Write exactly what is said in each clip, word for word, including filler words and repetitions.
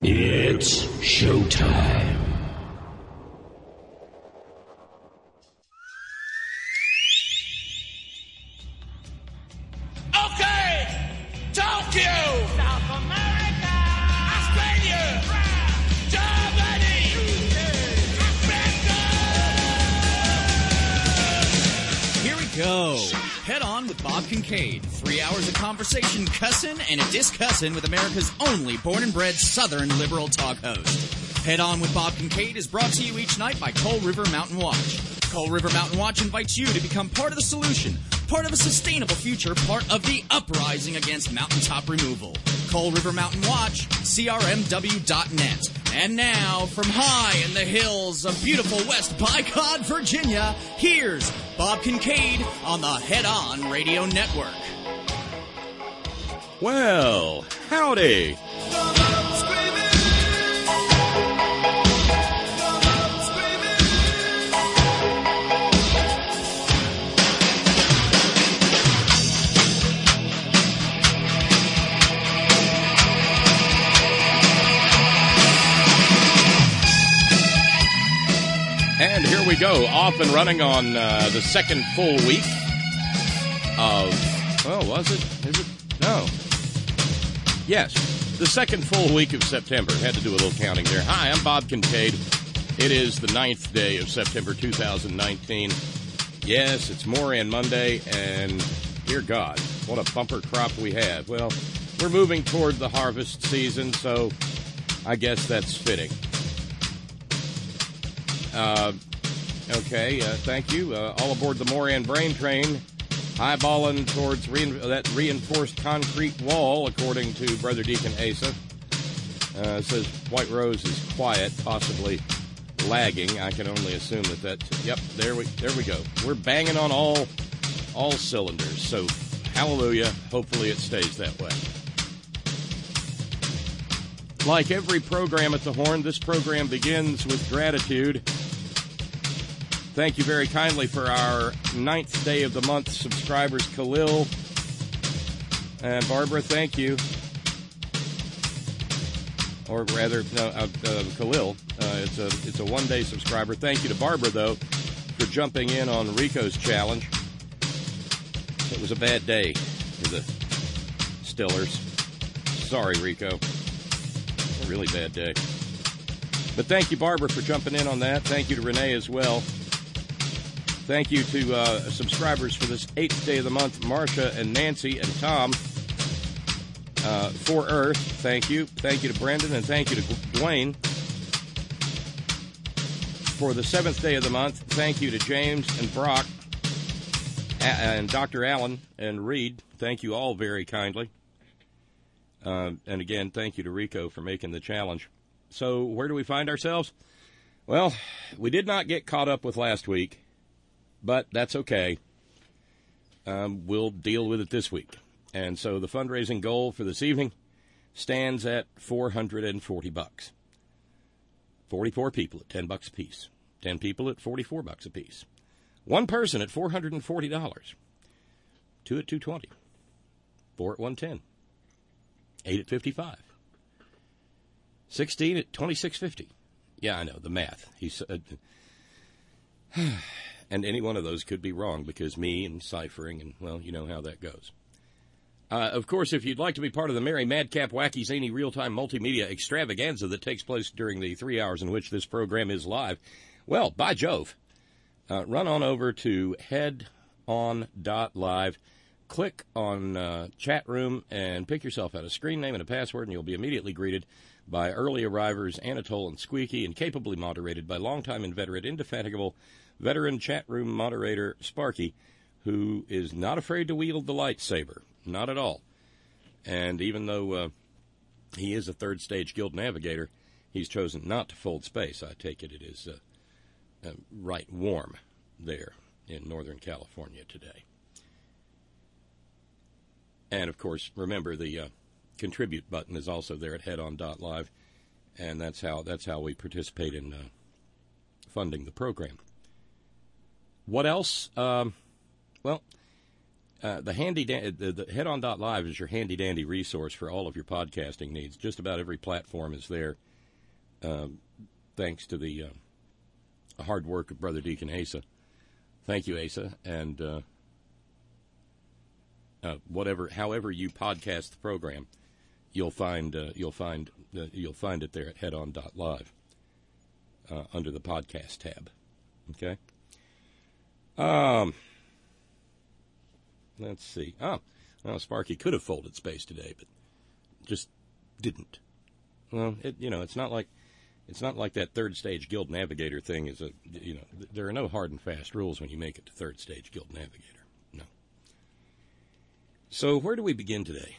It's showtime. Okay! Tokyo! South America! Australia! Germany! Africa! Here we go. Head on with Bob Kincaid. Three hours of conversation, cussin' and a discussin' with America's only born and bred Southern liberal talk host. Head on with Bob Kincaid is brought to you each night by Coal River Mountain Watch. Coal River Mountain Watch invites you to become part of the solution, part of a sustainable future, part of the uprising against mountaintop removal. Coal River Mountain Watch, C R M W dot net. And now, from high in the hills of beautiful West Bicod, Virginia, here's Bob Kincaid on the Head On Radio Network. Well, howdy. And here we go, off and running on uh, the second full week of, well, was it? Is it? No. Yes, the second full week of September. Had to do a little counting there. Hi, I'm Bob Kincaid. It is the ninth day of September two thousand nineteen. Yes, it's Moran Monday, and dear God, what a bumper crop we have. Well, we're moving toward the harvest season, so I guess that's fitting. Uh, okay, uh, thank you. Uh, all aboard the Moran Brain Train, eyeballing towards rein- that reinforced concrete wall, according to Brother Deacon Asa. Uh, says White Rose is quiet, possibly lagging. I can only assume that that. Yep, there we there we go. We're banging on all all cylinders. So, hallelujah. Hopefully, it stays that way. Like every program at the Horn, this program begins with gratitude. Thank you very kindly for our ninth day of the month subscribers, Khalil and Barbara. Thank you. Or rather, no, uh, uh, Khalil. Uh, it's a it's a one day subscriber. Thank you to Barbara though for jumping in on Rico's challenge. It was a bad day for the Stillers. Sorry, Rico. A really bad day. But thank you, Barbara, for jumping in on that. Thank you to Renee as well. Thank you to uh, subscribers for this eighth day of the month, Marcia and Nancy and Tom. Uh, for Earth, thank you. Thank you to Brendan, and thank you to Dwayne. For the seventh day of the month, thank you to James and Brock and Doctor Allen and Reed. Thank you all very kindly. Uh, and again, thank you to Rico for making the challenge. So, where do we find ourselves? Well, we did not get caught up with last week, but that's okay. Um, we'll deal with it this week. And so the fundraising goal for this evening stands at four hundred forty bucks. forty-four people at ten bucks a piece. ten people at forty-four bucks a piece. One person at four hundred forty dollars. Two at two hundred twenty dollars. Four at one hundred ten dollars. Eight at fifty-five dollars. Sixteen at twenty-six fifty. Yeah, I know, the math. He's uh, and any one of those could be wrong because me and ciphering and, well, you know how that goes. Uh, of course, if you'd like to be part of the merry, madcap, wacky, zany, real-time multimedia extravaganza that takes place during the three hours in which this program is live, well, by Jove, uh, run on over to head on dot live. Click on uh, chat room and pick yourself out a screen name and a password, and you'll be immediately greeted by early arrivers Anatole and Squeaky, and capably moderated by longtime inveterate, indefatigable veteran chat room moderator Sparky, who is not afraid to wield the lightsaber. Not at all. And even though uh, he is a third stage guild navigator, he's chosen not to fold space. I take it it is uh, uh, right warm there in Northern California today. And, of course, remember the uh, contribute button is also there at head on dot live, and that's how that's how we participate in uh, funding the program. What else? Um, well, Uh, the handy da- the, the Head On dot live is your handy dandy resource for all of your podcasting needs. Just about every platform is there, um, thanks to the uh, hard work of Brother Deacon Asa. Thank you, Asa, and uh, uh, whatever, however you podcast the program, you'll find uh, you'll find uh, you'll find it there at Head On dot live uh, under the podcast tab. Okay. Um. Let's see. Oh, well, Sparky could have folded space today, but just didn't. Well, it, you know, it's not like it's not like that third stage Guild Navigator thing is a, you know, there are no hard and fast rules when you make it to third stage Guild Navigator. No. So where do we begin today?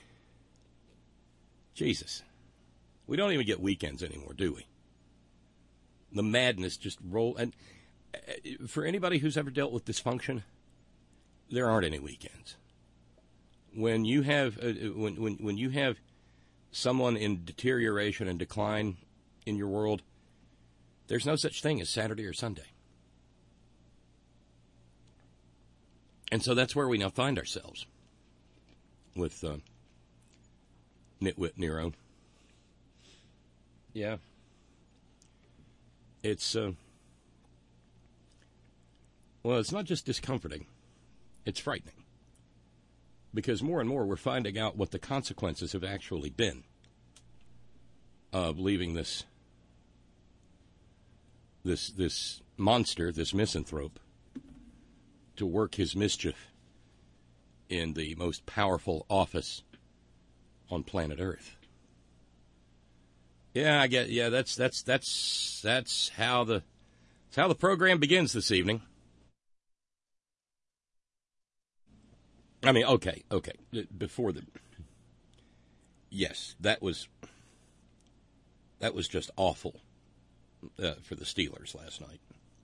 Jesus. We don't even get weekends anymore, do we? The madness just roll. And for anybody who's ever dealt with dysfunction, there aren't any weekends. When you have uh, when, when when you have someone in deterioration and decline in your world, there's no such thing as Saturday or Sunday. And so that's where we now find ourselves with uh, Nitwit Nero. Yeah. It's, uh, well, it's not just discomforting. It's frightening. Because more and more we're finding out what the consequences have actually been of leaving this this this monster, this misanthrope, to work his mischief in the most powerful office on planet Earth. Yeah, I get. Yeah, that's that's that's that's how the that's how the program begins this evening. I mean, okay, okay. Before the, yes, that was that was just awful uh, for the Steelers last night.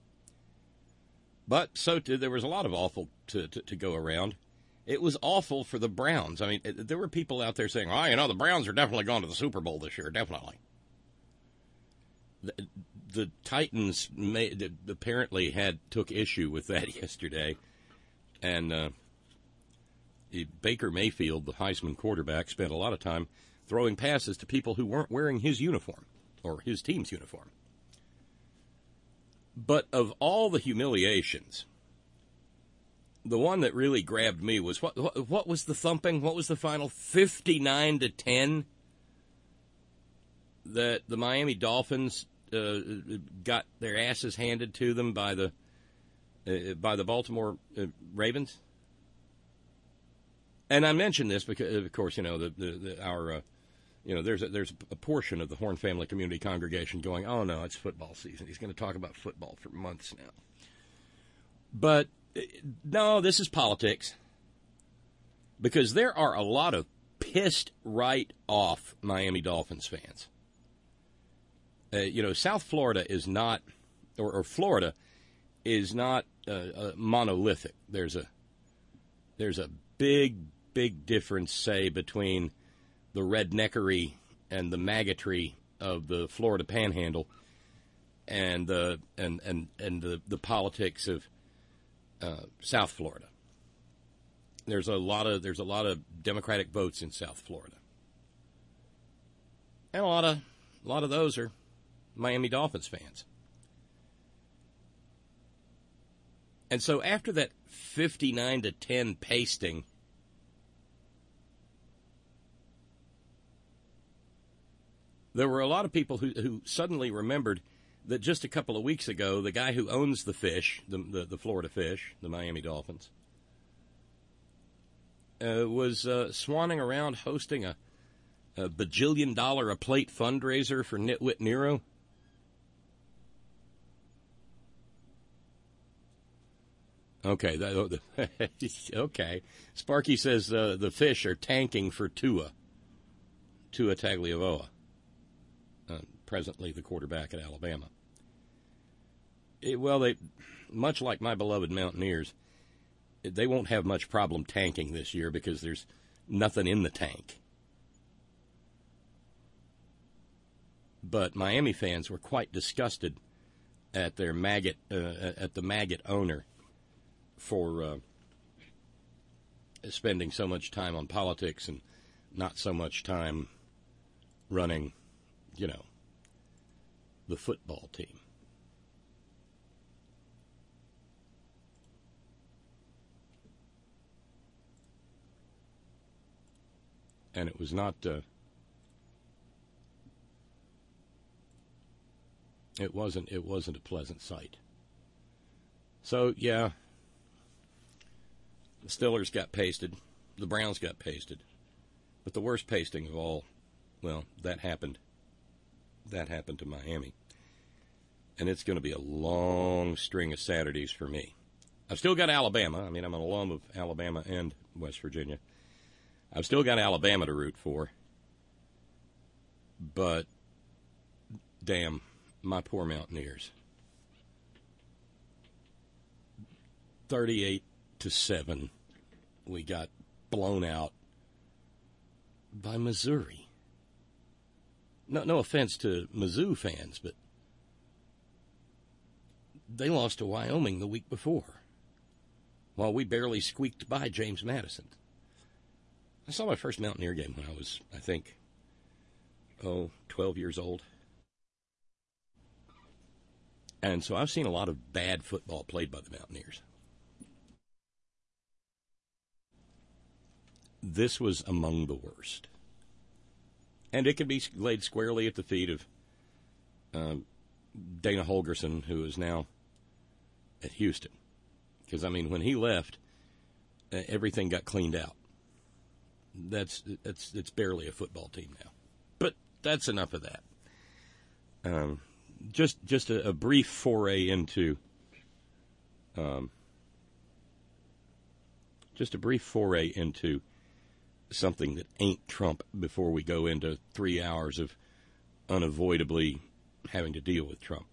But so too, there was a lot of awful to, to, to go around. It was awful for the Browns. I mean, it, there were people out there saying, "Oh, you know, the Browns are definitely going to the Super Bowl this year, definitely." The, the Titans may, apparently had took issue with that yesterday, and. Uh, Baker Mayfield, the Heisman quarterback, spent a lot of time throwing passes to people who weren't wearing his uniform or his team's uniform. But of all the humiliations, the one that really grabbed me was what, what, what was the thumping? What was the final? fifty-nine to ten that the Miami Dolphins uh, got their asses handed to them by the uh, by the Baltimore uh, Ravens. And I mention this because, of course, you know, the, the, the our, uh, you know, there's a, there's a portion of the Horn Family Community Congregation going, oh, no, it's football season. He's going to talk about football for months now. But, no, this is politics. Because there are a lot of pissed right off Miami Dolphins fans. Uh, you know, South Florida is not, or, or Florida is not uh, uh, monolithic. There's a, there's a big, big difference, say, between the redneckery and the maggotry of the Florida Panhandle and the and and and the, the politics of uh, South Florida. There's a lot of there's a lot of Democratic votes in South Florida, and a lot of a lot of those are Miami Dolphins fans. And so after that fifty-nine to ten pasting, there were a lot of people who, who suddenly remembered that just a couple of weeks ago, the guy who owns the fish, the, the, the Florida Fish, the Miami Dolphins, uh, was uh, swanning around hosting a, a bajillion dollar a plate fundraiser for Nitwit Nero. Okay, that, okay. Sparky says uh, the fish are tanking for Tua, Tua Tagovailoa, uh, presently the quarterback at Alabama. It, well, they, much like my beloved Mountaineers, they won't have much problem tanking this year because there's nothing in the tank. But Miami fans were quite disgusted at their maggot, uh, at the maggot owner. For uh, spending so much time on politics and not so much time running, you know, the football team. And it was not, uh, it wasn't, it wasn't a pleasant sight. So, yeah, the Steelers got pasted, the Browns got pasted, but the worst pasting of all, well, that happened, that happened to Miami. And it's going to be a long string of Saturdays for me. I've still got Alabama. I mean, I'm an alum of Alabama and West Virginia. I've still got Alabama to root for. But, damn, my poor Mountaineers. thirty-eight to seven, we got blown out by Missouri. No, no offense to Mizzou fans, but they lost to Wyoming the week before, while we barely squeaked by James Madison. I saw my first Mountaineer game when I was, I think, oh, twelve years old. And so I've seen a lot of bad football played by the Mountaineers. This was among the worst. And it can be laid squarely at the feet of um, Dana Holgorsen, who is now at Houston. Because, I mean, when he left, uh, everything got cleaned out. That's that's it's barely a football team now. But that's enough of that. Um, just just a, a brief foray into um, just a brief foray into something that ain't Trump before we go into three hours of unavoidably having to deal with Trump.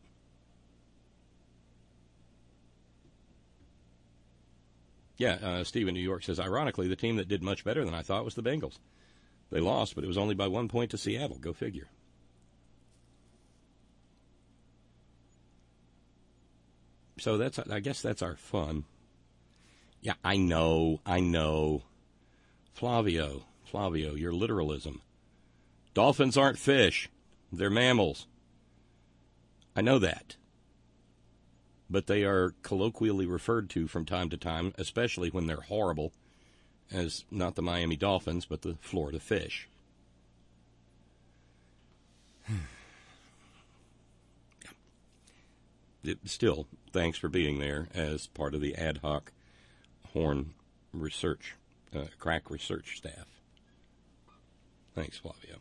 Yeah, uh, Steve in New York says, ironically, the team that did much better than I thought was the Bengals. They lost, but it was only by one point to Seattle. Go figure. So that's, I guess that's our fun. Yeah, I know, I know. Flavio, Flavio, your literalism. Dolphins aren't fish. They're mammals. I know that. But they are colloquially referred to from time to time, especially when they're horrible, as not the Miami Dolphins, but the Florida Fish. It, still, thanks for being there as part of the ad hoc Horn research, uh, crack research staff. Thanks, Flavio.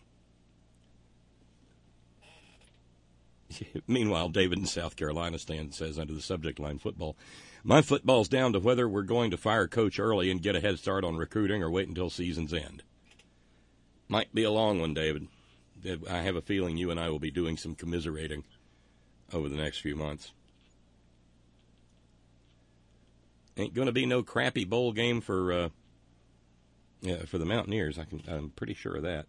Meanwhile, David in South Carolina stands says under the subject line football, my football's down to whether we're going to fire coach early and get a head start on recruiting or wait until season's end. Might be a long one, David. I have a feeling you and I will be doing some commiserating over the next few months. Ain't going to be no crappy bowl game for uh, yeah, for the Mountaineers. I can, I'm pretty sure of that.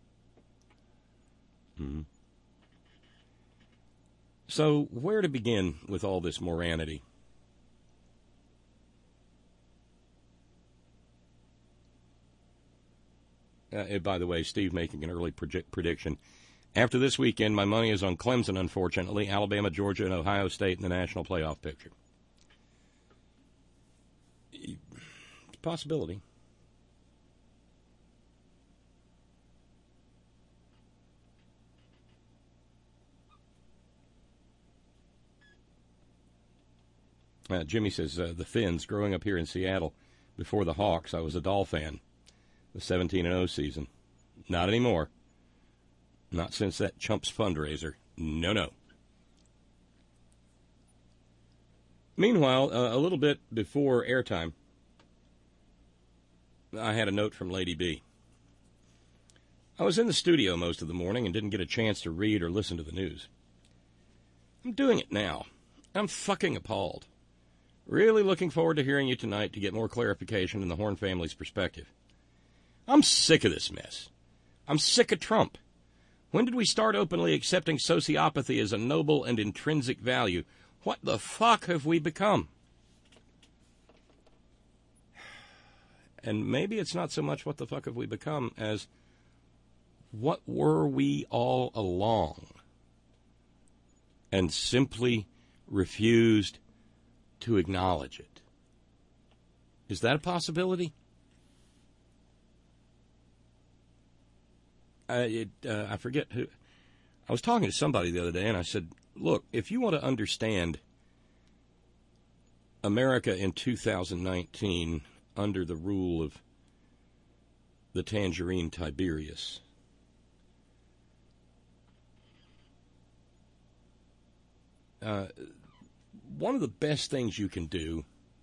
Mm-hmm. So, where to begin with all this morality? Uh, and by the way, Steve making an early predict- prediction. After this weekend, my money is on Clemson, unfortunately, Alabama, Georgia, and Ohio State in the national playoff picture. It's a possibility. Uh, Jimmy says, uh, the Finns, growing up here in Seattle, before the Hawks, I was a Doll fan. The seventeen and oh season. Not anymore. Not since that Chumps fundraiser. No, no. Meanwhile, uh, a little bit before airtime, I had a note from Lady B. I was in the studio most of the morning and didn't get a chance to read or listen to the news. I'm doing it now. I'm fucking appalled. Really looking forward to hearing you tonight to get more clarification in the Horn family's perspective. I'm sick of this mess. I'm sick of Trump. When did we start openly accepting sociopathy as a noble and intrinsic value? What the fuck have we become? and maybe it's not so much what the fuck have we become as what were we all along, and simply refused to acknowledge it. Is that a possibility? Uh, it, uh, I forget who. I was talking to somebody the other day, and I said, look, if you want to understand America in two thousand nineteen under the rule of the Tangerine Tiberius, uh, one of the best things you can do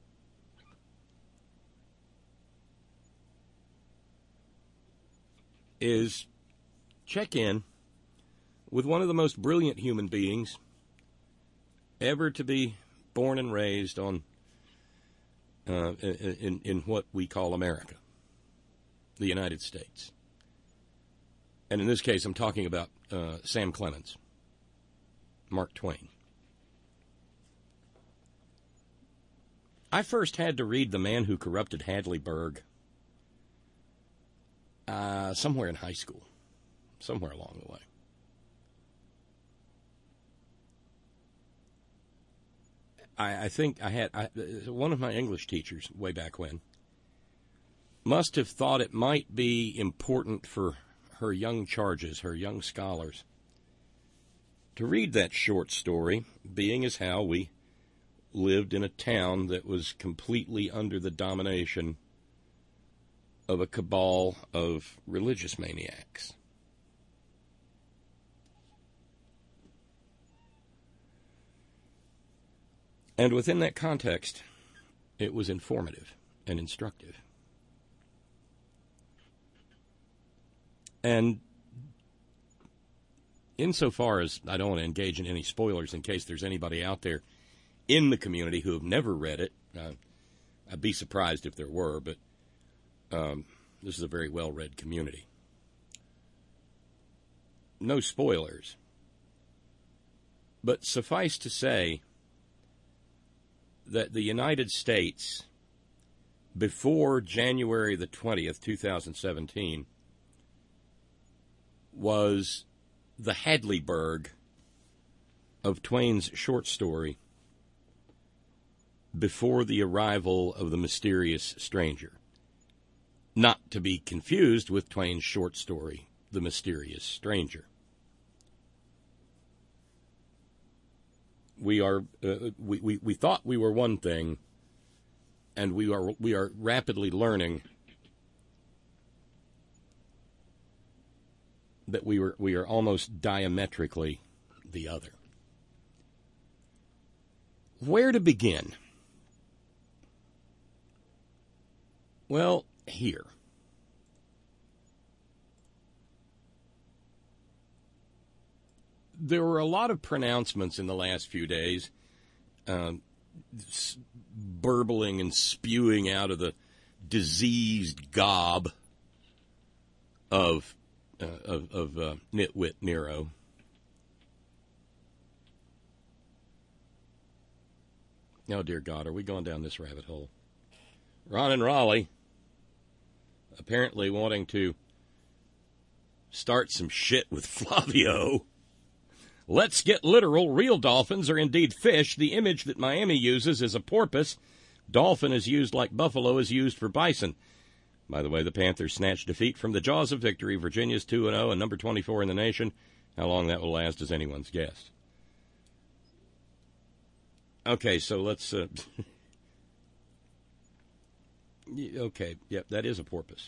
is check in with one of the most brilliant human beings ever to be born and raised on uh, in, in what we call America, the United States. And in this case, I'm talking about uh, Sam Clemens, Mark Twain. I first had to read The Man Who Corrupted Hadleyburg uh, somewhere in high school, somewhere along the way. I, I think I had I, one of my English teachers way back when must have thought it might be important for her young charges, her young scholars, to read that short story, being as how we lived in a town that was completely under the domination of a cabal of religious maniacs. And within that context, it was informative and instructive. And insofar as I don't want to engage in any spoilers in case there's anybody out there in the community who have never read it, uh, I'd be surprised if there were, but um, this is a very well-read community. No spoilers. But suffice to say that the United States, before January the twentieth, two thousand seventeen, was the Hadleyburg of Twain's short story, Before the Arrival of the Mysterious Stranger. Not to be confused with Twain's short story, The Mysterious Stranger. We are uh, we, we, we thought we were one thing, and we are we are rapidly learning that we were we are almost diametrically the other. Where to begin? Well, here. There were a lot of pronouncements in the last few days, uh, burbling and spewing out of the diseased gob of uh, of, of uh, nitwit Nero. Oh, dear God, are we going down this rabbit hole? Ron and Raleigh apparently wanting to start some shit with Flavio. Let's get literal. Real dolphins are indeed fish. The image that Miami uses is a porpoise. Dolphin is used like buffalo is used for bison. By the way, the Panthers snatched defeat from the jaws of victory. Virginia's two and oh and number twenty-four in the nation. How long that will last is anyone's guess. Okay, so let's... Uh, okay, yep, that is a porpoise.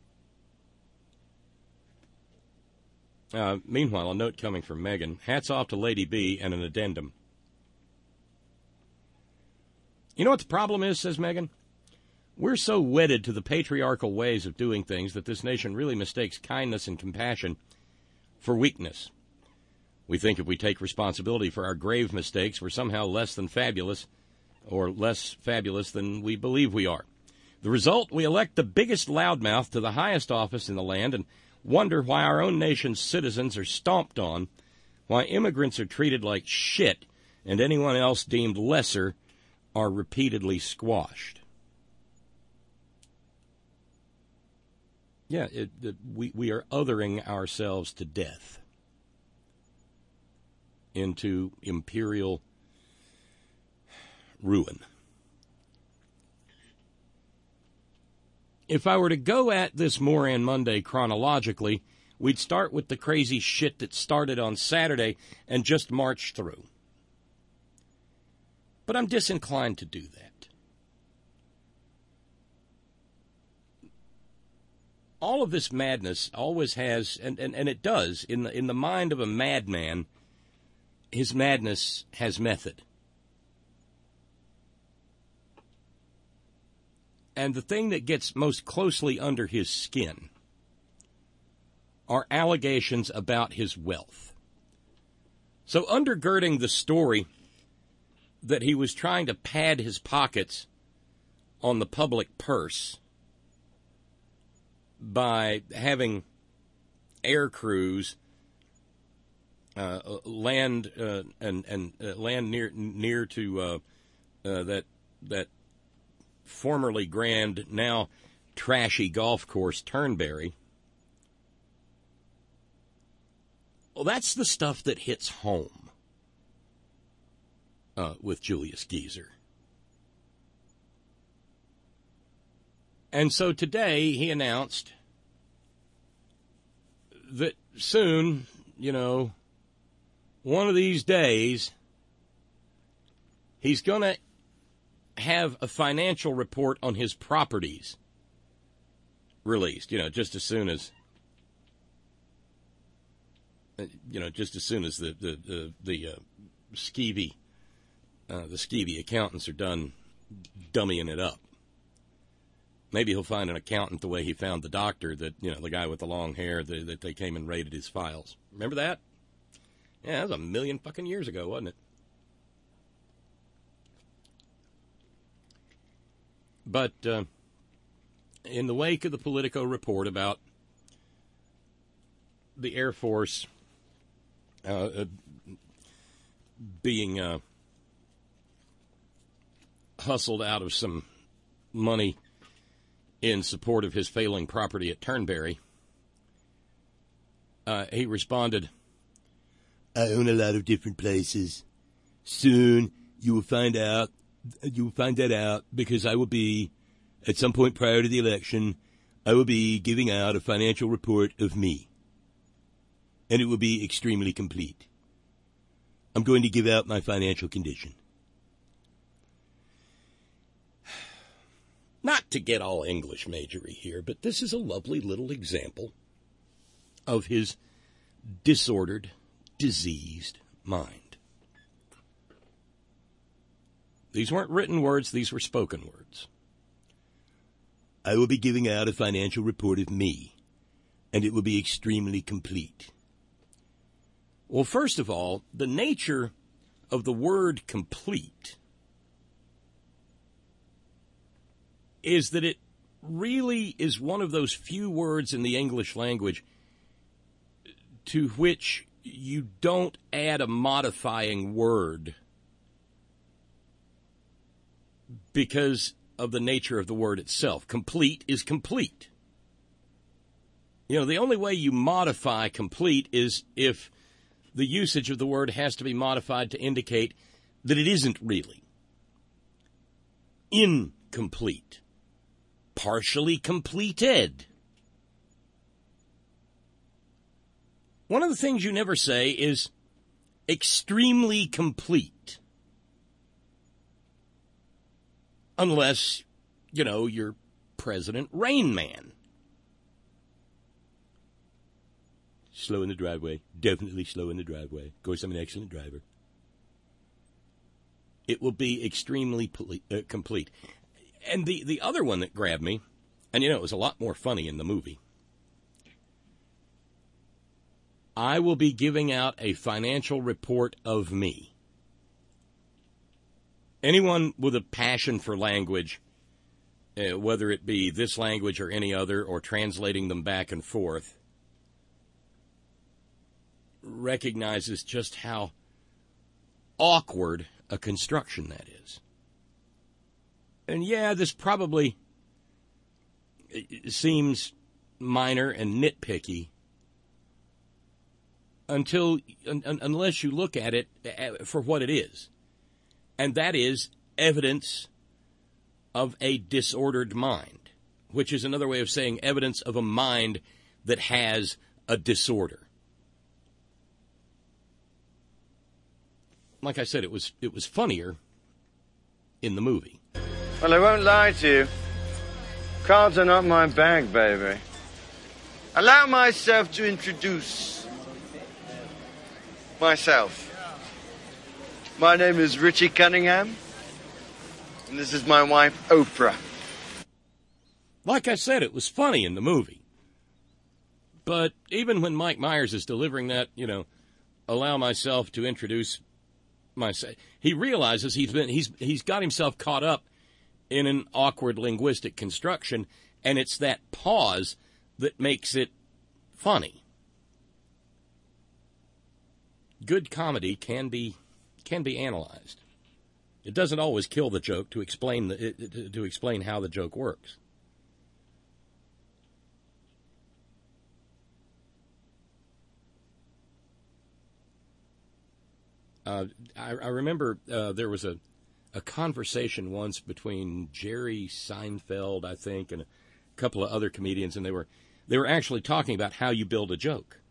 Uh, meanwhile, a note coming from Megan. Hats off to Lady B and an addendum. You know what the problem is, says Megan? We're so wedded to the patriarchal ways of doing things that this nation really mistakes kindness and compassion for weakness. We think if we take responsibility for our grave mistakes, we're somehow less than fabulous, or less fabulous than we believe we are. The result, we elect the biggest loudmouth to the highest office in the land and wonder why our own nation's citizens are stomped on, why immigrants are treated like shit, and anyone else deemed lesser are repeatedly squashed. Yeah, it, it, we, we are othering ourselves to death into imperial ruin. If I were to go at this Moran Monday chronologically, we'd start with the crazy shit that started on Saturday and just march through. But I'm disinclined to do that. All of this madness always has, and, and, and it does, in the, in the mind of a madman, his madness has method. And the thing that gets most closely under his skin are allegations about his wealth. So undergirding the story that he was trying to pad his pockets on the public purse by having air crews uh, land uh, and and uh, land near near to uh, uh, that that formerly grand, now trashy golf course, Turnberry. Well, that's the stuff that hits home uh, with Julius Geezer. And so today he announced that soon, you know, one of these days, he's going to have a financial report on his properties released, you know, just as soon as, you know, just as soon as the, the, the, the uh, skeevy, uh, the skeevy accountants are done dummying it up. Maybe he'll find an accountant the way he found the doctor that, you know, the guy with the long hair that, that they came and raided his files. Remember that? Yeah, that was a million fucking years ago, wasn't it? But uh, in the wake of the Politico report about the Air Force uh, uh, being uh, hustled out of some money in support of his failing property at Turnberry, uh, he responded, "I own a lot of different places. Soon you will find out, you will find that out because I will be, at some point prior to the election, I will be giving out a financial report of me. And it will be extremely complete. I'm going to give out my financial condition." Not to get all English majory here, but this is a lovely little example of his disordered, diseased mind. These weren't written words, these were spoken words. I will be giving out a financial report of me, and it will be extremely complete. Well, first of all, the nature of the word complete is that it really is one of those few words in the English language to which you don't add a modifying word because of the nature of the word itself. Complete is complete. You know, the only way you modify complete is if the usage of the word has to be modified to indicate that it isn't really incomplete. Partially completed. One of the things you never say is extremely complete. Unless, you know, you're President Rain Man. Slow in the driveway. Definitely slow in the driveway. Of course, I'm an excellent driver. It will be extremely poli- uh, complete. And the, the other one that grabbed me, and you know, it was a lot more funny in the movie. I will be giving out a financial report of me. Anyone with a passion for language, uh, whether it be this language or any other, or translating them back and forth, recognizes just how awkward a construction that is. And yeah, this probably seems minor and nitpicky until un, unless you look at it for what it is, and that is evidence of a disordered mind, which is another way of saying evidence of a mind that has a disorder. Like I said, it was it was funnier in the movie. Well, I won't lie to you. Cards are not my bag, baby. Allow myself to introduce myself. My name is Richie Cunningham, and this is my wife, Oprah. Like I said, it was funny in the movie. But even when Mike Myers is delivering that, you know, allow myself to introduce myself, he realizes he's been he's he's got himself caught up in an awkward linguistic construction, and it's that pause that makes it funny. Good comedy can be can be analyzed. It doesn't always kill the joke to explain the to explain how the joke works. Uh, I, I remember uh, there was a, a conversation once between Jerry Seinfeld, I think, and a couple of other comedians, and they were they were actually talking about how you build a joke.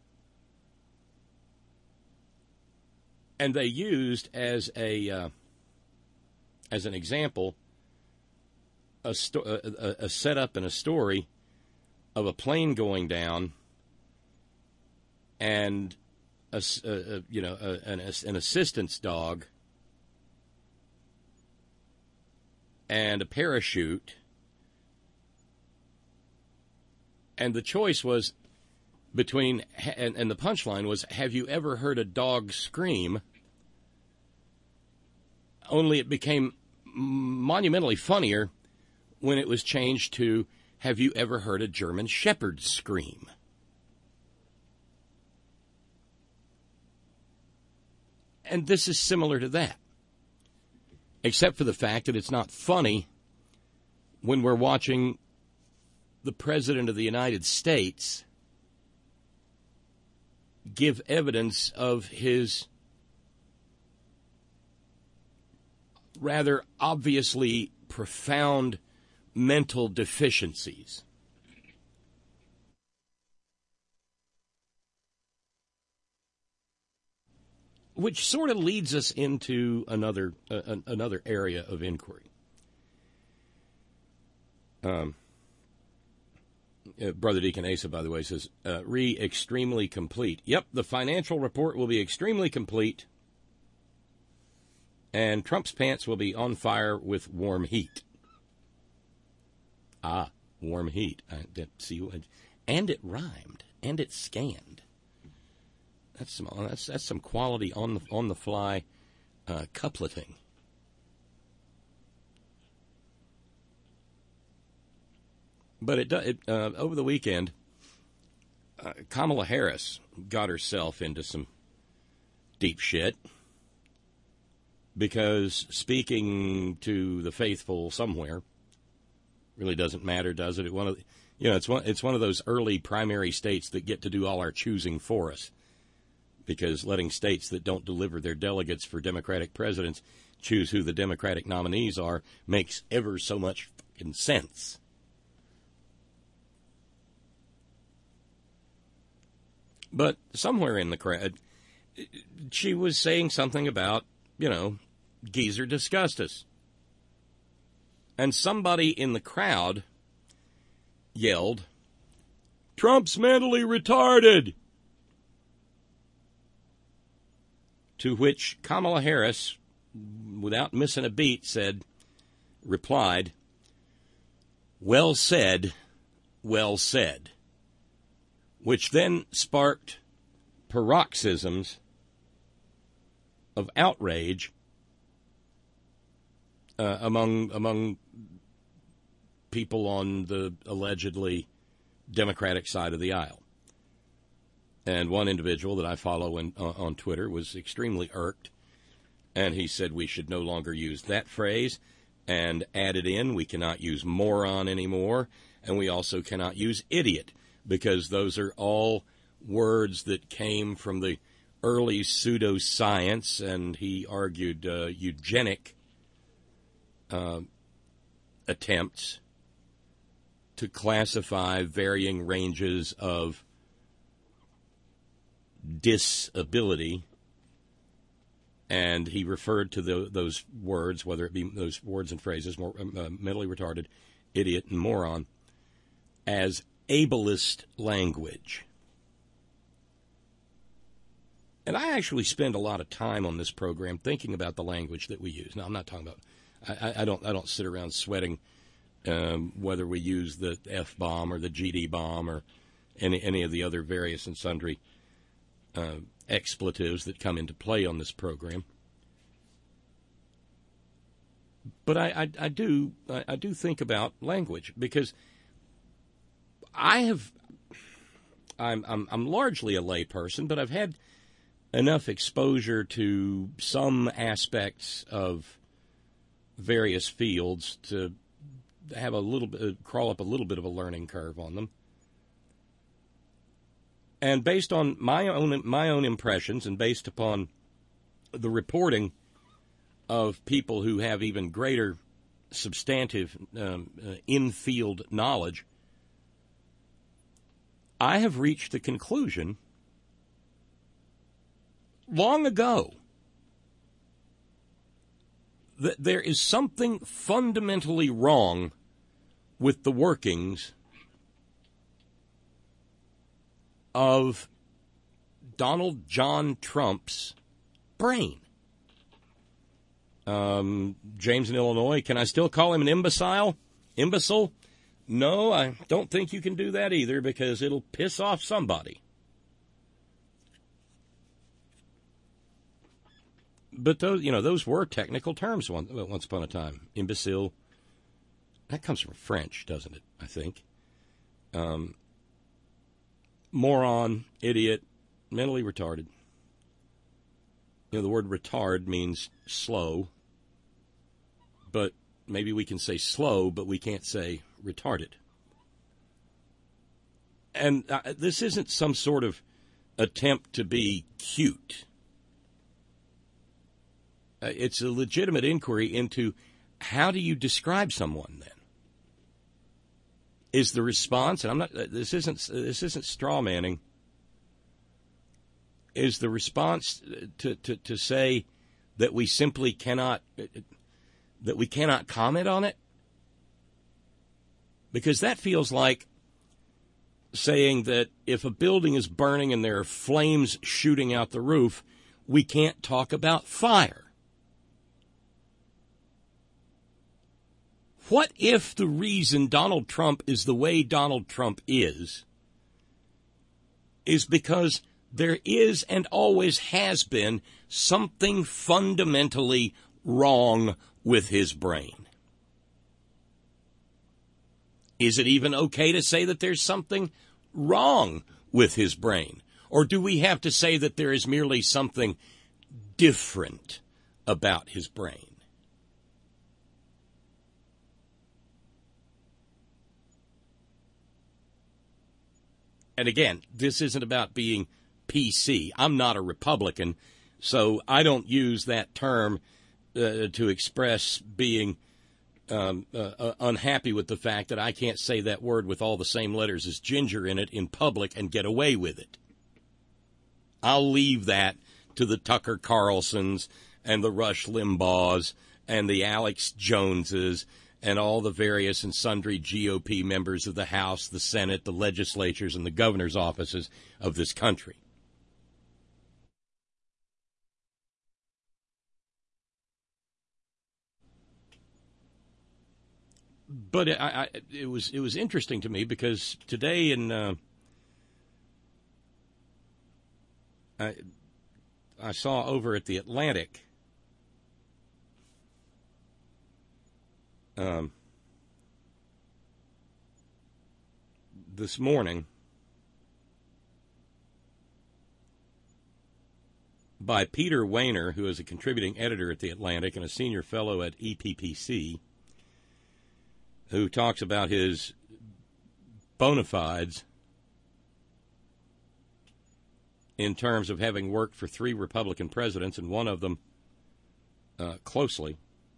And they used as a uh, as an example a, sto- a, a setup and a story of a plane going down and a, a, a you know a, an, an assistance dog and a parachute, and the choice was between, and, and the punchline was, have you ever heard a dog scream? Only it became monumentally funnier when it was changed to, have you ever heard a German Shepherd scream? And this is similar to that, except for the fact that it's not funny when we're watching the President of the United States give evidence of his rather obviously profound mental deficiencies. Which sort of leads us into another uh, another area of inquiry. Um, uh, Brother Deacon Asa, by the way, says, uh, re extremely complete. Yep, the financial report will be extremely complete, and Trump's pants will be on fire with warm heat. Ah, warm heat. I didn't see, and it rhymed, and it scanned. That's some that's that's some quality on the on the fly uh, coupleting. But it, it uh, over the weekend, uh, Kamala Harris got herself into some deep shit because speaking to the faithful somewhere really doesn't matter, does it? it one of the, you know, it's one it's one of those early primary states that get to do all our choosing for us. Because letting states that don't deliver their delegates for Democratic presidents choose who the Democratic nominees are makes ever so much fucking sense. But somewhere in the crowd, she was saying something about, you know, geezer disgust us. And somebody in the crowd yelled, "Trump's mentally retarded!" To which Kamala Harris, without missing a beat, said, replied, "Well said, well said," which then sparked paroxysms of outrage uh, among among people on the allegedly Democratic side of the aisle. And one individual that I follow in, uh, on Twitter was extremely irked, and he said we should no longer use that phrase and added in. We cannot use moron anymore, and we also cannot use idiot, because those are all words that came from the early pseudoscience, and he argued uh, eugenic uh, attempts to classify varying ranges of disability. And he referred to the, those words, whether it be those words and phrases, more, uh, mentally retarded, idiot, and moron, as ableist language. And I actually spend a lot of time on this program thinking about the language that we use. Now, I'm not talking about, I, I don't I don't sit around sweating um, whether we use the F-bomb or the G D bomb or any, any of the other various and sundry uh, expletives that come into play on this program. But I, I, I do I, I do think about language, because I have I'm I'm, I'm largely a lay person, but I've had enough exposure to some aspects of various fields to have a little bit, crawl up a little bit of a learning curve on them. And based on my own my own impressions, and based upon the reporting of people who have even greater substantive um, uh, in-field knowledge, I have reached the conclusion long ago that there is something fundamentally wrong with the workings of Donald John Trump's brain. Um, James in Illinois, can I still call him an imbecile? Imbecile? No, I don't think you can do that either, because it'll piss off somebody. But those, you know, those were technical terms once, once upon a time. Imbecile. That comes from French, doesn't it? I think. Um, moron, idiot, mentally retarded. You know, the word retard means slow. But maybe we can say slow, but we can't say retarded. And uh, this isn't some sort of attempt to be cute. Uh, it's a legitimate inquiry into how do you describe someone then? Is the response, and I'm not, this isn't, this isn't straw manning, is the response to, to, to say that we simply cannot, that we cannot comment on it? Because that feels like saying that if a building is burning and there are flames shooting out the roof, we can't talk about fire. What if the reason Donald Trump is the way Donald Trump is, is because there is and always has been something fundamentally wrong with his brain? Is it even okay to say that there's something wrong with his brain? Or do we have to say that there is merely something different about his brain? And again, this isn't about being P C. I'm not a Republican, so I don't use that term uh, to express being um, uh, uh, unhappy with the fact that I can't say that word with all the same letters as ginger in it in public and get away with it. I'll leave that to the Tucker Carlsons and the Rush Limbaughs and the Alex Joneses and all the various and sundry G O P members of the House, the Senate, the legislatures, and the governor's offices of this country. But it, I, it was it was interesting to me because today in uh, I, I saw over at the Atlantic um, this morning by Peter Wehner, who is a contributing editor at the Atlantic and a senior fellow at E P P C. who talks about his bona fides in terms of having worked for three Republican presidents, and one of them uh, closely,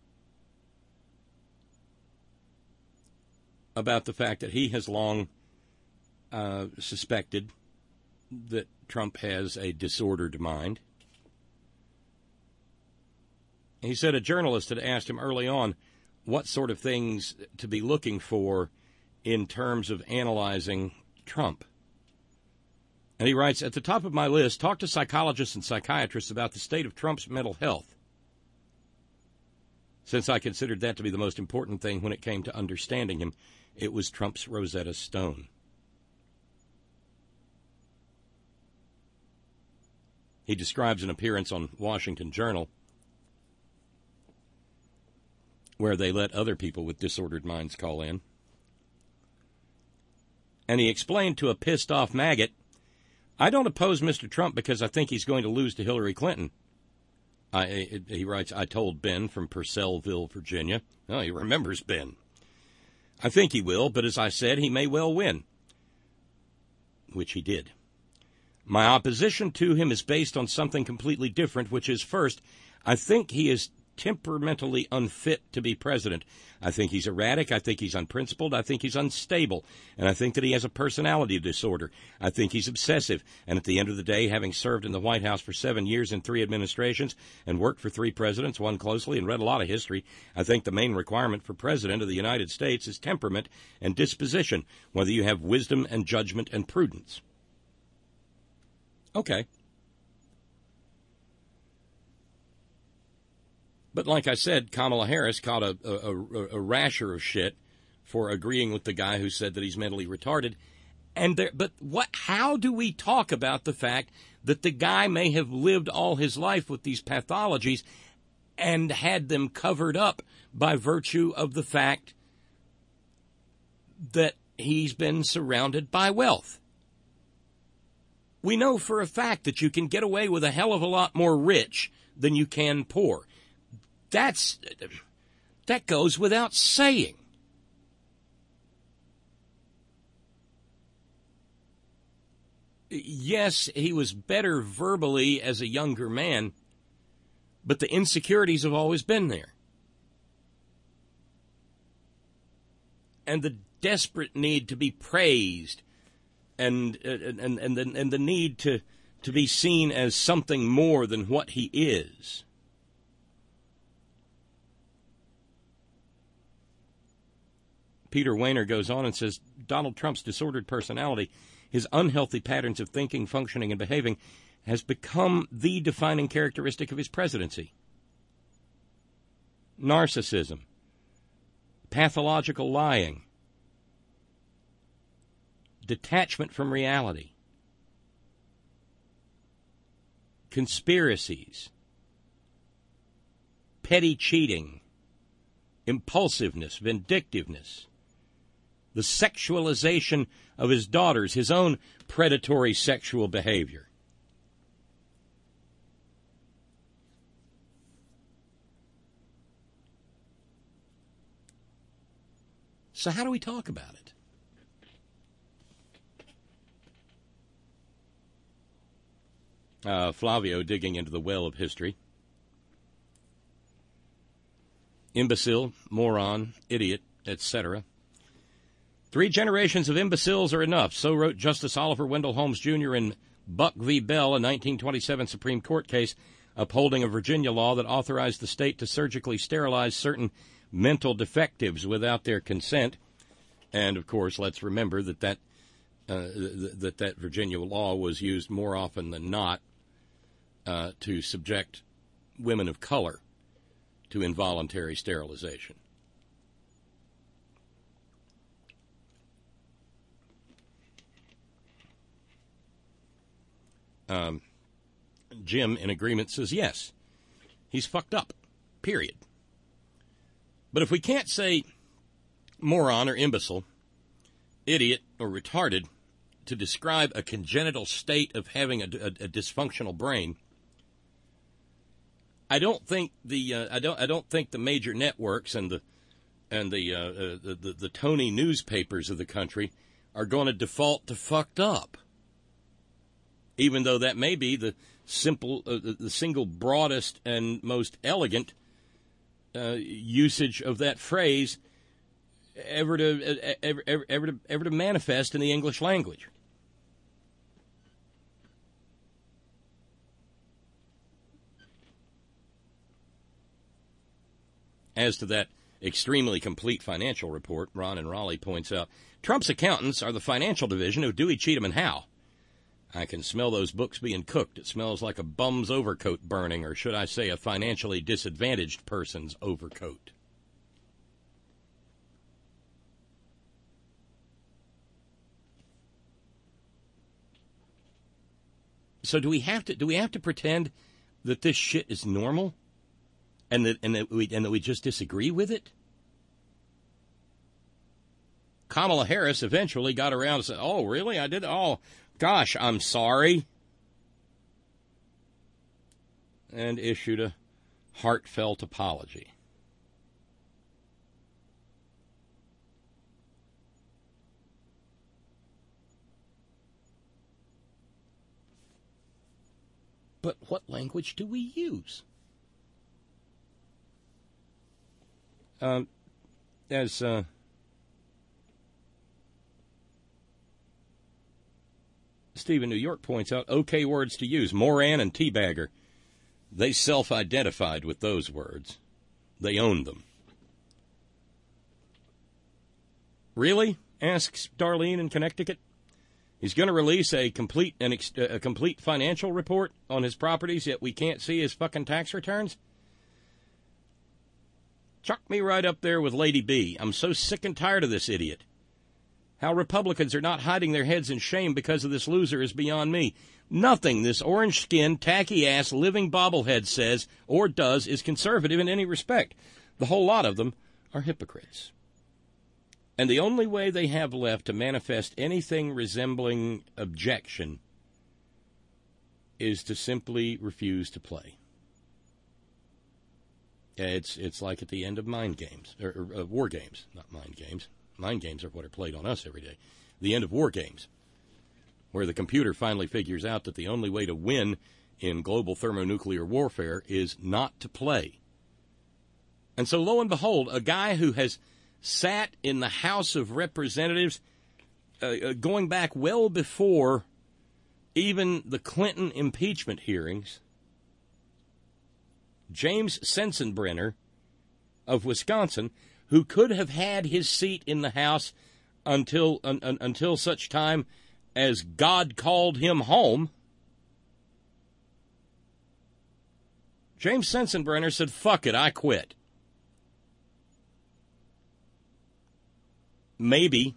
about the fact that he has long uh, suspected that Trump has a disordered mind. He said a journalist had asked him early on what sort of things to be looking for in terms of analyzing Trump. And he writes, at the top of my list, talk to psychologists and psychiatrists about the state of Trump's mental health, since I considered that to be the most important thing when it came to understanding him. It was Trump's Rosetta Stone. He describes an appearance on Washington Journal where they let other people with disordered minds call in. And he explained to a pissed-off maggot, I don't oppose Mister Trump because I think he's going to lose to Hillary Clinton. I, he writes, I told Ben from Purcellville, Virginia. Oh, he remembers Ben. I think he will, but as I said, he may well win. Which he did. My opposition to him is based on something completely different, which is, first, I think he is temperamentally unfit to be president. I think he's erratic. I think he's unprincipled. I think he's unstable. And I think that he has a personality disorder. I think he's obsessive. And at the end of the day, having served in the White House for seven years in three administrations and worked for three presidents, one closely, and read a lot of history, I think the main requirement for president of the United States is temperament and disposition, whether you have wisdom and judgment and prudence. Okay. But like I said, Kamala Harris caught a, a, a, a rasher of shit for agreeing with the guy who said that he's mentally retarded. And there, but what? How do we talk about the fact that the guy may have lived all his life with these pathologies and had them covered up by virtue of the fact that he's been surrounded by wealth? We know for a fact that you can get away with a hell of a lot more rich than you can poor. That's, that goes without saying. Yes, he was better verbally as a younger man, but the insecurities have always been there. And the desperate need to be praised and and and, and, the, and the need to, to be seen as something more than what he is. Peter Wehner goes on and says, Donald Trump's disordered personality, his unhealthy patterns of thinking, functioning, and behaving, has become the defining characteristic of his presidency. Narcissism, pathological lying, detachment from reality, conspiracies, petty cheating, impulsiveness, vindictiveness, the sexualization of his daughters, his own predatory sexual behavior. So how do we talk about it? Uh, Flavio digging into the well of history. Imbecile, moron, idiot, et cetera. Three generations of imbeciles are enough, so wrote Justice Oliver Wendell Holmes Junior in Buck v. Bell, a nineteen twenty-seven Supreme Court case upholding a Virginia law that authorized the state to surgically sterilize certain mental defectives without their consent. And, of course, let's remember that that, uh, th- that, that Virginia law was used more often than not uh, to subject women of color to involuntary sterilization. Um, Jim, in agreement, says yes, he's fucked up, period. But if we can't say moron or imbecile, idiot or retarded to describe a congenital state of having a, a, a dysfunctional brain, I don't think the uh, I don't I don't think the major networks and the and the, uh, uh, the, the the Tony newspapers of the country are going to default to fucked up, even though that may be the simple, uh, the, the single broadest and most elegant uh, usage of that phrase ever to uh, ever, ever ever to ever to manifest in the English language. As to that extremely complete financial report, Ron in Raleigh points out, Trump's accountants are the financial division of Dewey, Cheatham, and Howe. I can smell those books being cooked. It smells like a bum's overcoat burning, or should I say a financially disadvantaged person's overcoat. So do we have to do we have to pretend that this shit is normal? And that, and that we and that we just disagree with it? Kamala Harris eventually got around and said, "Oh, really? I did. Oh, gosh, I'm sorry," and issued a heartfelt apology. But what language do we use? Um, as uh, Stephen New York points out, okay words to use. Moran and Teabagger, they self-identified with those words. They owned them. Really? Asks Darlene in Connecticut. He's going to release a complete an ex- a complete financial report on his properties, yet we can't see his fucking tax returns? Chuck me right up there with Lady B. I'm so sick and tired of this idiot. How Republicans are not hiding their heads in shame because of this loser is beyond me. Nothing this orange-skinned, tacky-ass, living bobblehead says or does is conservative in any respect. The whole lot of them are hypocrites. And the only way they have left to manifest anything resembling objection is to simply refuse to play. It's it's like at the end of mind games, or, or uh, war games, not mind games. Mind games are what are played on us every day. The end of war games, where the computer finally figures out that the only way to win in global thermonuclear warfare is not to play. And so, lo and behold, a guy who has sat in the House of Representatives uh, uh, going back well before even the Clinton impeachment hearings, James Sensenbrenner of Wisconsin, who could have had his seat in the House until un, un, until such time as God called him home, James Sensenbrenner said, "Fuck it, I quit." Maybe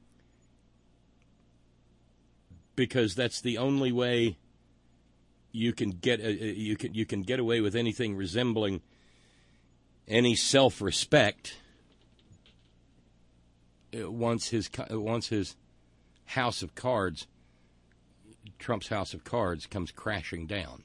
because that's the only way you can get uh, you can you can get away with anything resembling any self-respect once his once his house of cards, Trump's house of cards, comes crashing down.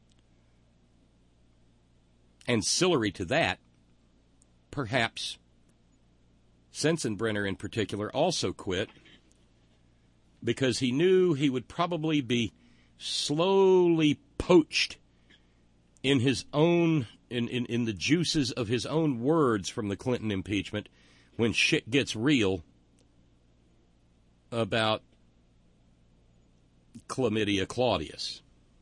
Ancillary to that, perhaps Sensenbrenner in particular also quit because he knew he would probably be slowly poached in his own in, in, in the juices of his own words from the Clinton impeachment when shit gets real about Chlamydia Claudius.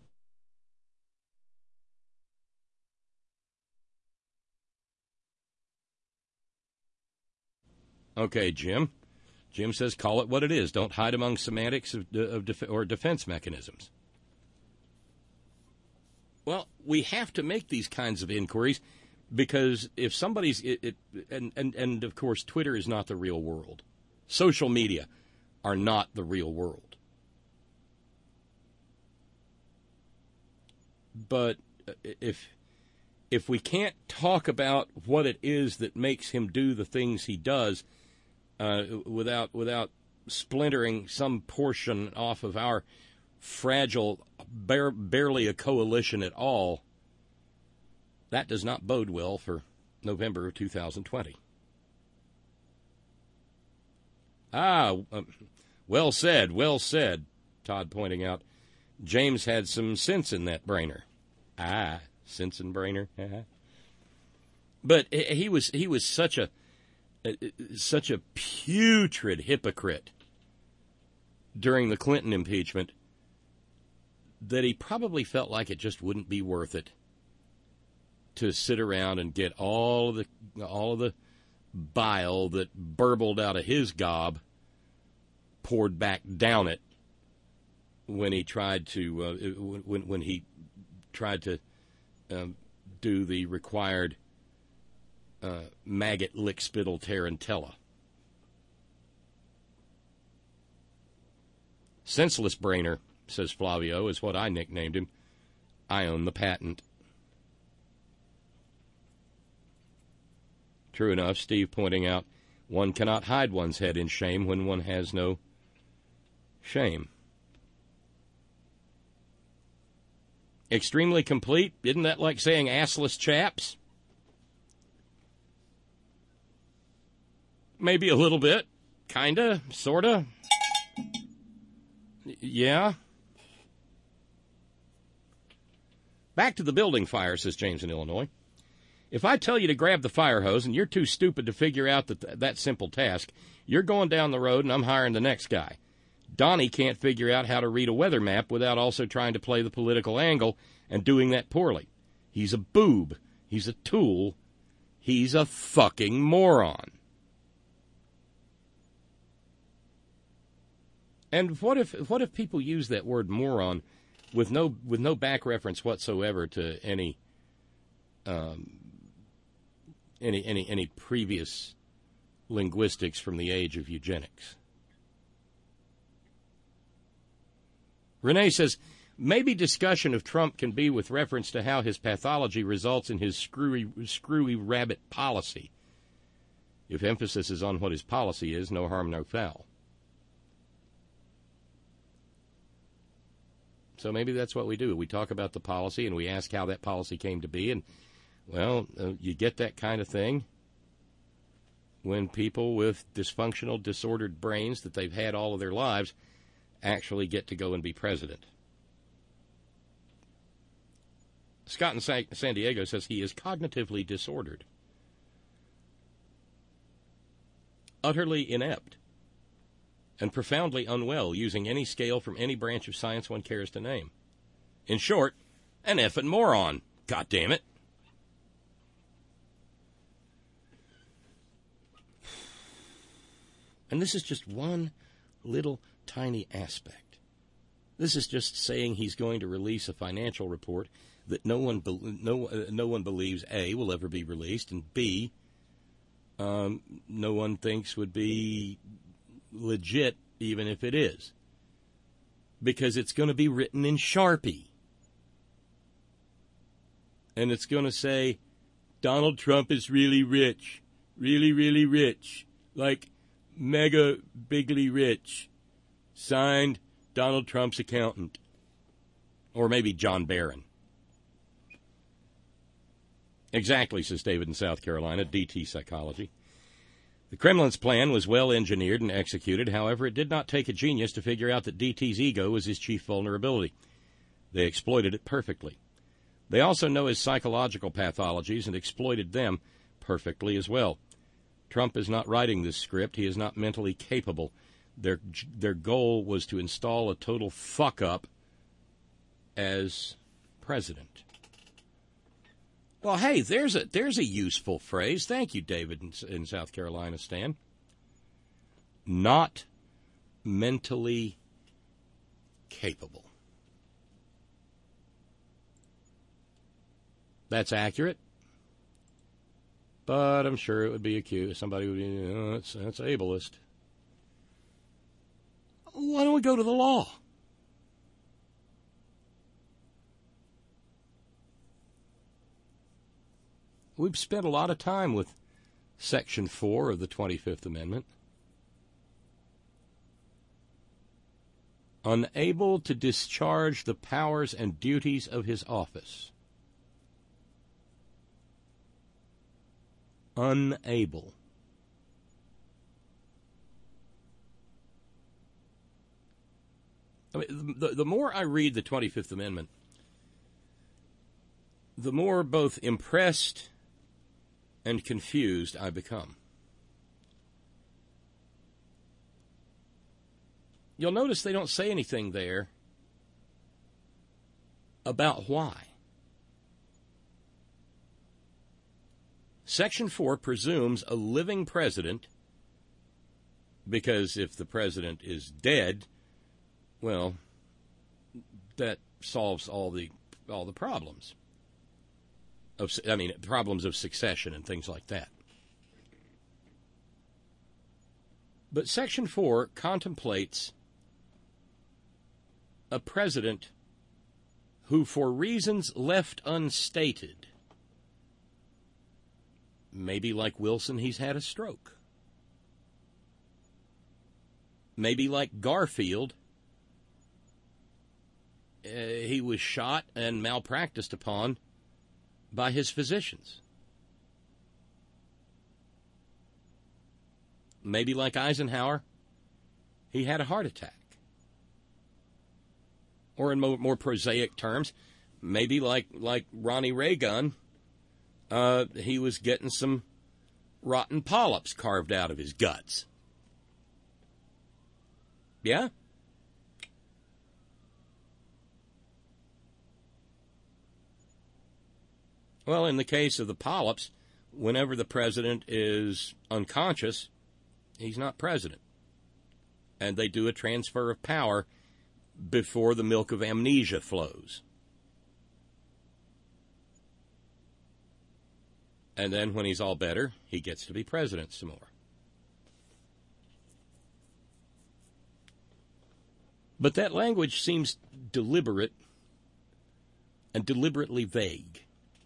Okay, Jim. Jim says, call it what it is. Don't hide among semantics of, of def- or defense mechanisms. Well, we have to make these kinds of inquiries because if somebody's, it, it, and, and, and of course, Twitter is not the real world. Social media are not the real world. But if if we can't talk about what it is that makes him do the things he does uh, without without splintering some portion off of our fragile, bare, barely a coalition at all, that does not bode well for November of two thousand twenty. Ah, uh, well said, well said, Todd pointing out. James had some sense in that brainer. Ah, Sensenbrenner. But he was he was such a such a putrid hypocrite during the Clinton impeachment that he probably felt like it just wouldn't be worth it to sit around and get all of the all of the bile that burbled out of his gob poured back down it when he tried to uh, when when he tried to um, do the required uh, maggot lick spittle tarantella. Senseless brainer, says Flavio, is what I nicknamed him. I own the patent. True enough, Steve pointing out, one cannot hide one's head in shame when one has no shame. Extremely complete? Isn't that like saying assless chaps? Maybe a little bit. Kinda. Sorta. Yeah. Back to the building fire, says James in Illinois. If I tell you to grab the fire hose and you're too stupid to figure out that th- that simple task, you're going down the road and I'm hiring the next guy. Donnie can't figure out how to read a weather map without also trying to play the political angle and doing that poorly. He's a boob. He's a tool. He's a fucking moron. And what if what if people use that word moron with no with no back reference whatsoever to any um, any any any previous linguistics from the age of eugenics? Renee says, maybe discussion of Trump can be with reference to how his pathology results in his screwy, screwy rabbit policy. If emphasis is on what his policy is, no harm, no foul. So maybe that's what we do. We talk about the policy and we ask how that policy came to be. And, well, uh, you get that kind of thing when people with dysfunctional, disordered brains that they've had all of their lives actually get to go and be president. Scott in San Diego says he is cognitively disordered, utterly inept, and profoundly unwell using any scale from any branch of science one cares to name. In short, an effing moron. God damn it. And this is just one little tiny aspect. This is just saying he's going to release a financial report that no one be- no uh, no one believes A, will ever be released, and B, um, no one thinks would be legit even if it is, because it's going to be written in Sharpie, and it's going to say Donald Trump is really rich, really really rich, like mega bigly rich. Signed, Donald Trump's accountant. Or maybe John Barron. Exactly, says David in South Carolina, D T Psychology. The Kremlin's plan was well engineered and executed. However, it did not take a genius to figure out that D T's ego was his chief vulnerability. They exploited it perfectly. They also know his psychological pathologies and exploited them perfectly as well. Trump is not writing this script. He is not mentally capable. Their their goal was to install a total fuck-up as president. Well, hey, there's a there's a useful phrase. Thank you, David in, in South Carolina, Stan. Not mentally capable. That's accurate. But I'm sure it would be accused. Somebody would be, oh, that's, that's ableist. Why don't we go to the law? We've spent a lot of time with Section four of the twenty-fifth Amendment. Unable to discharge the powers and duties of his office. Unable. I mean, the, the more I read the twenty-fifth Amendment, the more both impressed and confused I become. You'll notice they don't say anything there about why. Section four presumes a living president, because if the president is dead, well, that solves all the all the problems. Of, I mean, problems of succession and things like that. But Section four contemplates a president who, for reasons left unstated, maybe like Wilson, he's had a stroke. Maybe like Garfield, uh, he was shot and malpracticed upon by his physicians. Maybe like Eisenhower, he had a heart attack. Or in more, more prosaic terms, maybe like, like Ronnie Reagan, uh, he was getting some rotten polyps carved out of his guts. Yeah? Well, in the case of the polyps, whenever the president is unconscious, he's not president. And they do a transfer of power before the milk of amnesia flows. And then when he's all better, he gets to be president some more. But that language seems deliberate and deliberately vague.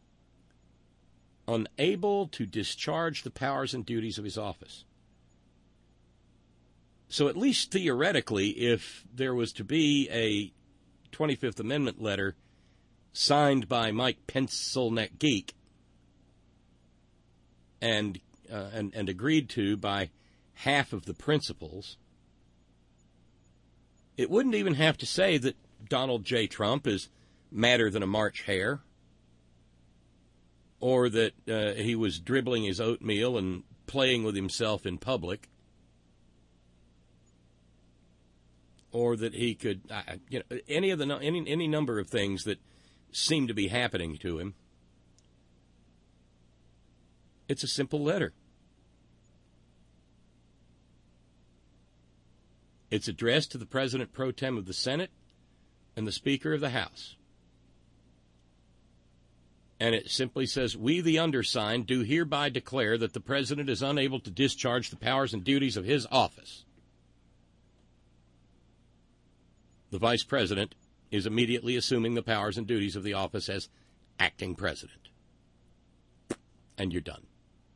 Unable to discharge the powers and duties of his office. So at least theoretically, if there was to be a twenty-fifth Amendment letter signed by Mike Pencilneck Geek and, uh, and, and agreed to by half of the principals, it wouldn't even have to say that Donald J. Trump is madder than a March hare, or that uh, he was dribbling his oatmeal and playing with himself in public, or that he could, uh, you know, any of the any any number of things that seem to be happening to him. It's a simple letter. It's addressed to the President pro tem of the Senate and the Speaker of the House. And it simply says, we, the undersigned, do hereby declare that the President is unable to discharge the powers and duties of his office. The Vice President is immediately assuming the powers and duties of the office as acting President. And you're done.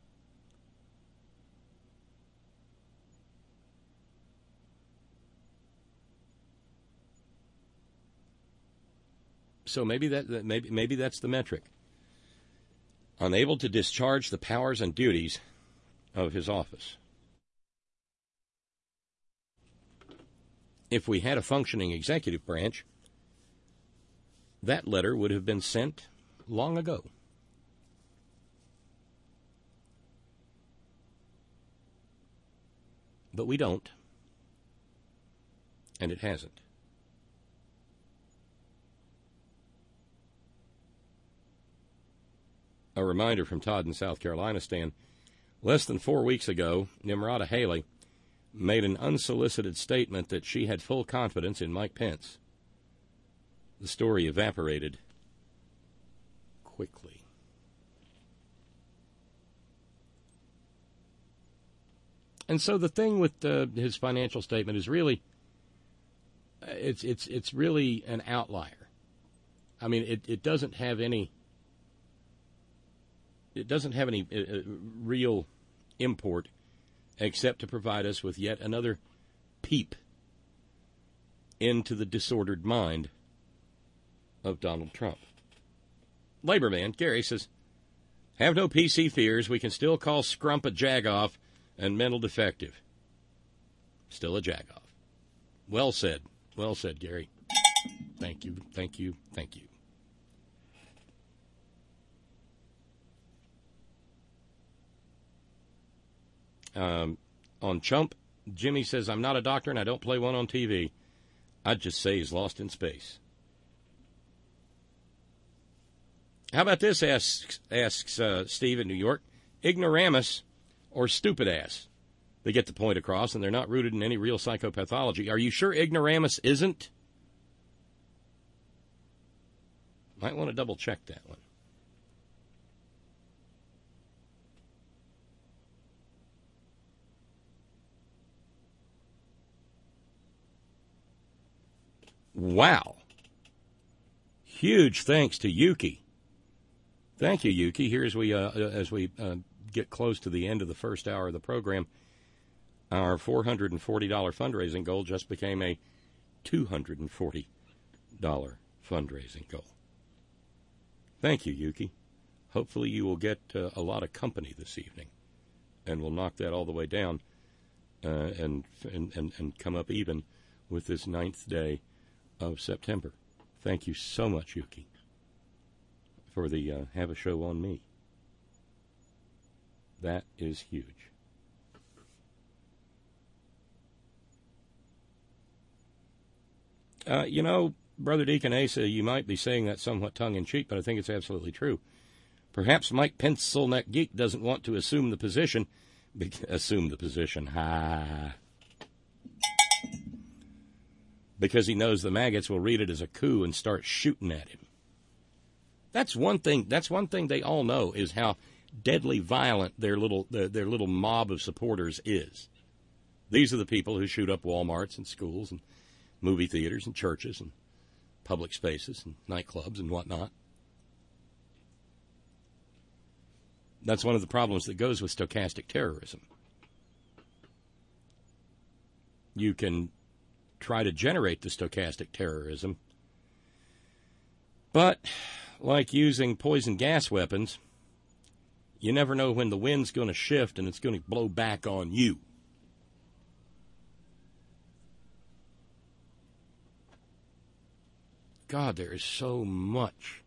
So maybe that maybe maybe that's the metric. Unable to discharge the powers and duties of his office. If we had a functioning executive branch, that letter would have been sent long ago. But we don't, and it hasn't. A reminder from Todd in South Carolina, Stan. Less than four weeks ago, Nimrata Haley made an unsolicited statement that she had full confidence in Mike Pence. The story evaporated quickly. And so the thing with uh, his financial statement is really, it's it's it's really an outlier. I mean, it, it doesn't have any. It doesn't have any uh, real import except to provide us with yet another peep into the disordered mind of Donald Trump. Labor man Gary says, have no P C fears. We can still call Scrump a jagoff and mental defective. Still a jagoff. Well said, Well said, Gary. Thank you, thank you, thank you. Um, on Chump, Jimmy says, I'm not a doctor and I don't play one on T V. I'd just say he's lost in space. How about this, asks, asks uh, Steve in New York. Ignoramus or stupid ass? They get the point across, and they're not rooted in any real psychopathology. Are you sure ignoramus isn't? Might want to double-check that one. Wow. Huge thanks to Yuki. Thank you, Yuki. Here as we, uh, as we uh, get close to the end of the first hour of the program, our four hundred forty dollars fundraising goal just became a two hundred forty dollars fundraising goal. Thank you, Yuki. Hopefully you will get uh, a lot of company this evening, and we'll knock that all the way down uh, and, and, and, and come up even with this ninth day of September. Thank you so much, Yuki, for the uh, Have a Show on Me. That is huge. Uh, you know, Brother Deacon Asa, you might be saying that somewhat tongue-in-cheek, but I think it's absolutely true. Perhaps Mike Pencilneck Geek doesn't want to assume the position. Be- assume the position. Ha. Because he knows the maggots will read it as a coup and start shooting at him. That's one thing. That's one thing they all know is how deadly violent their little their, their little mob of supporters is. These are the people who shoot up Walmarts and schools and movie theaters and churches and public spaces and nightclubs and whatnot. That's one of the problems that goes with stochastic terrorism. You can try to generate the stochastic terrorism, but like using poison gas weapons, you never know when the wind's going to shift and it's going to blow back on you. God, there is so much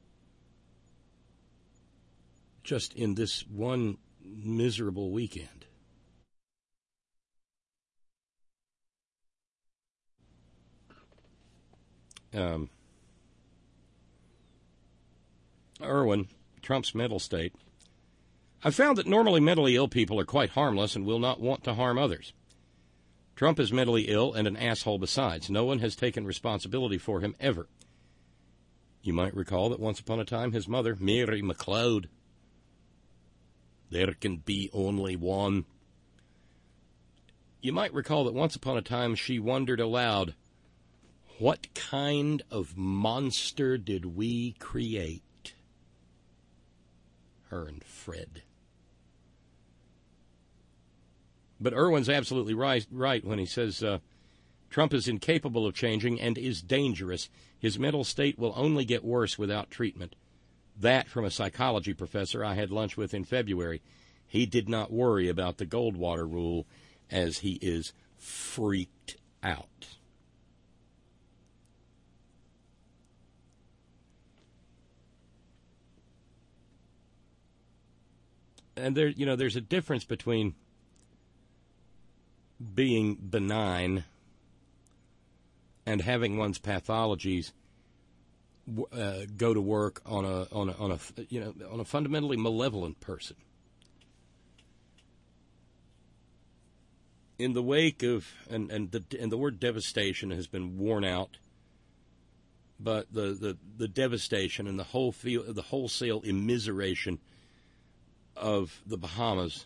just in this one miserable weekend. Um, Irwin, Trump's mental state. I've found that normally mentally ill people are quite harmless and will not want to harm others. Trump is mentally ill and an asshole besides. No one has taken responsibility for him ever. You might recall that once upon a time his mother, Mary McLeod, there can be only one. You might recall that once upon a time she wondered aloud, what kind of monster did we create? Her and Fred. But Irwin's absolutely right, right when he says uh, Trump is incapable of changing and is dangerous. His mental state will only get worse without treatment. That from a psychology professor I had lunch with in February. He did not worry about the Goldwater rule as he is freaked out. And there, you know, there's a difference between being benign and having one's pathologies uh, go to work on a on a on a you know on a fundamentally malevolent person. In the wake of and and the and the word devastation has been worn out, but the the, the devastation and the whole feel the wholesale immiseration of the Bahamas,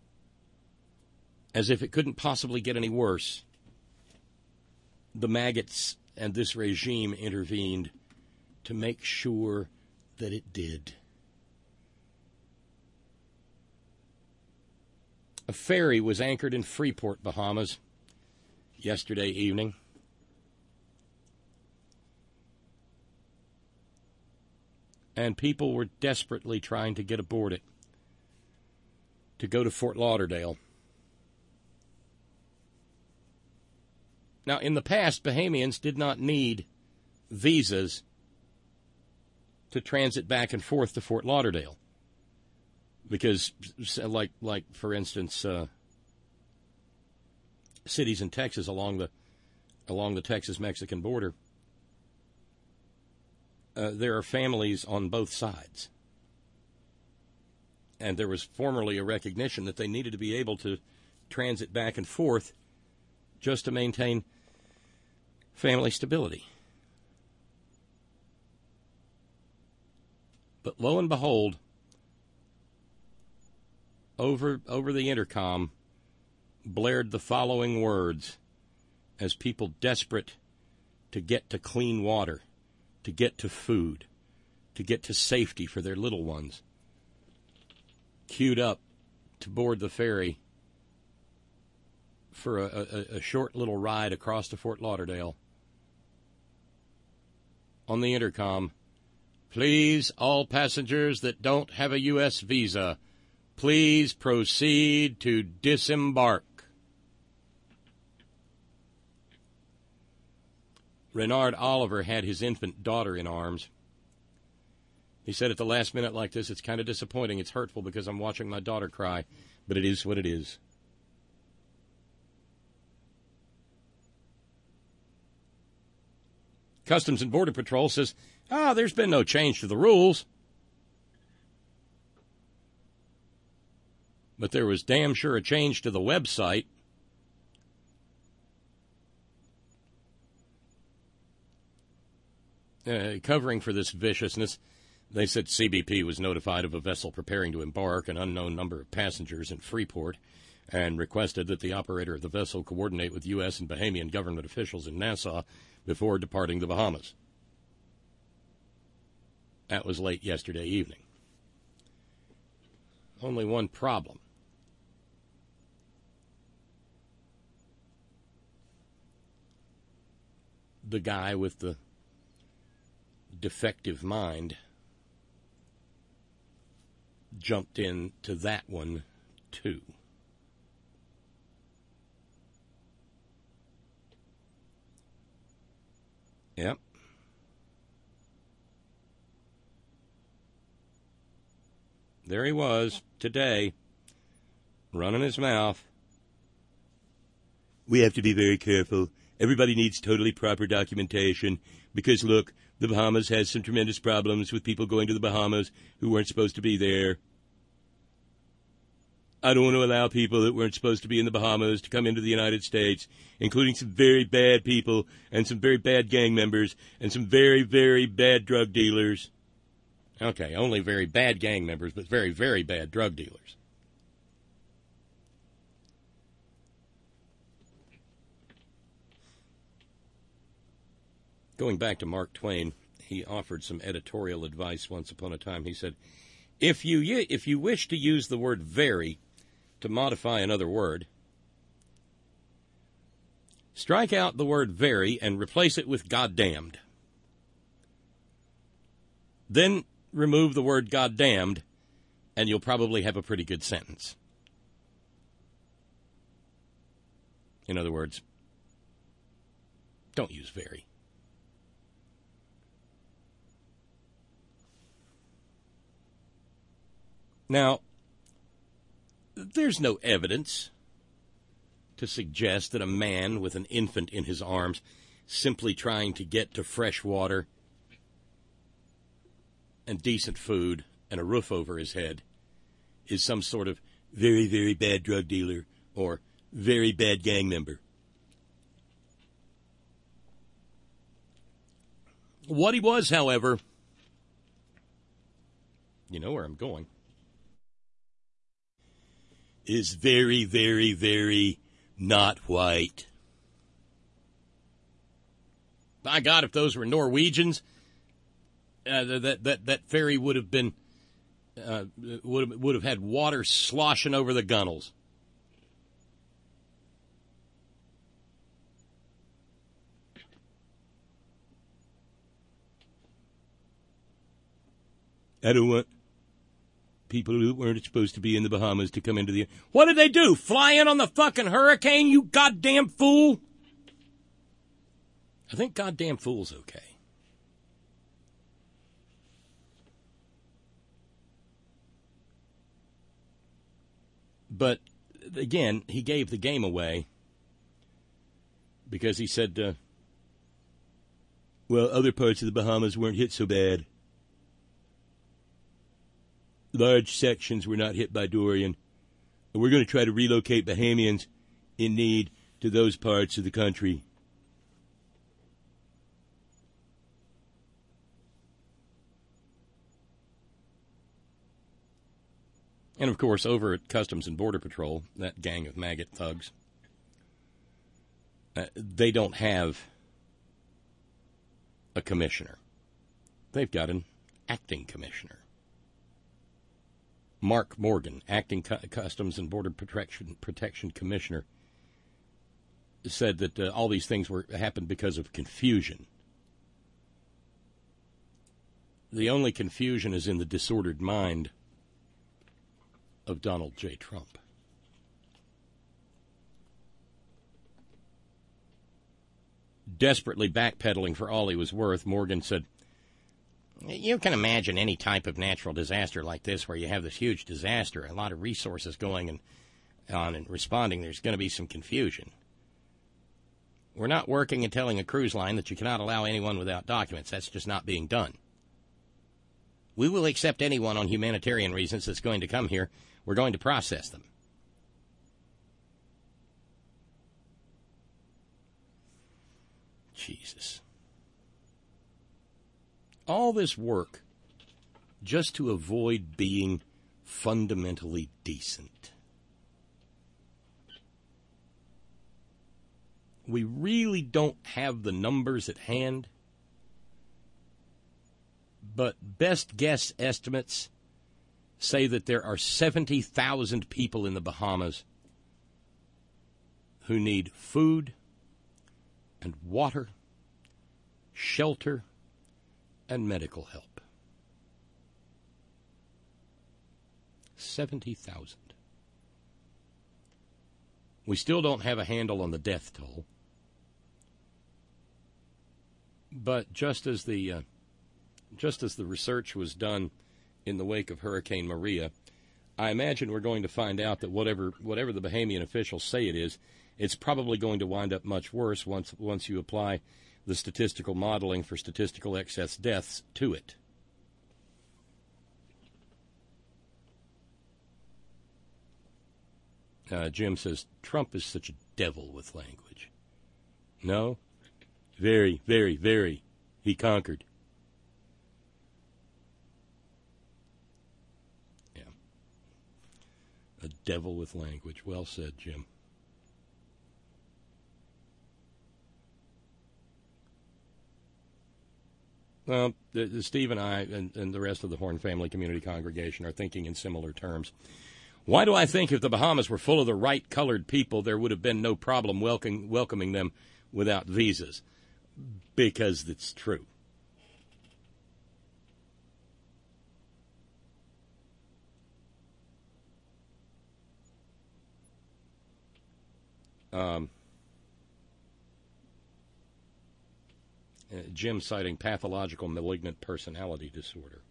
as if it couldn't possibly get any worse, the maggots and this regime intervened to make sure that it did. A ferry was anchored in Freeport, Bahamas, yesterday evening. And people were desperately trying to get aboard it to go to Fort Lauderdale. Now, in the past, Bahamians did not need visas to transit back and forth to Fort Lauderdale. Because, like, like for instance, uh, cities in Texas along the along the Texas-Mexican border, uh, there are families on both sides. And there was formerly a recognition that they needed to be able to transit back and forth just to maintain family stability. But lo and behold, over over the intercom blared the following words as people desperate to get to clean water, to get to food, to get to safety for their little ones, queued up to board the ferry for a, a, a short little ride across to Fort Lauderdale. On the intercom, please, all passengers that don't have a U S visa, please proceed to disembark. Renard Oliver had his infant daughter in arms. He said at the last minute like this, it's kind of disappointing, it's hurtful because I'm watching my daughter cry, but it is what it is. Customs and Border Patrol says, ah, there's been no change to the rules. But there was damn sure a change to the website. Uh, covering for this viciousness, they said C B P was notified of a vessel preparing to embark an unknown number of passengers in Freeport and requested that the operator of the vessel coordinate with U S and Bahamian government officials in Nassau before departing the Bahamas. That was late yesterday evening. Only one problem. The guy with the defective mind jumped into that one, too. Yep. There he was, today, running his mouth. We have to be very careful. Everybody needs totally proper documentation because, look, the Bahamas has some tremendous problems with people going to the Bahamas who weren't supposed to be there. I don't want to allow people that weren't supposed to be in the Bahamas to come into the United States, including some very bad people and some very bad gang members and some very, very bad drug dealers. Okay, only very bad gang members, but very, very bad drug dealers. Going back to Mark Twain, he offered some editorial advice once upon a time. He said, if you if you wish to use the word very to modify another word, strike out the word very and replace it with goddamned. Then remove the word goddamned, and you'll probably have a pretty good sentence. In other words, don't use very. Now, there's no evidence to suggest that a man with an infant in his arms simply trying to get to fresh water and decent food and a roof over his head is some sort of very, very bad drug dealer or very bad gang member. What he was, however, you know where I'm going, is very, very, very not white. By God, if those were Norwegians, uh, that that that ferry would have been uh, would have, would have had water sloshing over the gunnels. I don't want people who weren't supposed to be in the Bahamas to come into the... What did they do? Fly in on the fucking hurricane, you goddamn fool? I think goddamn fool's okay. But, again, he gave the game away because he said, uh, well, other parts of the Bahamas weren't hit so bad. Large sections were not hit by Dorian. We're going to try to relocate Bahamians in need to those parts of the country. And, of course, over at Customs and Border Patrol, that gang of maggot thugs, uh, they don't have a commissioner. They've got an acting commissioner. Mark Morgan, acting cu- Customs and Border Protection, Protection Commissioner, said that uh, all these things were happened because of confusion. The only confusion is in the disordered mind of Donald J. Trump. Desperately backpedaling for all he was worth, Morgan said, you can imagine any type of natural disaster like this where you have this huge disaster, a lot of resources going and, on and responding, there's going to be some confusion. We're not working and telling a cruise line that you cannot allow anyone without documents. That's just not being done. We will accept anyone on humanitarian reasons that's going to come here. We're going to process them. Jesus. All this work just to avoid being fundamentally decent. We really don't have the numbers at hand, but best guess estimates say that there are seventy thousand people in the Bahamas who need food and water, shelter, and medical help. seventy thousand. We still don't have a handle on the death toll. But just as the uh, just as the research was done in the wake of Hurricane Maria, I imagine we're going to find out that whatever whatever the Bahamian officials say it is, it's probably going to wind up much worse once once you apply the statistical modeling for statistical excess deaths to it. Uh, Jim says, Trump is such a devil with language. No? Very, very, very. He conquered. Yeah. A devil with language. Well said, Jim. Well, the, the Steve and I and, and the rest of the Horn Family Community Congregation are thinking in similar terms. Why do I think if the Bahamas were full of the right colored people, there would have been no problem welcoming, welcoming them without visas? Because it's true. Um, uh, Jim citing pathological malignant personality disorder.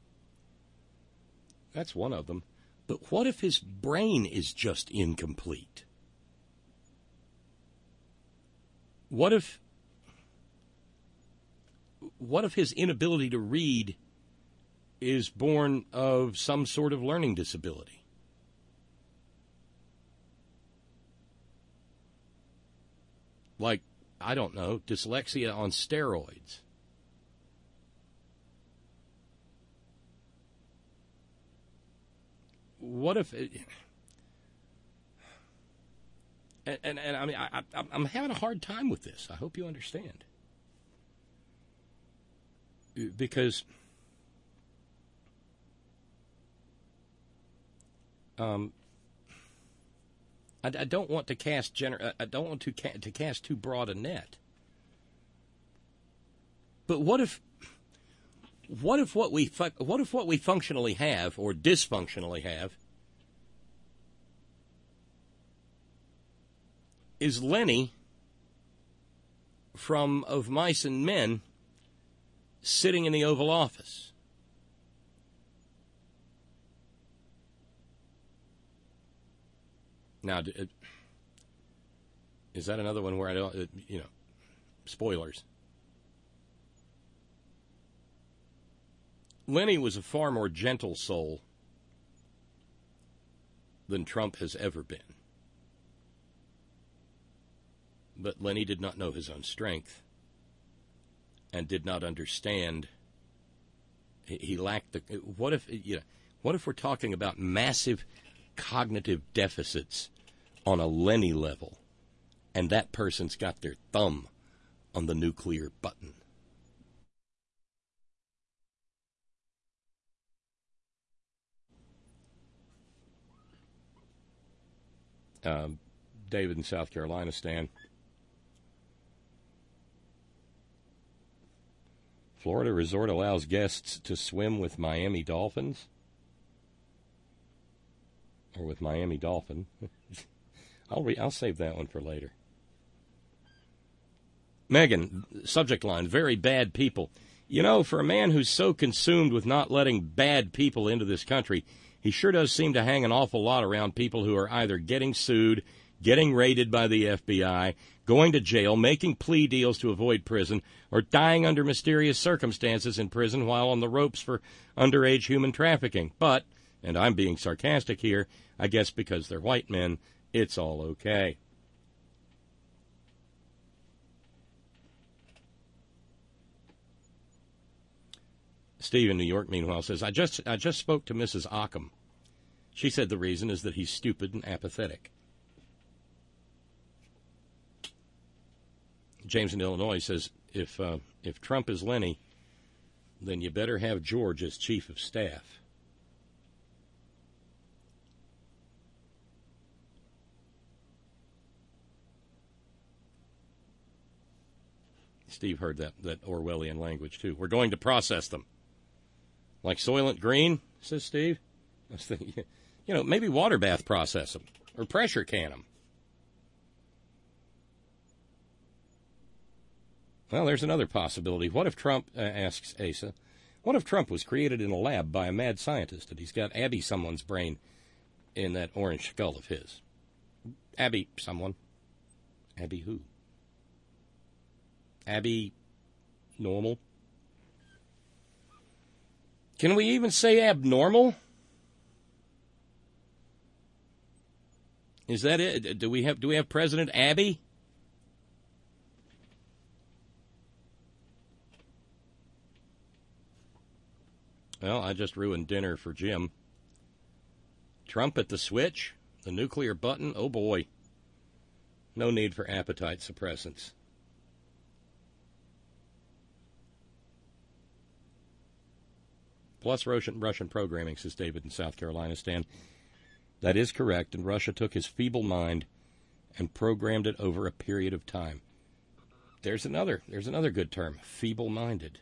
That's one of them. But what if his brain is just incomplete? What if what if his inability to read is born of some sort of learning disability? Like, I don't know, dyslexia on steroids. What if, it, and, and and I mean, I, I, I'm having a hard time with this. I hope you understand, because um, I, I don't want to cast gener- I don't want to ca- to cast too broad a net. But what if? What if what we fu- what if what we functionally have or dysfunctionally have is Lenny from of mice and men sitting in the Oval Office. Now, is that another one where I don't, you know, spoilers? Lenny was a far more gentle soul than Trump has ever been. But Lenny did not know his own strength and did not understand. He lacked the. What if, you know, what if we're talking about massive cognitive deficits on a Lenny level, and that person's got their thumb on the nuclear button? Um, David in South Carolina, Stan. Florida resort allows guests to swim with Miami Dolphins. Or with Miami Dolphin. I'll re- I'll save that one for later. Megan, subject line, very bad people. You know, for a man who's so consumed with not letting bad people into this country, he sure does seem to hang an awful lot around people who are either getting sued, getting raided by the F B I, going to jail, making plea deals to avoid prison, or dying under mysterious circumstances in prison while on the ropes for underage human trafficking. But, and I'm being sarcastic here, I guess because they're white men, it's all okay. Steve in New York, meanwhile, says, I just I just spoke to Missus Ockham. She said the reason is that he's stupid and apathetic. James in Illinois says, if uh, if Trump is Lenny, then you better have George as chief of staff. Steve heard that, that Orwellian language, too. We're going to process them. Like Soylent Green, says Steve. I was thinking, you know, maybe water bath process them or pressure can them. Well, there's another possibility. What if Trump, uh, asks Asa, what if Trump was created in a lab by a mad scientist and he's got Abby someone's brain in that orange skull of his? Abby someone. Abby who? Abby normal? Can we even say abnormal? Is that it? Do we have do we have President Abby? Well, I just ruined dinner for Jim. Trump at the switch, the nuclear button, oh boy. No need for appetite suppressants. Plus Russian, Russian programming, says David in South Carolina, Stan. That is correct, and Russia took his feeble mind and programmed it over a period of time. There's another, there's another good term, feeble-minded.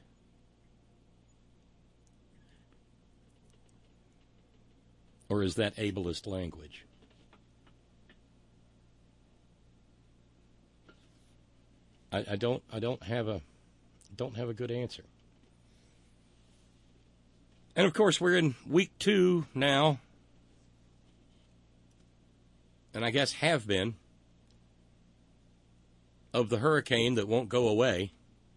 Or is that ableist language? I, I don't, I don't have a, don't have a good answer. And, of course, we're in week two now, and I guess have been, of the hurricane that won't go away.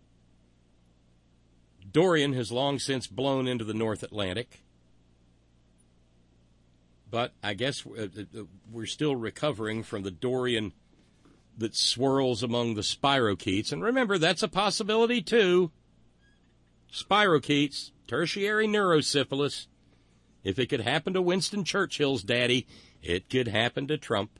Dorian has long since blown into the North Atlantic, but I guess we're still recovering from the Dorian that swirls among the spirochetes. And remember, that's a possibility, too. Spirochetes. Tertiary neurosyphilis. If it could happen to Winston Churchill's daddy, it could happen to Trump.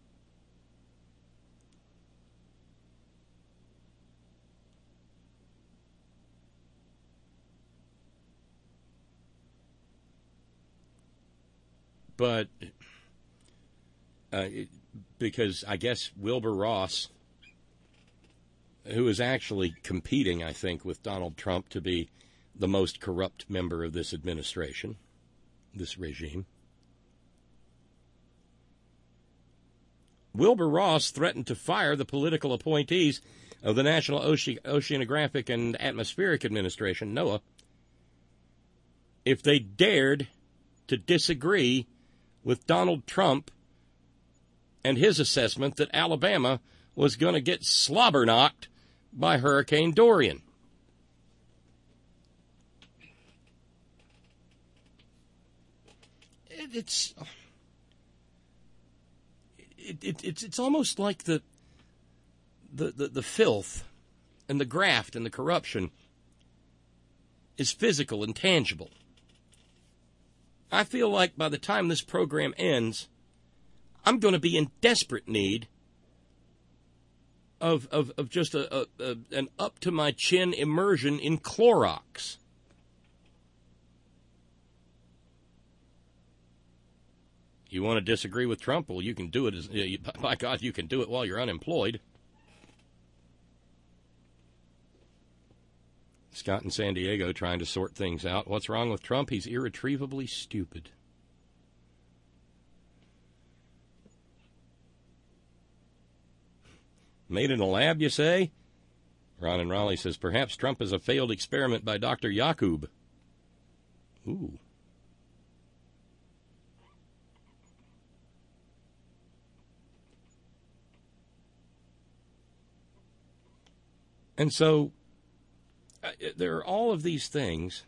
But, uh, because I guess Wilbur Ross, who is actually competing, I think, with Donald Trump to be the most corrupt member of this administration, this regime. Wilbur Ross threatened to fire the political appointees of the National Oce- Oceanographic and Atmospheric Administration, NOAA, if they dared to disagree with Donald Trump and his assessment that Alabama was going to get slobber-knocked by Hurricane Dorian. It, it's, it, it, it's it's almost like the, the, the, the filth and the graft and the corruption is physical and tangible. I feel like by the time this program ends, I'm going to be in desperate need of of, of just a, a, a an up-to-my-chin immersion in Clorox. You want to disagree with Trump? Well, you can do it. As, you, by God, you can do it while you're unemployed. Scott in San Diego trying to sort things out. What's wrong with Trump? He's irretrievably stupid. Made in a lab, you say? Ron in Raleigh says, perhaps Trump is a failed experiment by Doctor Yakub. Ooh. And so, uh, there are all of these things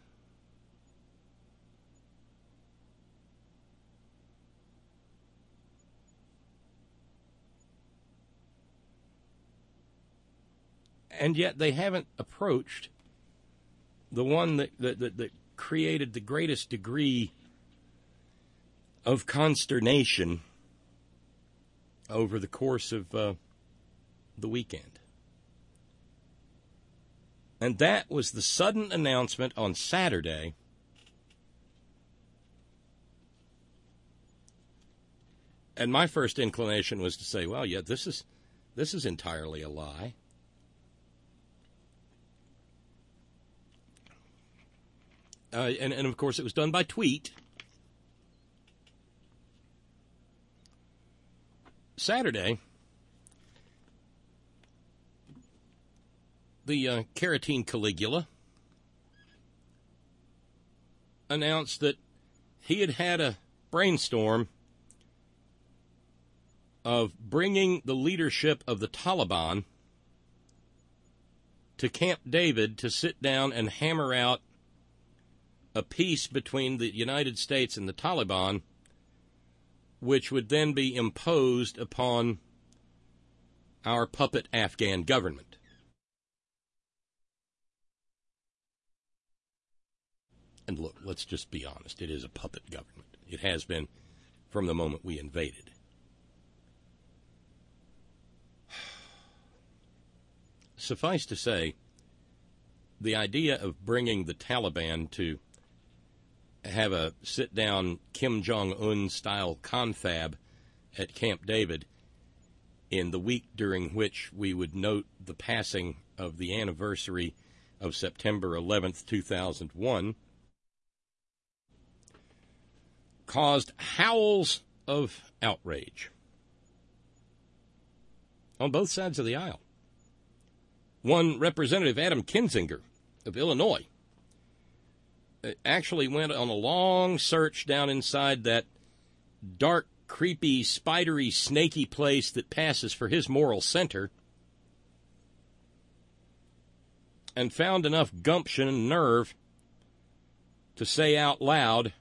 and yet they haven't approached the one that, that, that, that created the greatest degree of consternation over the course of uh, the weekend. And that was the sudden announcement on Saturday and my first inclination was to say, well, yeah, this is this is entirely a lie. Uh, and, and, of course, it was done by tweet. Saturday, the uh, Carotene Caligula announced that he had had a brainstorm of bringing the leadership of the Taliban to Camp David to sit down and hammer out a peace between the United States and the Taliban, which would then be imposed upon our puppet Afghan government. And look, let's just be honest. It is a puppet government. It has been from the moment we invaded. Suffice to say, the idea of bringing the Taliban to have a sit-down Kim Jong-un style confab at Camp David in the week during which we would note the passing of the anniversary of September eleventh, two thousand one, caused howls of outrage on both sides of the aisle. One Representative Adam Kinzinger of Illinois actually went on a long search down inside that dark, creepy, spidery, snaky place that passes for his moral center and found enough gumption and nerve to say out loud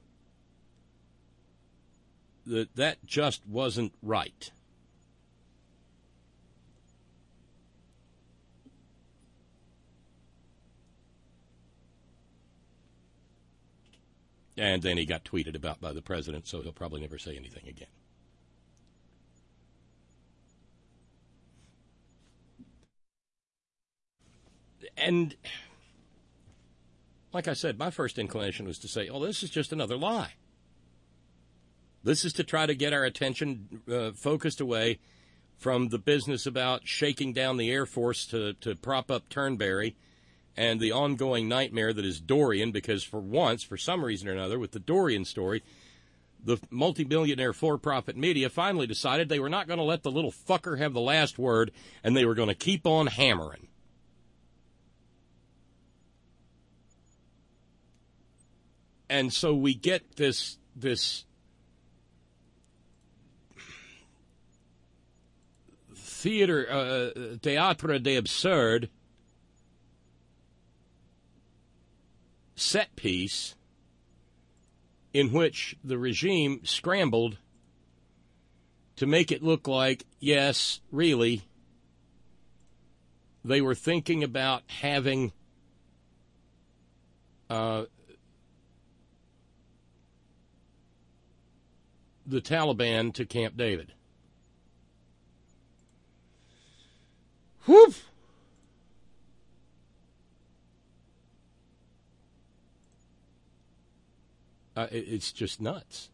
that that just wasn't right. And then he got tweeted about by the president, so he'll probably never say anything again. And like I said, my first inclination was to say, oh, this is just another lie. This is to try to get our attention uh, focused away from the business about shaking down the Air Force to, to prop up Turnberry and the ongoing nightmare that is Dorian, because for once, for some reason or another, with the Dorian story, the multi-billionaire for-profit media finally decided they were not going to let the little fucker have the last word, and they were going to keep on hammering. And so we get this this theater, uh, théâtre d'absurde set piece in which the regime scrambled to make it look like, yes, really, they were thinking about having uh, the Taliban to Camp David. Whoop! Uh, it, it's just nuts.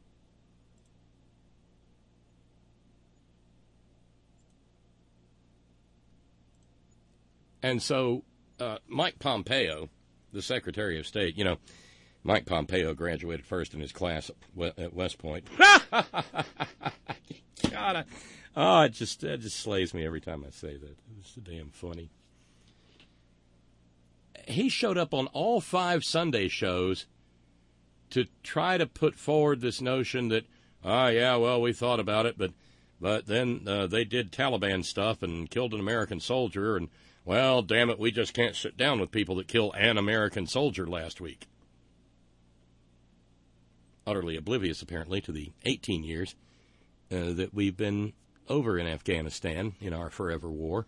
And so uh, Mike Pompeo, the Secretary of State, you know, Mike Pompeo graduated first in his class at West Point. God, I, oh, it just, it just slays me every time I say that. It's so damn funny. He showed up on all five Sunday shows to try to put forward this notion that, ah, oh, yeah, well, we thought about it, but but then uh, they did Taliban stuff and killed an American soldier, and, well, damn it, we just can't sit down with people that kill an American soldier last week. Utterly oblivious, apparently, to the eighteen years uh, that we've been over in Afghanistan in our forever war.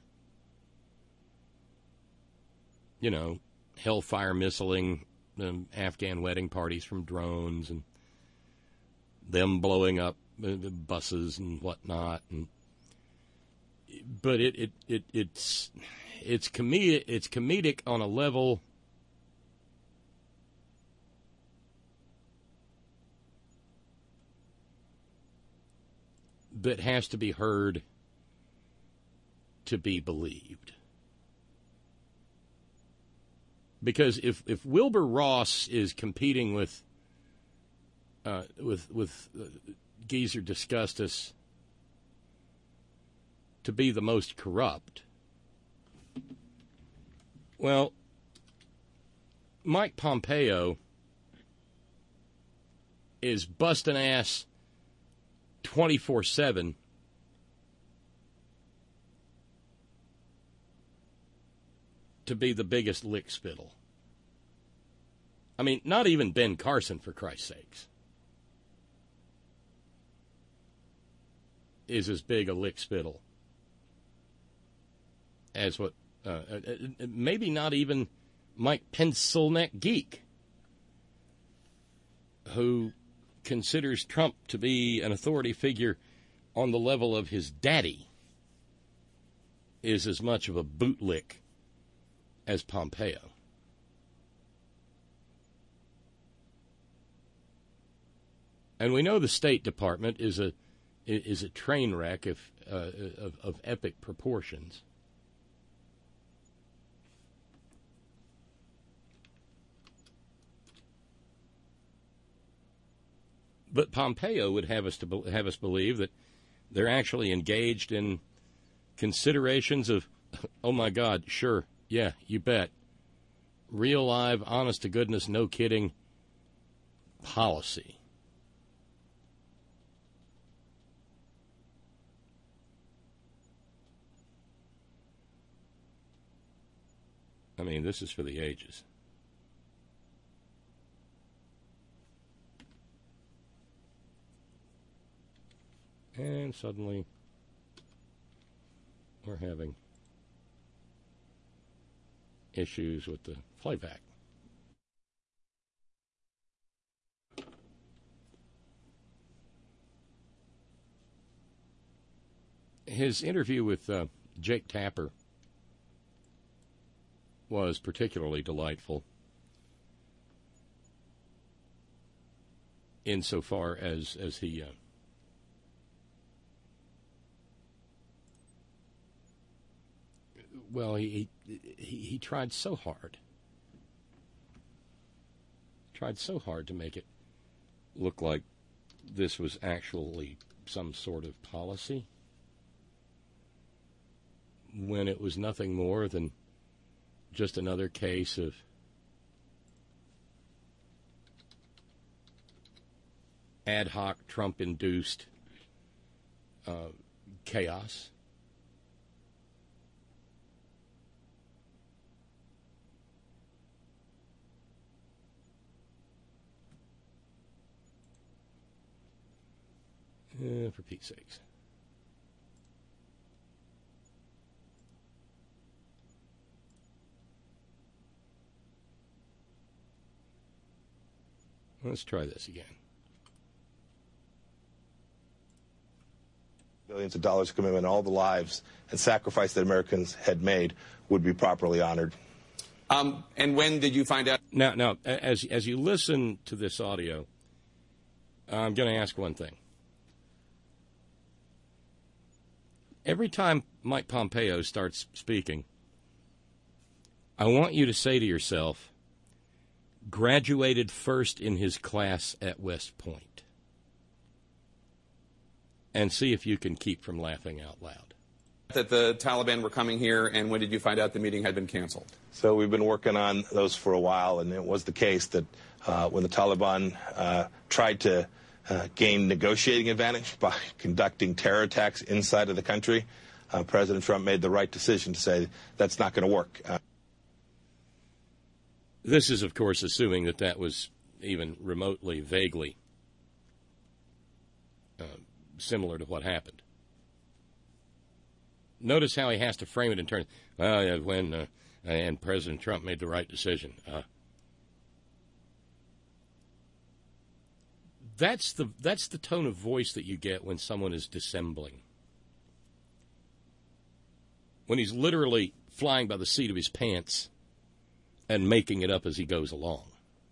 You know, hellfire missiling um, Afghan wedding parties from drones and them blowing up uh, buses and whatnot. And, but it, it, it it's it's comedic, it's comedic on a level that has to be heard to be believed. Because if, if Wilbur Ross is competing with uh, with with uh, Geezer Disgustus to be the most corrupt, well, Mike Pompeo is busting ass twenty-four seven to be the biggest lick spittle. I mean, not even Ben Carson, for Christ's sakes, is as big a lick spittle as what, uh, maybe not even Mike Pencilneck Geek, who considers Trump to be an authority figure on the level of his daddy, is as much of a bootlick as Pompeo. And we know the State Department is a is a train wreck of uh, of, of epic proportions. But Pompeo would have us to be, have us believe that they're actually engaged in considerations of, oh my God, sure, yeah, you bet, real, live, honest to goodness, no kidding policy. I mean, this is for the ages. And suddenly, we're having issues with the playback. His interview with uh, Jake Tapper was particularly delightful insofar as, as he... Uh, Well, he, he he tried so hard. Tried so hard to make it look like this was actually some sort of policy, when it was nothing more than just another case of ad hoc Trump-induced uh, chaos. Uh, for Pete's sakes. Let's try this again. Billions of dollars commitment, all the lives and sacrifice that Americans had made would be properly honored. Um, and when did you find out? Now, now, as as you listen to this audio, I'm going to ask one thing. Every time Mike Pompeo starts speaking, I want you to say to yourself, graduated first in his class at West Point. And see if you can keep from laughing out loud. That the Taliban were coming here, and when did you find out the meeting had been canceled? So we've been working on those for a while, and it was the case that uh, when the Taliban uh, tried to uh, gain negotiating advantage by conducting terror attacks inside of the country, uh, President Trump made the right decision to say that's not going to work. Uh, This is, of course, assuming that that was even remotely, vaguely uh, similar to what happened. Notice how he has to frame it in terms, well, yeah, when uh, and President Trump made the right decision. Uh, that's the that's the tone of voice that you get when someone is dissembling. When he's literally flying by the seat of his pants and making it up as he goes along.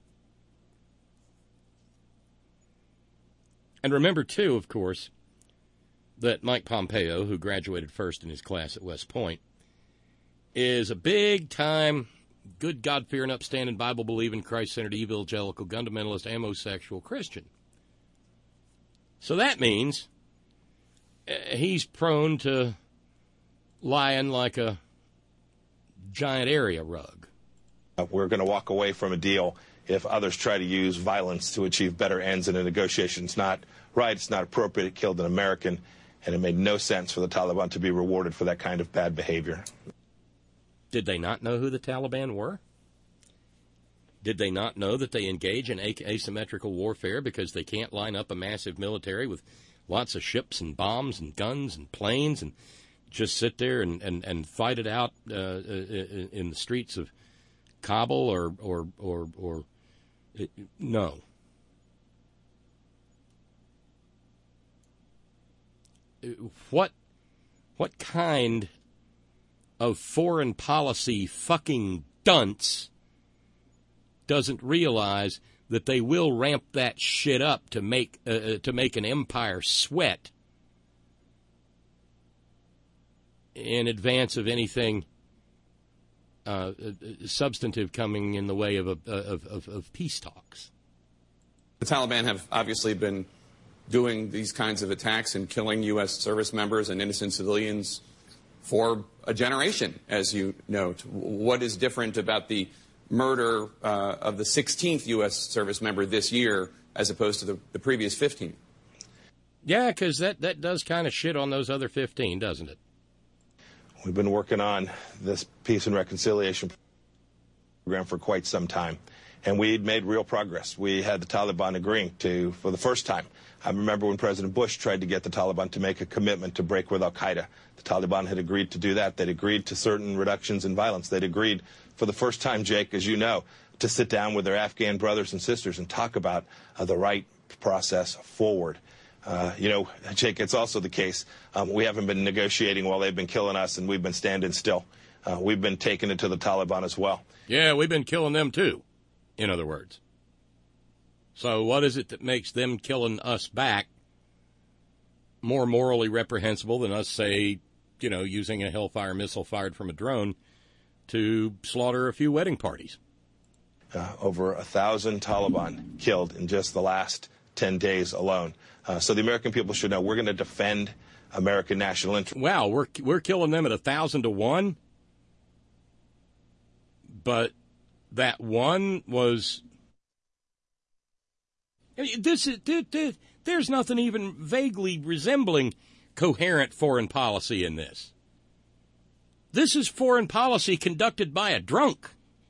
And remember, too, of course, that Mike Pompeo, who graduated first in his class at West Point, is a big-time, good God-fearing, upstanding, Bible-believing, Christ-centered, evangelical, fundamentalist, homosexual Christian. So that means uh, he's prone to lying like a giant area rug. We're going to walk away from a deal if others try to use violence to achieve better ends in a negotiation. It's not right. It's not appropriate. It killed an American, and it made no sense for the Taliban to be rewarded for that kind of bad behavior. Did they not know who the Taliban were? Did they not know that they engage in asymmetrical warfare because they can't line up a massive military with lots of ships and bombs and guns and planes and just sit there and, and, and fight it out uh, in the streets of Kabul or or or or it, no. What what kind of foreign policy fucking dunce doesn't realize that they will ramp that shit up to make uh, to make an empire sweat in advance of anything Uh, substantive coming in the way of, a, of, of, of peace talks? The Taliban have obviously been doing these kinds of attacks and killing U S service members and innocent civilians for a generation, as you note. What is different about the murder uh, of the sixteenth U S service member this year as opposed to the, the previous fifteen? Yeah, because that, that does kind of shit on those other fifteen, doesn't it? We've been working on this peace and reconciliation program for quite some time, and we'd made real progress. We had the Taliban agreeing to, for the first time. I remember when President Bush tried to get the Taliban to make a commitment to break with al-Qaeda. The Taliban had agreed to do that. They'd agreed to certain reductions in violence. They'd agreed for the first time, Jake, as you know, to sit down with their Afghan brothers and sisters and talk about uh, the right process forward. Uh, you know, Jake, it's also the case um, we haven't been negotiating while they've been killing us, and we've been standing still. Uh, we've been taking it to the Taliban as well. Yeah, we've been killing them too, in other words. So what is it that makes them killing us back more morally reprehensible than us, say, you know, using a Hellfire missile fired from a drone to slaughter a few wedding parties? Uh, over a thousand Taliban killed in just the last ten days alone. Uh, so the American people should know we're going to defend American national interest. Wow, we're we're killing them at a thousand to one, but that one was. This is there's nothing even vaguely resembling coherent foreign policy in this. This is foreign policy conducted by a drunk.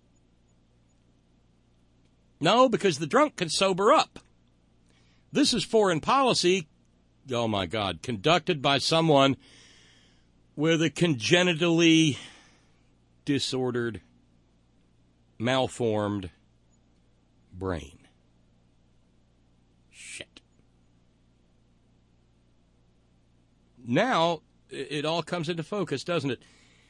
No, because the drunk can sober up. This is foreign policy, oh my God, conducted by someone with a congenitally disordered, malformed brain. Shit. Now, it all comes into focus, doesn't it?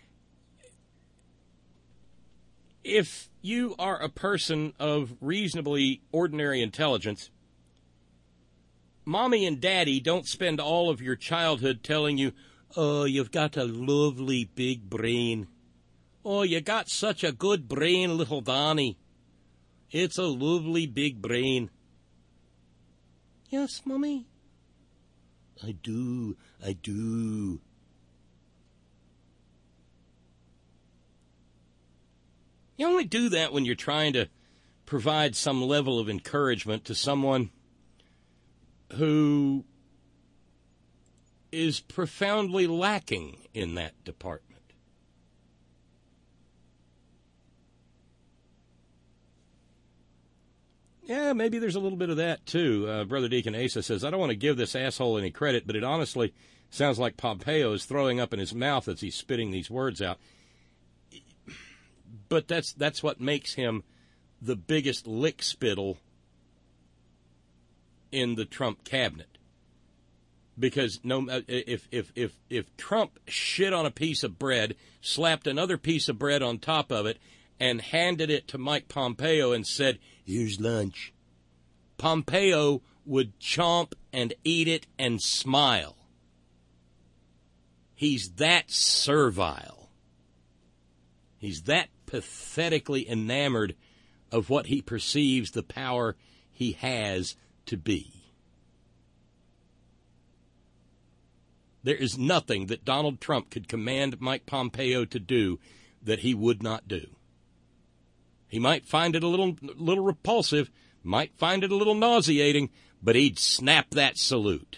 If you are a person of reasonably ordinary intelligence, Mommy and Daddy don't spend all of your childhood telling you, oh, you've got a lovely big brain. Oh, you got such a good brain, little Donnie. It's a lovely big brain. Yes, Mommy? I do, I do. You only do that when you're trying to provide some level of encouragement to someone who is profoundly lacking in that department. Yeah, maybe there's a little bit of that, too. Uh, Brother Deacon Asa says, I don't want to give this asshole any credit, but it honestly sounds like Pompeo is throwing up in his mouth as he's spitting these words out. But that's that's what makes him the biggest lick spittle in the Trump cabinet. Because no, if if if if Trump shit on a piece of bread, slapped another piece of bread on top of it, and handed it to Mike Pompeo and said, "Here's lunch," Pompeo would chomp and eat it and smile. He's that servile. He's that pathetically enamored of what he perceives the power he has to be. There is nothing that Donald Trump could command Mike Pompeo to do that he would not do. He might find it a little, little repulsive, might find it a little nauseating, but he'd snap that salute.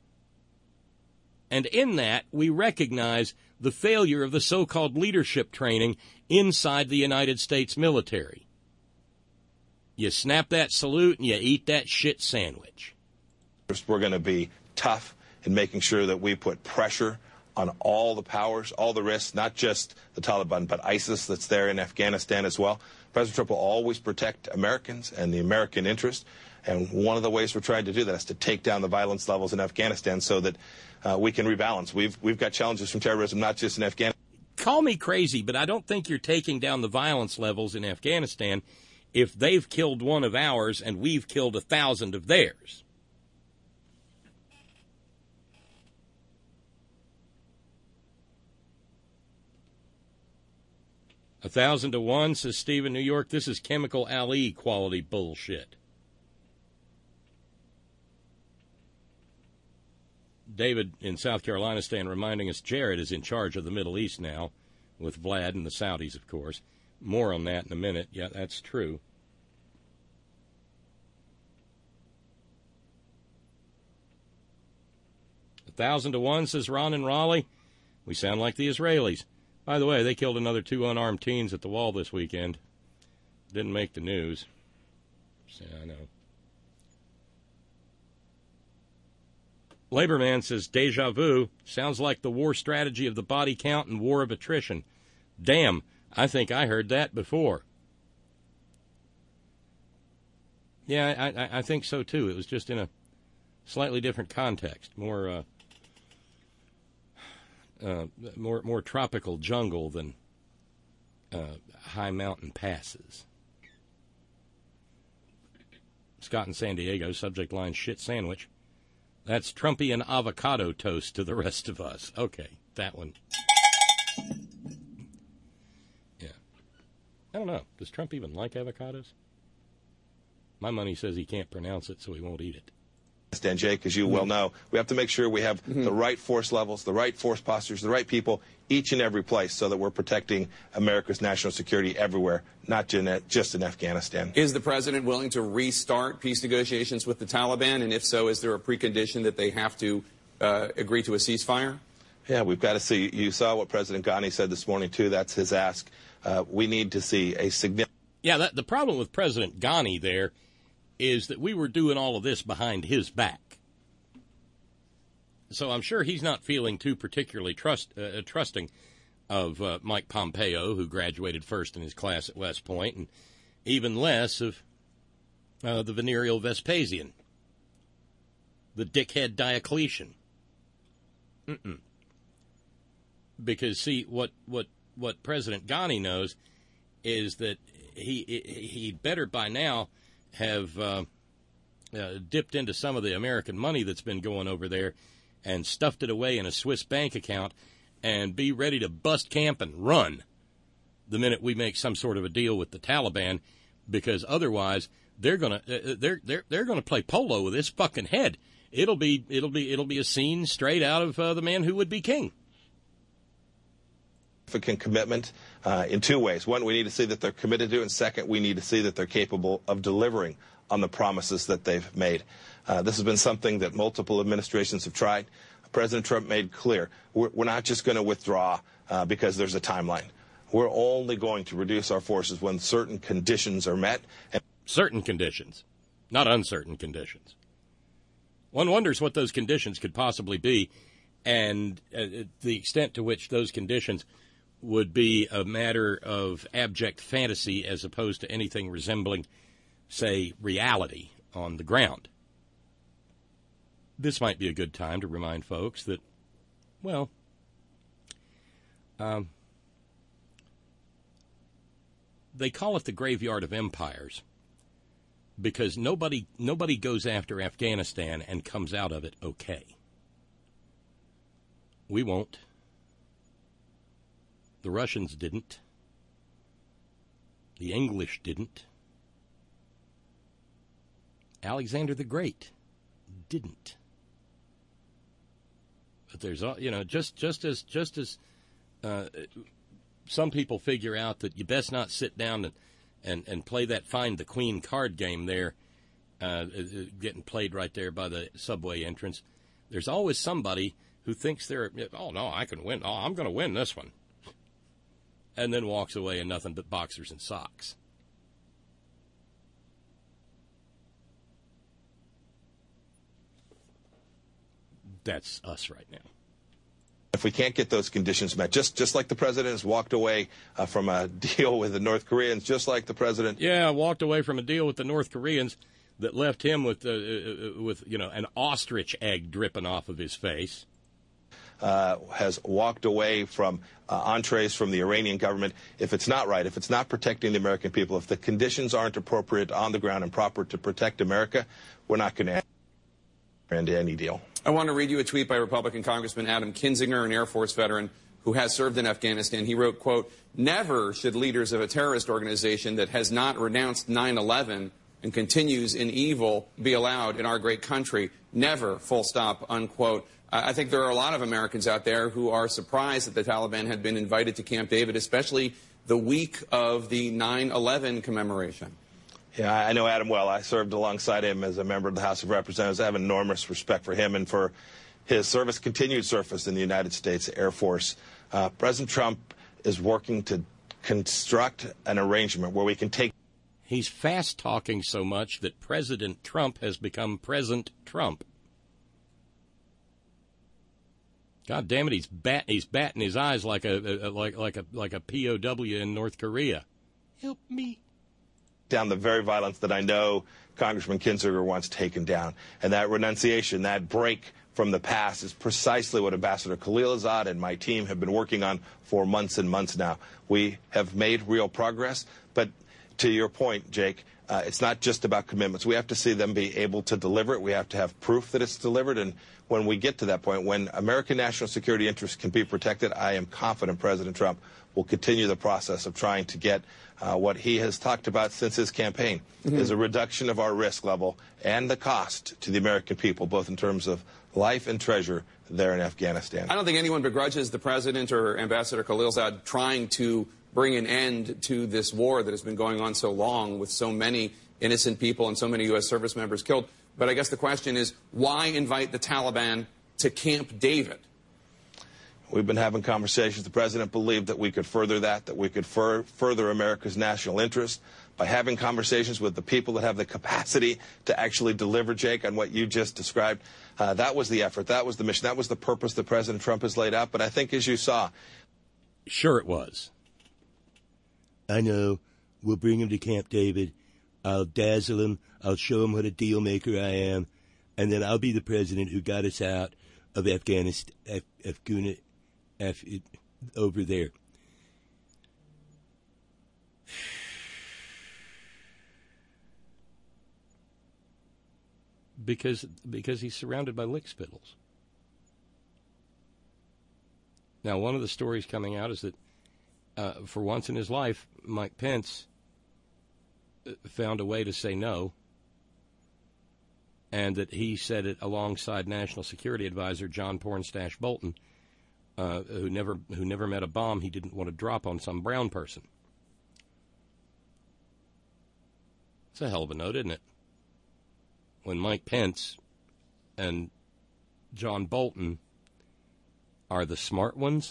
And in that, we recognize the failure of the so-called leadership training inside the United States military. You snap that salute and you eat that shit sandwich. We're going to be tough in making sure that we put pressure on all the powers, all the risks, not just the Taliban, but ISIS that's there in Afghanistan as well. President Trump will always protect Americans and the American interest. And one of the ways we're trying to do that is to take down the violence levels in Afghanistan so that uh, we can rebalance. We've we've got challenges from terrorism, not just in Afghanistan. Call me crazy, but I don't think you're taking down the violence levels in Afghanistan if they've killed one of ours and we've killed a thousand of theirs. A thousand to one, says Steve in New York. This is Chemical Ali quality bullshit. David in South Carolina staying reminding us Jared is in charge of the Middle East now, with Vlad and the Saudis, of course. More on that in a minute. Yeah, that's true. A thousand to one, says Ron in Raleigh. We sound like the Israelis. By the way, they killed another two unarmed teens at the wall this weekend. Didn't make the news. Yeah, I know. Labor Man says, deja vu. Sounds like the war strategy of the body count and war of attrition. Damn, I think I heard that before. Yeah, I, I, I think so, too. It was just in a slightly different context. More, uh, uh, more, more tropical jungle than uh, high mountain passes. Scott in San Diego, subject line, shit sandwich. That's Trumpian avocado toast to the rest of us. Okay, that one. Yeah. I don't know. Does Trump even like avocados? My money says he can't pronounce it, so he won't eat it. Jake, as you mm-hmm. well know, we have to make sure we have mm-hmm. the right force levels, the right force postures, the right people, each and every place, so that we're protecting America's national security everywhere, not just in Afghanistan. Is the president willing to restart peace negotiations with the Taliban? And if so, is there a precondition that they have to uh, agree to a ceasefire? Yeah, we've got to see. You saw what President Ghani said this morning, too. That's his ask. Uh, we need to see a significant... Yeah, that, the problem with President Ghani there is that we were doing all of this behind his back. So I'm sure he's not feeling too particularly trust, uh, trusting of uh, Mike Pompeo, who graduated first in his class at West Point, and even less of uh, the venereal Vespasian, the dickhead Diocletian. Mm-mm. Because, see, what, what, what President Ghani knows is that he he'd better by now have uh, uh, dipped into some of the American money that's been going over there and stuffed it away in a Swiss bank account and be ready to bust camp and run the minute we make some sort of a deal with the Taliban, because otherwise they're gonna uh, they're they're they're gonna play polo with his fucking head. It'll be it'll be it'll be a scene straight out of uh, The Man Who Would Be King. Significant commitment uh, in two ways. One, we need to see that they're committed to, and second, we need to see that they're capable of delivering on the promises that they've made. Uh, this has been something that multiple administrations have tried. President Trump made clear, we're, we're not just going to withdraw uh, because there's a timeline. We're only going to reduce our forces when certain conditions are met. And certain conditions, not uncertain conditions. One wonders what those conditions could possibly be, and uh, the extent to which those conditions would be a matter of abject fantasy as opposed to anything resembling, say, reality on the ground. This might be a good time to remind folks that, well, um, they call it the graveyard of empires because nobody nobody goes after Afghanistan and comes out of it okay. We won't. The Russians didn't. The English didn't. Alexander the Great didn't. But there's, you know, just just as just as uh, some people figure out that you best not sit down and, and, and play that Find the Queen card game there, uh, getting played right there by the subway entrance. There's always somebody who thinks they're, oh, no, I can win. Oh, I'm going to win this one. And then walks away in nothing but boxers and socks. That's us right now. If we can't get those conditions met, just just like the president has walked away uh, from a deal with the North Koreans, just like the president... Yeah, walked away from a deal with the North Koreans that left him with, uh, uh, with you know, an ostrich egg dripping off of his face. Uh, has walked away from uh, entrees from the Iranian government. If it's not right, if it's not protecting the American people, if the conditions aren't appropriate on the ground and proper to protect America, we're not going to enter into any deal. I want to read you a tweet by Republican Congressman Adam Kinzinger, an Air Force veteran who has served in Afghanistan. He wrote, quote, "Never should leaders of a terrorist organization that has not renounced nine eleven and continues in evil be allowed in our great country. Never, full stop," unquote. I think there are a lot of Americans out there who are surprised that the Taliban had been invited to Camp David, especially the week of the nine eleven commemoration. Yeah, I know Adam well. I served alongside him as a member of the House of Representatives. I have enormous respect for him and for his service, continued service in the United States Air Force. Uh, President Trump is working to construct an arrangement where we can take... He's fast-talking so much that President Trump has become President Trump. God damn it! He's bat he's batting his eyes like a, a like like a like a P O W in North Korea. Help me. Down the very violence that I know Congressman Kinzinger wants taken down, and that renunciation, that break from the past, is precisely what Ambassador Khalilzad and my team have been working on for months and months now. We have made real progress, but to your point, Jake, uh, it's not just about commitments. We have to see them be able to deliver it. We have to have proof that it's delivered. And when we get to that point, when American national security interests can be protected, I am confident President Trump will continue the process of trying to get uh, what he has talked about since his campaign, mm-hmm. is a reduction of our risk level and the cost to the American people, both in terms of life and treasure there in Afghanistan. I don't think anyone begrudges the president or Ambassador Khalilzad trying to bring an end to this war that has been going on so long with so many innocent people and so many U S service members killed. But I guess the question is, why invite the Taliban to Camp David? We've been having conversations. The president believed that we could further that, that we could fur further America's national interest by having conversations with the people that have the capacity to actually deliver, Jake, on what you just described. Uh, that was the effort. That was the mission. That was the purpose that President Trump has laid out. But I think, as you saw... Sure it was. I know. We'll bring him to Camp David. I'll dazzle him. I'll show him what a deal maker I am. And then I'll be the president who got us out of Afghanistan, Af Afghanistan, Af over there. Because because he's surrounded by lickspittles. Now, one of the stories coming out is that uh, for once in his life, Mike Pence found a way to say no, and that he said it alongside National Security Advisor John Pornstash Bolton, uh, who never who never met a bomb he didn't want to drop on some brown person. It's a hell of a note, isn't it? When Mike Pence and John Bolton are the smart ones,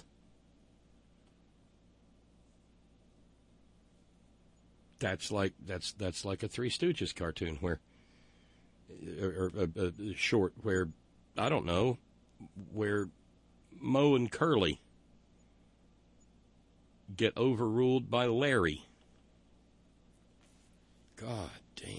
that's like that's that's like a Three Stooges cartoon where, or, or a, a short where, I don't know, where Moe and Curly get overruled by Larry. God damn.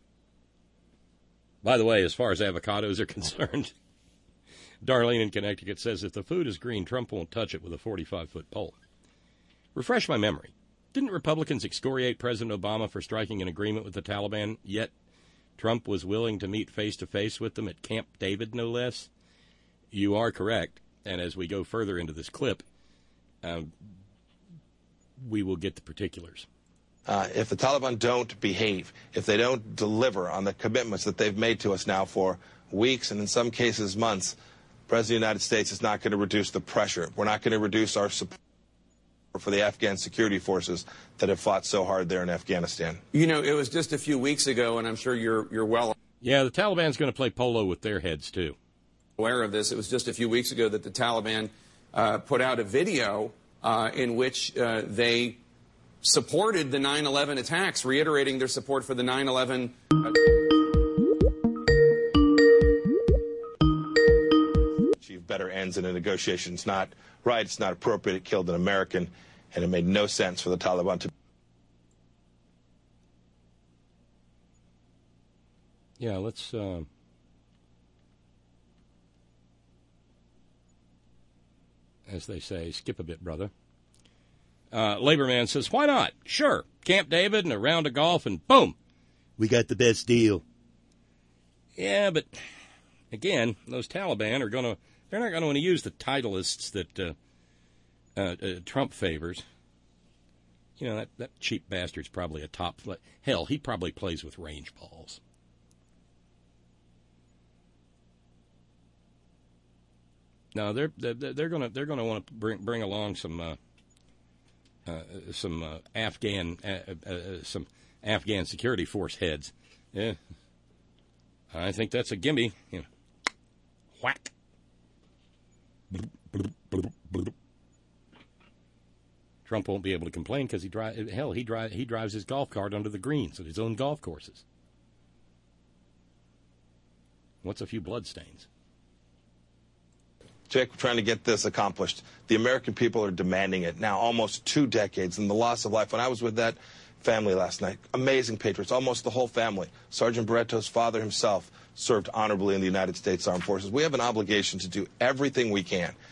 By the way, as far as avocados are concerned, Darlene in Connecticut says if the food is green, Trump won't touch it with a forty-five foot pole. Refresh my memory. Didn't Republicans excoriate President Obama for striking an agreement with the Taliban, yet Trump was willing to meet face-to-face with them at Camp David, no less? You are correct, and as we go further into this clip, um, we will get the particulars. Uh, if the Taliban don't behave, if they don't deliver on the commitments that they've made to us now for weeks and in some cases months, the President of the United States is not going to reduce the pressure. We're not going to reduce our support for the Afghan security forces that have fought so hard there in Afghanistan. You know, it was just a few weeks ago, and I'm sure you're, you're well... Yeah, the Taliban's going to play polo with their heads, too. ...aware of this. It was just a few weeks ago that the Taliban uh, put out a video uh, in which uh, they... supported the nine eleven attacks, reiterating their support for the nine eleven. Achieve better ends in a negotiation. It's not right. It's not appropriate. It killed an American, and it made no sense for the Taliban to. Yeah, let's. Uh... As they say, skip a bit, brother. Uh, Labor Man says, why not? Sure. Camp David and a round of golf and boom. We got the best deal. Yeah, but again, those Taliban are going to, they're not going to want to use the titleists that uh, uh, uh, Trump favors. You know, that, that cheap bastard's probably a top, hell, he probably plays with range balls. No, they're, they're, they're going to, they're going to want to bring, bring along some, uh, Uh, some uh, Afghan, uh, uh, some Afghan security force heads. Yeah, I think that's a gimme. You know, whack. Trump won't be able to complain because he drive. Hell, he drive. He drives his golf cart under the greens at his own golf courses. What's a few bloodstains? Jake, we're trying to get this accomplished. The American people are demanding it now, almost two decades, and the loss of life. When I was with that family last night, amazing patriots, almost the whole family. Sergeant Barretto's father himself served honorably in the United States Armed Forces. We have an obligation to do everything we can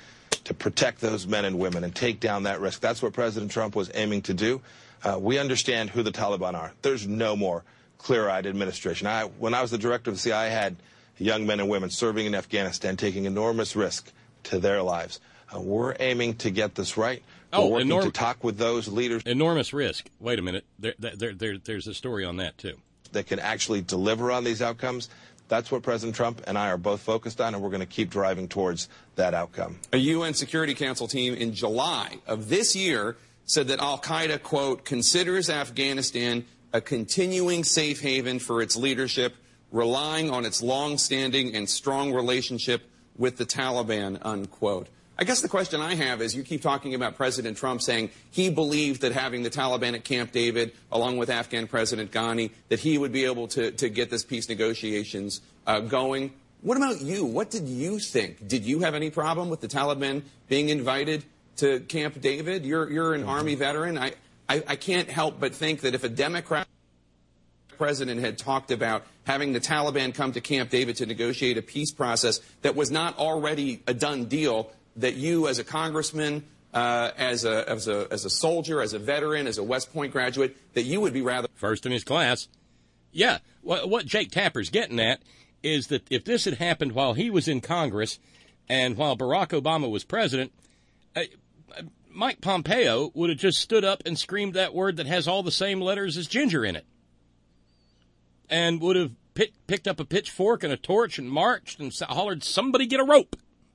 to protect those men and women and take down that risk. That's what President Trump was aiming to do. Uh, we understand who the Taliban are. There's no more clear-eyed administration. I, when I was the director of the C I A, I had young men and women serving in Afghanistan, taking enormous risk to their lives. Uh, we're aiming to get this right. We're Oh, working enorm- to talk with those leaders. Enormous risk. Wait a minute. There, there, there, there's a story on that, too. That can actually deliver on these outcomes. That's what President Trump and I are both focused on, and we're going to keep driving towards that outcome. A U N Security Council team in July of this year said that al-Qaeda, quote, considers Afghanistan a continuing safe haven for its leadership, relying on its long-standing and strong relationship with the Taliban, unquote. I guess the question I have is, you keep talking about President Trump saying he believed that having the Taliban at Camp David, along with Afghan President Ghani, that he would be able to, to get this peace negotiations uh, going. What about you? What did you think? Did you have any problem with the Taliban being invited to Camp David? You're, you're an Army veteran. I, I, I can't help but think that if a Democrat president had talked about having the Taliban come to Camp David to negotiate a peace process that was not already a done deal, that you as a congressman, uh, as, a, as, a, as a soldier, as a veteran, as a West Point graduate, that you would be rather... First in his class. Yeah, what, what Jake Tapper's getting at is that if this had happened while he was in Congress and while Barack Obama was president, uh, Mike Pompeo would have just stood up and screamed that word that has all the same letters as ginger in it, and would have pick, picked up a pitchfork and a torch and marched and hollered, "Somebody get a rope."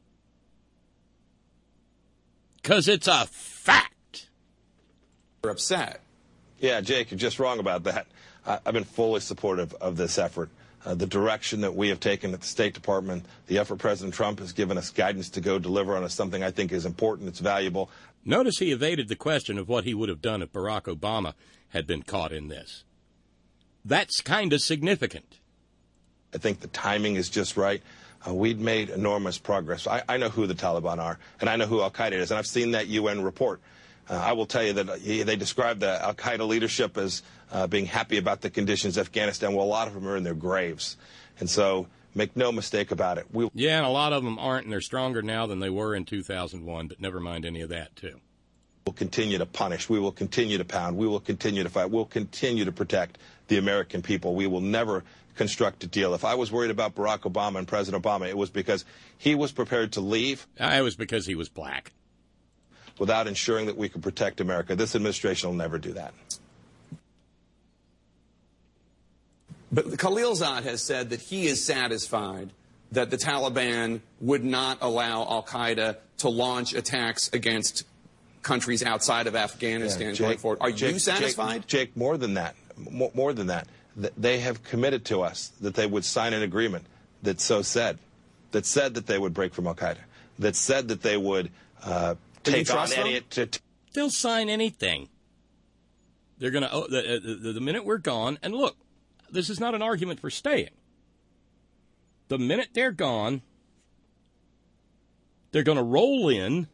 Because it's a fact. You're upset. Yeah, Jake, you're just wrong about that. I, I've been fully supportive of this effort. Uh, the direction that we have taken at the State Department, the effort President Trump has given us guidance to go deliver on is something I think is important, it's valuable. Notice he evaded the question of what he would have done if Barack Obama had been caught in this. That's kind of significant. I think the timing is just right. Uh, we'd made enormous progress. I, I know who the Taliban are, and I know who al-Qaeda is, and I've seen that U N report. Uh, I will tell you that uh, they describe the al-Qaeda leadership as uh, being happy about the conditions in Afghanistan. Well, a lot of them are in their graves. And so make no mistake about it. We Yeah, and a lot of them aren't, and they're stronger now than they were in two thousand one, but never mind any of that, too. will continue to punish. We will continue to pound. We will continue to fight. We'll continue to protect the American people. We will never construct a deal. If I was worried about Barack Obama and President Obama, it was because he was prepared to leave. It was because he was black. Without ensuring that we could protect America. This administration will never do that. But Khalilzad has said that he is satisfied that the Taliban would not allow al-Qaeda to launch attacks against countries outside of Afghanistan Yeah, Jake, going forward. Are Jake, you satisfied? Jake, Jake, more than that. More, more than that. They have committed to us that they would sign an agreement that so said, that said that they would break from al-Qaeda, that said that they would uh, take on any... To, to They'll sign anything. They're going to, oh, the, the, the minute we're gone, and look, this is not an argument for staying. The minute they're gone, they're going to roll in,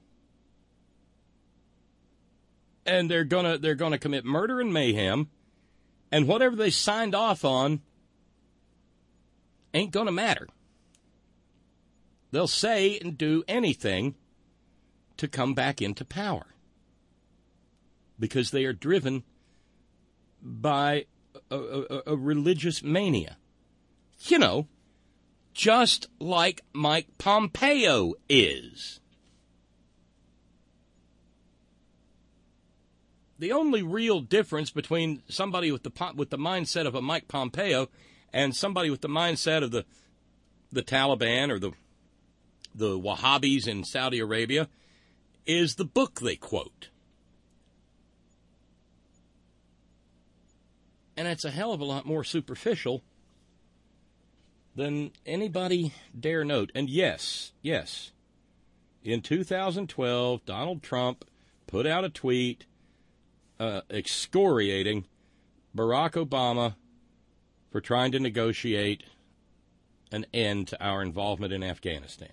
and they're going to they're going to commit murder and mayhem, and whatever they signed off on ain't going to matter. They'll say and do anything to come back into power because they are driven by a, a, a religious mania. You know, just like Mike Pompeo is. The only real difference between somebody with the with the mindset of a Mike Pompeo and somebody with the mindset of the the Taliban or the the Wahhabis in Saudi Arabia is the book they quote. And it's a hell of a lot more superficial than anybody dare note. And yes, yes, in two thousand twelve, Donald Trump put out a tweet uh, excoriating Barack Obama for trying to negotiate an end to our involvement in Afghanistan.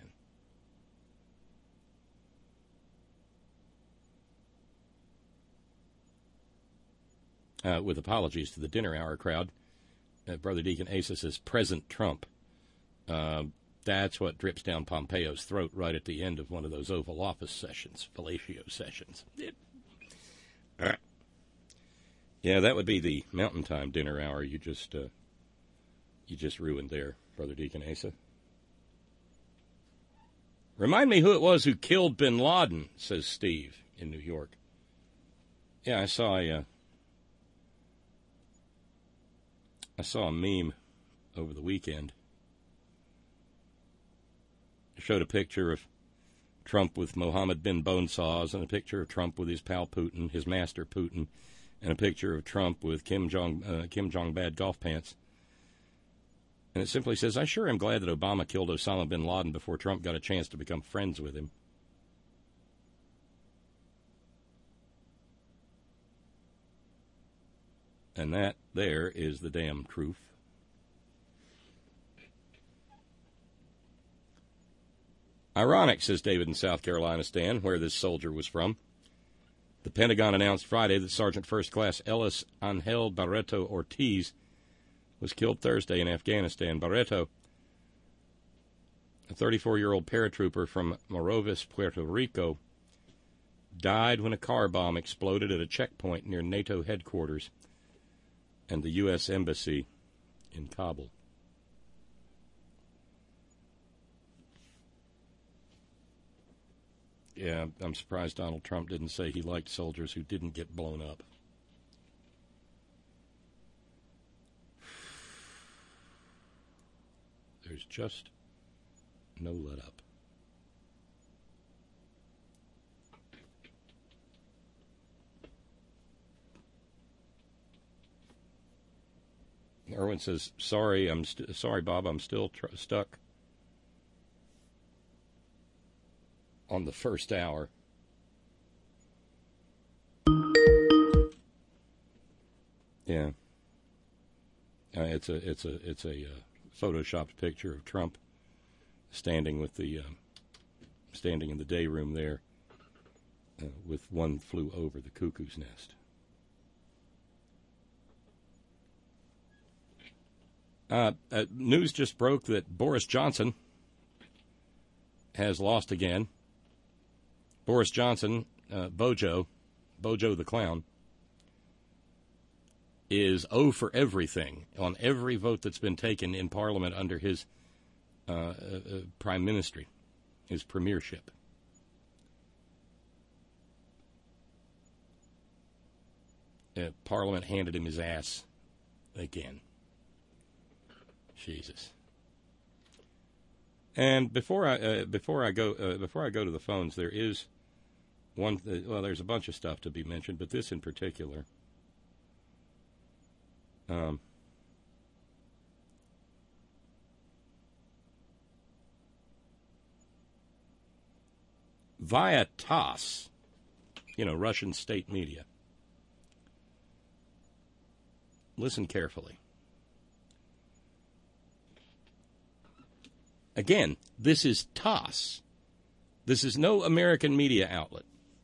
Uh, with apologies to the dinner hour crowd, uh, Brother Deacon Asa says, Present Trump. Uh, That's what drips down Pompeo's throat right at the end of one of those Oval Office sessions, fellatio sessions. Yep. All right. Yeah, that would be the Mountain Time dinner hour you just uh, you just ruined there, Brother Deacon Asa. Remind me who it was who killed bin Laden, says Steve in New York. Yeah, I saw a, uh, I saw a meme over the weekend. It showed a picture of Trump with Mohammed bin Bonesaws and a picture of Trump with his pal Putin, his master Putin, and a picture of Trump with Kim Jong uh, Kim Jong Bad golf pants. And it simply says, I sure am glad that Obama killed Osama bin Laden before Trump got a chance to become friends with him. And that there is the damn truth. Ironic, says David in South Carolina, Stan, where this soldier was from. The Pentagon announced Friday that Sergeant First Class Ellis Angel Barreto Ortiz was killed Thursday in Afghanistan. Barreto, a thirty-four-year-old paratrooper from Morovis, Puerto Rico, died when a car bomb exploded at a checkpoint near NATO headquarters and the U S Embassy in Kabul. Yeah, I'm surprised Donald Trump didn't say he liked soldiers who didn't get blown up. There's just no let up. Erwin says, "Sorry, I'm st- sorry, Bob. I'm still tr- stuck on the first hour." Yeah, uh, it's a it's a it's a uh, photoshopped picture of Trump standing with the uh, standing in the day room there uh, with One Flew Over the Cuckoo's Nest. Uh, uh, news just broke that Boris Johnson has lost again. Boris Johnson, uh, Bojo, Bojo the Clown, is oh for everything on every vote that's been taken in Parliament under his uh, uh, prime ministry, his premiership. Uh, Parliament handed him his ass again. Jesus. And before I uh, before I go uh, before I go to the phones, there is one. Uh, well, there's a bunch of stuff to be mentioned, but this in particular. Um, via TASS, you know, Russian state media. Listen carefully. Again, this is TASS. This is no American media outlet.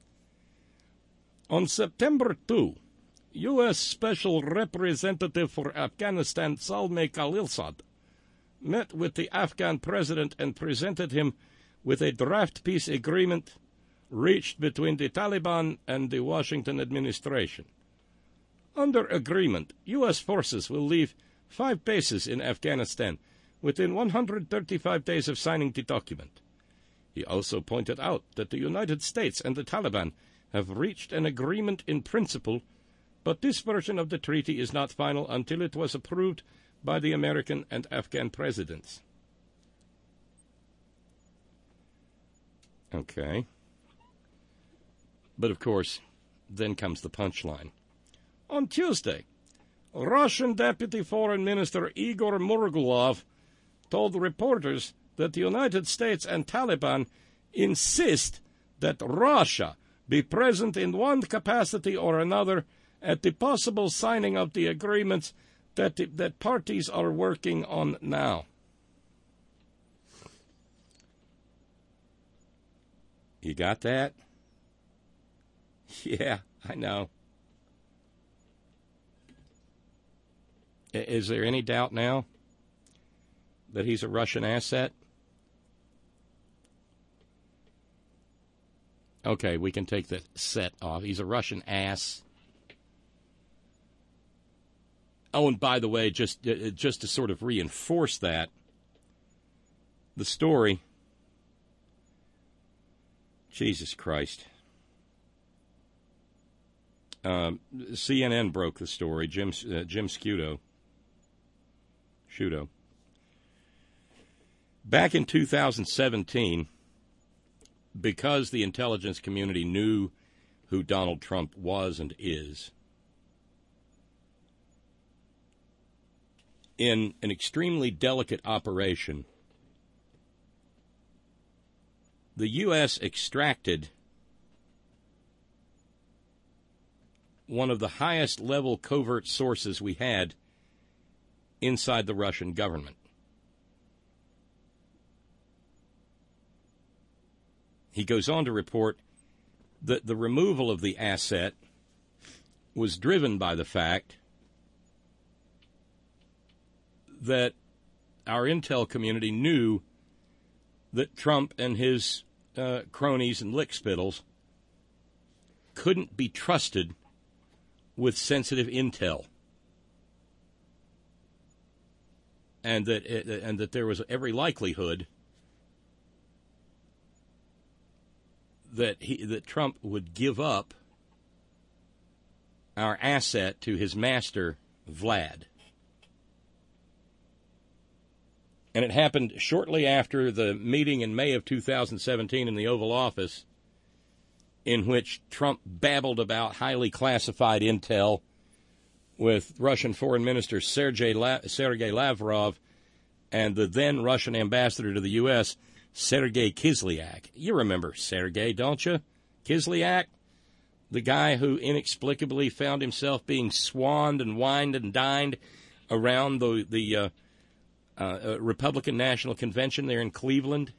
On September second, U S. Special Representative for Afghanistan Zalmay Khalilzad met with the Afghan president and presented him with a draft peace agreement reached between the Taliban and the Washington administration. Under agreement, U S forces will leave five bases in Afghanistan within one hundred thirty-five days of signing the document. He also pointed out that the United States and the Taliban have reached an agreement in principle, but this version of the treaty is not final until it was approved by the American and Afghan presidents. Okay. But of course, then comes the punchline. On Tuesday, Russian Deputy Foreign Minister Igor Murgulov told reporters that the United States and Taliban insist that Russia be present in one capacity or another at the possible signing of the agreements that the, that parties are working on now. You got that? Yeah, I know. Is there any doubt now that he's a Russian asset? Okay, we can take the set off. He's a Russian ass. Oh, and by the way, just uh, just to sort of reinforce that, the story, Jesus Christ. Um, C N N broke the story. Jim uh, Jim Scudo. Scudo. Back in two thousand seventeen, because the intelligence community knew who Donald Trump was and is, in an extremely delicate operation, the U S extracted one of the highest level covert sources we had inside the Russian government. He goes on to report that the removal of the asset was driven by the fact that our intel community knew that Trump and his uh, cronies and lickspittles couldn't be trusted with sensitive intel, and that it, and that there was every likelihood that he that Trump would give up our asset to his master, Vlad. And it happened shortly after the meeting in May of two thousand seventeen in the Oval Office, in which Trump babbled about highly classified intel with Russian Foreign Minister Sergei, La- Sergei Lavrov and the then Russian ambassador to the U S, Sergei Kislyak. You remember Sergei, don't you? Kislyak? The guy who inexplicably found himself being swanned and wined and dined around the, the uh, uh, Republican National Convention there in Cleveland.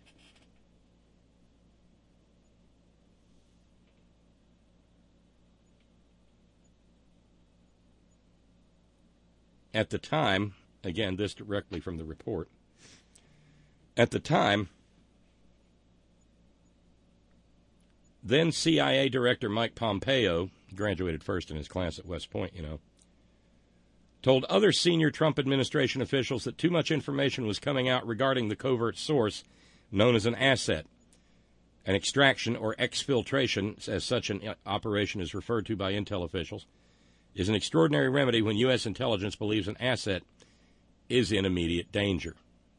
At the time, again, this directly from the report, at the time, then C I A Director Mike Pompeo, graduated first in his class at West Point, you know, told other senior Trump administration officials that too much information was coming out regarding the covert source known as an asset. An extraction or exfiltration, as such an operation is referred to by intel officials, is an extraordinary remedy when U S intelligence believes an asset is in immediate danger.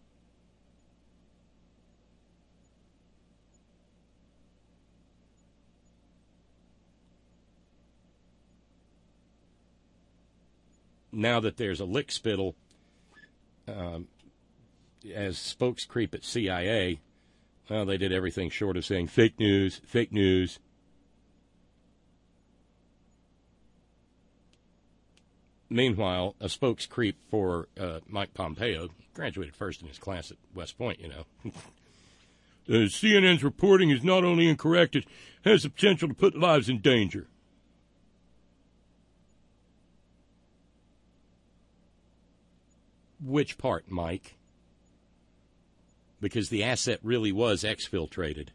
Now that there's a lickspittle um, as spokescreep at C I A, well, they did everything short of saying fake news, fake news. Meanwhile, a spokescreep for uh, Mike Pompeo, graduated first in his class at West Point, you know. uh, C N N's reporting is not only incorrect, it has the potential to put lives in danger. Which part, Mike? Because the asset really was exfiltrated.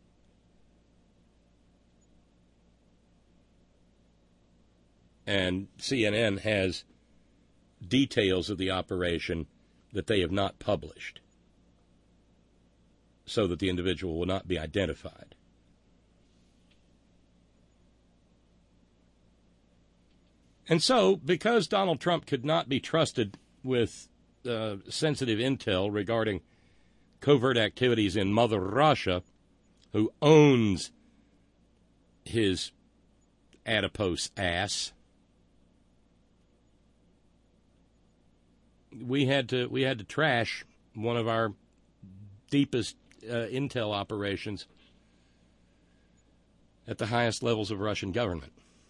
And C N N has details of the operation that they have not published, so that the individual will not be identified. And so, because Donald Trump could not be trusted with uh, sensitive intel regarding covert activities in Mother Russia, who owns his adipose ass, we had to we had to trash one of our deepest uh, intel operations at the highest levels of Russian government,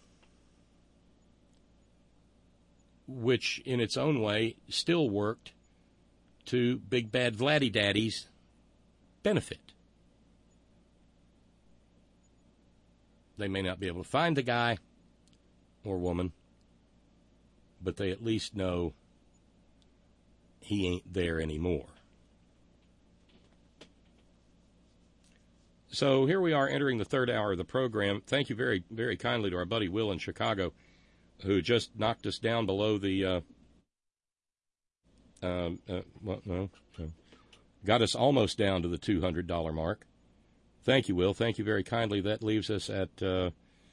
which in its own way still worked to Big Bad Vladdy Daddy's benefit. They may not be able to find the guy or woman, but they at least know he ain't there anymore. So here we are entering the third hour of the program. Thank you very, very kindly to our buddy Will in Chicago, who just knocked us down below the, uh, uh, uh, well, no, no, got us almost down to the two hundred dollars mark. Thank you, Will. Thank you very kindly. That leaves us at uh,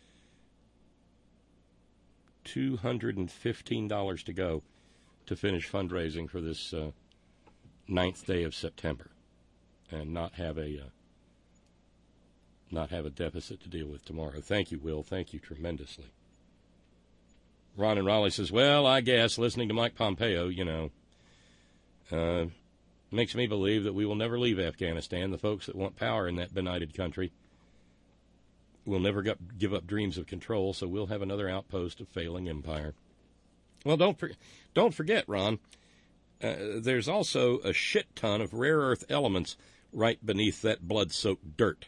two hundred fifteen dollars to go to finish fundraising for this uh, ninth day of September and not have a uh, not have a deficit to deal with tomorrow. Thank you, Will. Thank you tremendously. Ron in Raleigh says, well, I guess listening to Mike Pompeo, you know, uh, makes me believe that we will never leave Afghanistan. The folks that want power in that benighted country will never get, give up dreams of control, so we'll have another outpost of failing empire. Well, don't for, don't forget, Ron, uh, there's also a shit ton of rare earth elements right beneath that blood-soaked dirt.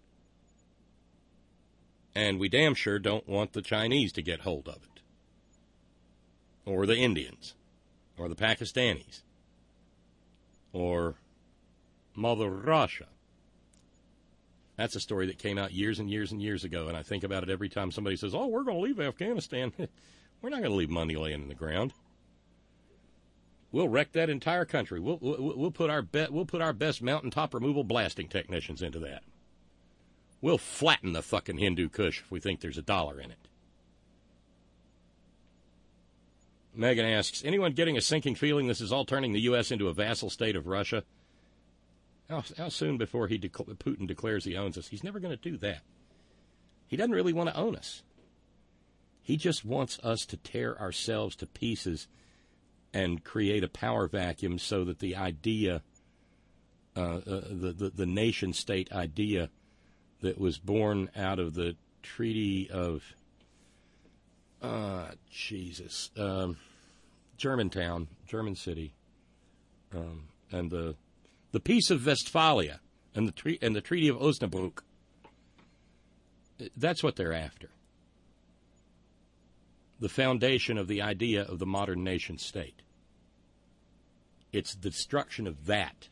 And we damn sure don't want the Chinese to get hold of it. Or the Indians. Or the Pakistanis. Or Mother Russia. That's a story that came out years and years and years ago, and I think about it every time somebody says, oh, we're going to leave Afghanistan. We're not going to leave money laying in the ground. We'll wreck that entire country. We'll, we'll, we'll, put our be- we'll put our best mountaintop removal blasting technicians into that. We'll flatten the fucking Hindu Kush if we think there's a dollar in it. Megan asks, anyone getting a sinking feeling this is all turning the U S into a vassal state of Russia? How, how soon before he dec- Putin declares he owns us? He's never going to do that. He doesn't really want to own us. He just wants us to tear ourselves to pieces and create a power vacuum so that the idea, uh, uh, the, the, the nation-state idea that was born out of the Treaty of, uh, Jesus, um, Germantown, German city, um, and the the Peace of Westphalia and the tre- and the Treaty of Osnabrück. That's what they're after. The foundation of the idea of the modern nation state. It's the destruction of that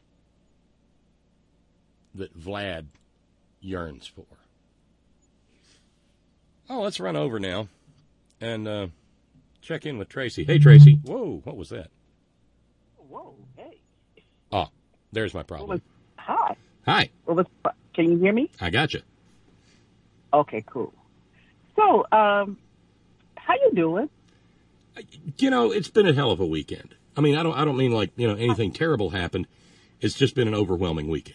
that Vlad yearns for. Oh, let's run over now and uh, check in with Tracy. Hey, Tracy. Whoa, what was that? Whoa, hey. Oh, there's my problem. Was, hi. Hi. What was, can you hear me? I got you. Okay, cool. So, um, how you doing? You know, it's been a hell of a weekend. I mean, I don't, I don't mean like, you know, anything terrible happened. It's just been an overwhelming weekend.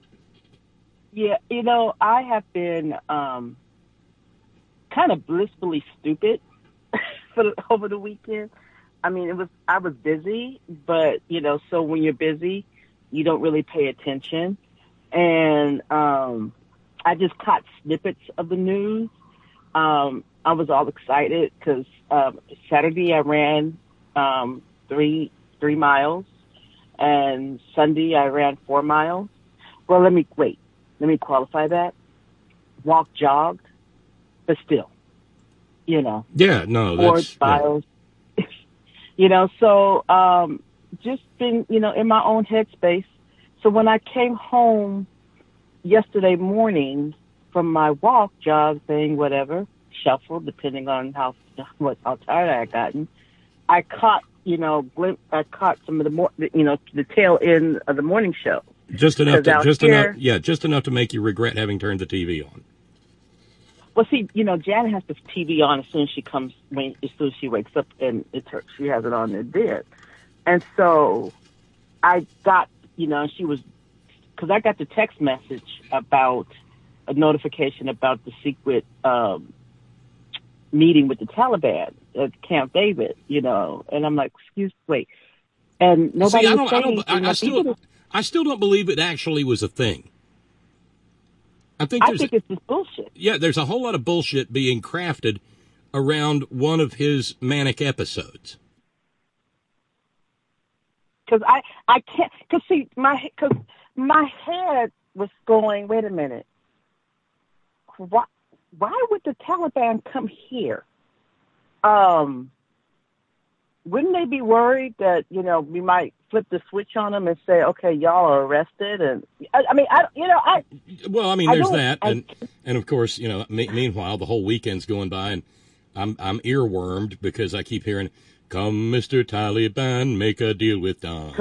Yeah, you know, I have been um, kind of blissfully stupid for the, over the weekend. I mean, it was I was busy, but you know, so when you're busy, you don't really pay attention. And um, I just caught snippets of the news. Um, I was all excited because um, Saturday I ran um, three three miles, and Sunday I ran four miles. Well, let me wait. Let me qualify that. Walk, jogged, but still, you know. Yeah, no, that's... miles. Yeah. You know, so um, just been, you know, in my own headspace. So when I came home yesterday morning from my walk, jog thing, whatever, shuffle, depending on how what how tired I had gotten, I caught, you know, glim- I caught some of the more, you know, the tail end of the morning show. Just enough, to, just here, enough, yeah, just enough to make you regret having turned the T V on. Well, see, you know, Janet has the T V on as soon as she comes, when as soon as she wakes up, and it's her, she has it on in bed. And so I got, you know, she was, because I got the text message about a notification about the secret um, meeting with the Taliban at Camp David, you know, and I'm like, excuse, wait, and nobody. See, I was don't, saying I, don't, I, I still, I still don't believe it actually was a thing. I think, I think it's just bullshit. Yeah, there's a whole lot of bullshit being crafted around one of his manic episodes. Because I, I can't, because see, my, because my head was going, wait a minute, why, why would the Taliban come here? Um, wouldn't they be worried that, you know, we might flip the switch on them and say, okay, y'all are arrested? And I, I mean, I, you know, I. Well, I mean, I there's don't- that, I- and and of course, you know, me, meanwhile, the whole weekend's going by, and I'm I'm earwormed because I keep hearing, "Come, Mister Taliban, make a deal with Don."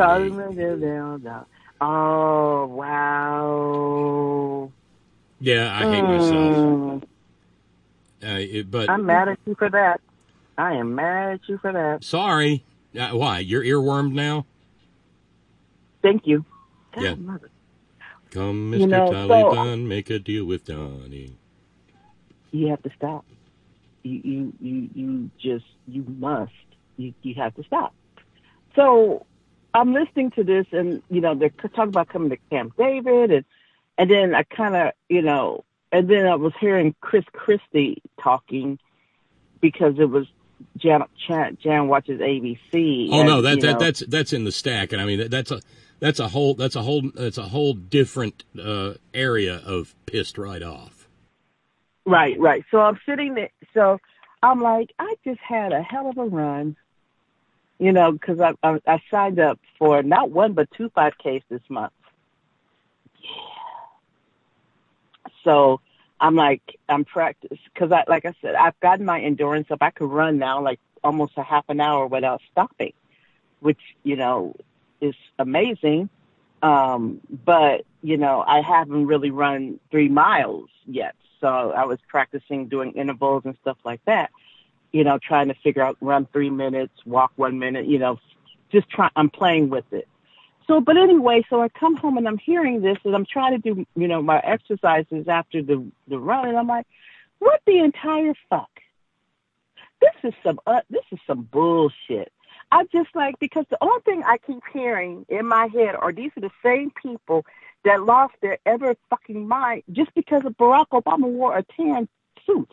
Oh, wow. Yeah, I hate myself. Mm. Uh, it, but I'm mad at you for that. I am mad at you for that. sorry, uh, why? You're earwormed now? Thank you. Yeah. God, mother. Come, Mister You know, so- Taliban, make a deal with Donnie. You have to stop. You, you, you, you just, you must. You, you have to stop. So I'm listening to this, and you know they're talking about coming to Camp David, and and then I kind of, you know, and then I was hearing Chris Christie talking because it was Jan Jan, Jan watches A B C. Oh and, no, that, you that know, that's that's in the stack, and I mean that, that's a that's a whole that's a whole that's a whole different uh, area of pissed right off. right, right. So I'm sitting there. So I'm like, I just had a hell of a run. You know, because I, I I signed up for not one but two five Ks this month. Yeah. So I'm like, I'm practice because I like I said, I've gotten my endurance up. I could run now like almost a half an hour without stopping, which you know is amazing. Um, but you know, I haven't really run three miles yet. So I was practicing doing intervals and stuff like that. You know, trying to figure out run three minutes, walk one minute, you know, just try, I'm playing with it. So, but anyway, so I come home and I'm hearing this and I'm trying to do, you know, my exercises after the, the run. And I'm like, what the entire fuck? This is some, uh, this is some bullshit. I just like, because the only thing I keep hearing in my head are these are the same people that lost their ever fucking mind just because of Barack Obama wore a tan suit.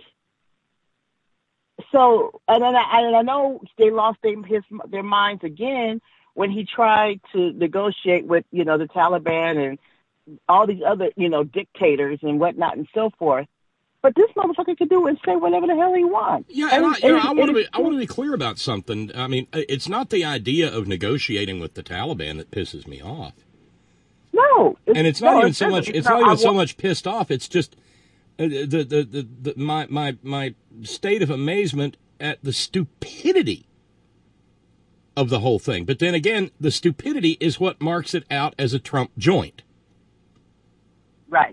So, and then I, and I know they lost their, his, their minds again when he tried to negotiate with, you know, the Taliban and all these other, you know, dictators and whatnot and so forth. But this motherfucker can do and say whatever the hell he wants. Yeah, and, and I, you know, I want to be it- I want to be clear about something. I mean, it's not the idea of negotiating with the Taliban that pisses me off, No, and it's not no, even it so doesn't. much. It's not- not even I so wa- much pissed off. It's just uh, the, the the the my my my state of amazement at the stupidity of the whole thing. But then again, the stupidity is what marks it out as a Trump joint. Right.